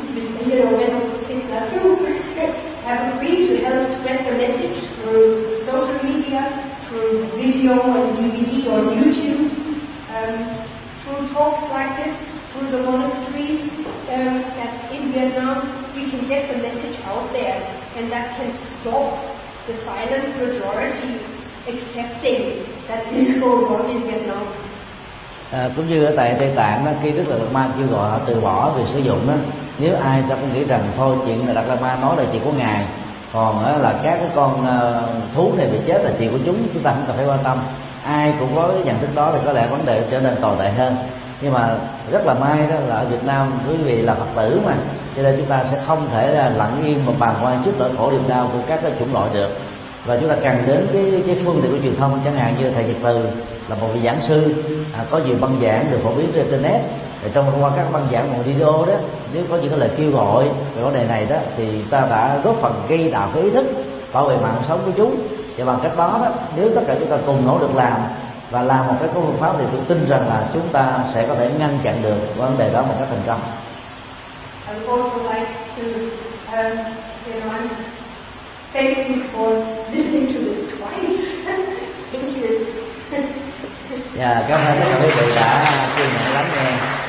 have agreed to help spread the message through social media, through video on DVD or YouTube, through talks like this, through the monasteries that in Vietnam, we can get the message out there, and that can stop the silent majority accepting that this goes on in Vietnam. Cũng như ở tại Tây Tạng đó, khi Đức Đạt Lai Ma kêu gọi họ từ bỏ việc sử dụng đó, nếu ai ta cũng nghĩ rằng thôi chuyện Đạt Lai Ma nói là chuyện của ngài, còn là các cái con thú này bị chết là chuyện của chúng ta không cần phải quan tâm. Ai cũng có cái nhận thức đó thì có lẽ vấn đề trở nên tồi tệ hơn. Nhưng mà rất là may đó là ở Việt Nam quý vị là Phật tử mà, cho nên chúng ta sẽ không thể là lặng yên mà bàng quan trước nỗi khổ niềm đau của các cái chủng loại được. Và chúng ta cần đến cái phương tiện của truyền thông, chẳng hạn như thầy Nhật Từ là một vị giảng sư, có nhiều băng giảng được phổ biến trên internet. Trong qua các băng giảng một video đó, nếu có những cái lời kêu gọi về vấn đề này đó, thì ta đã góp phần gây đạo cái ý thức bảo vệ mạng sống của chúng. Và bằng cách đó, nếu tất cả chúng ta cùng nỗ lực làm và làm một cái phương pháp, thì tôi tin rằng là chúng ta sẽ có thể ngăn chặn được vấn đề đó một cách thành công. I would also like to, I'm thank you for listening to this twice. Thank you. Cảm ơn tất cả quý vị đã kiên nhẫn lắng nghe.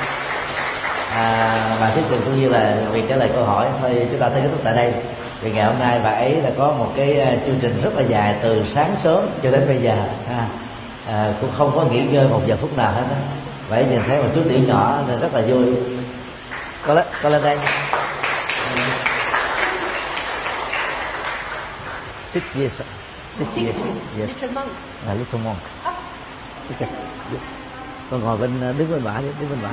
Bà thuyết trình cũng như là việc trả lời câu hỏi. Thôi chúng ta thấy kết thúc tại đây. Vì ngày hôm nay bà ấy đã có một cái chương trình rất là dài từ sáng sớm cho đến bây giờ, cũng không có nghỉ ngơi một giờ phút nào hết đó. Vậy nhìn thấy một chút tiểu nhỏ nên rất là vui. Có lên đây. Sit yes. Yes. Little monk. Little monk. Okay. Con ngồi đứng bên bả đi, đứng bên bả.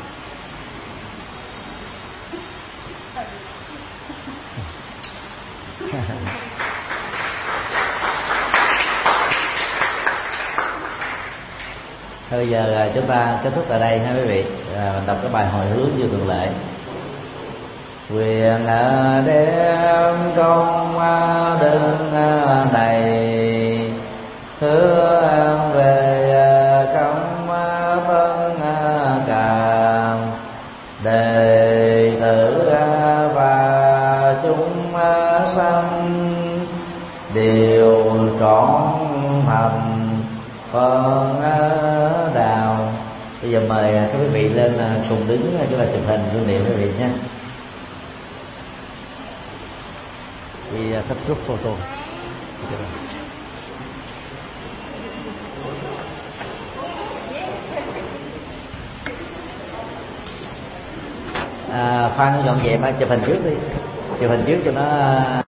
Thôi bây giờ chúng ta kết thúc tại đây ha quý vị. Đọc cái bài hồi hướng như thường lệ. Quyền đem công đức này hướng về công vân cảm đệ tử và chúng sanh đều trọn thành con đạo. Bây giờ mời các quý vị lên cùng đứng chúng ta chụp hình lưu niệm quý vị nhé. We take group photo. Khoan dọn dẹp chụp hình trước đi, chụp hình trước cho nó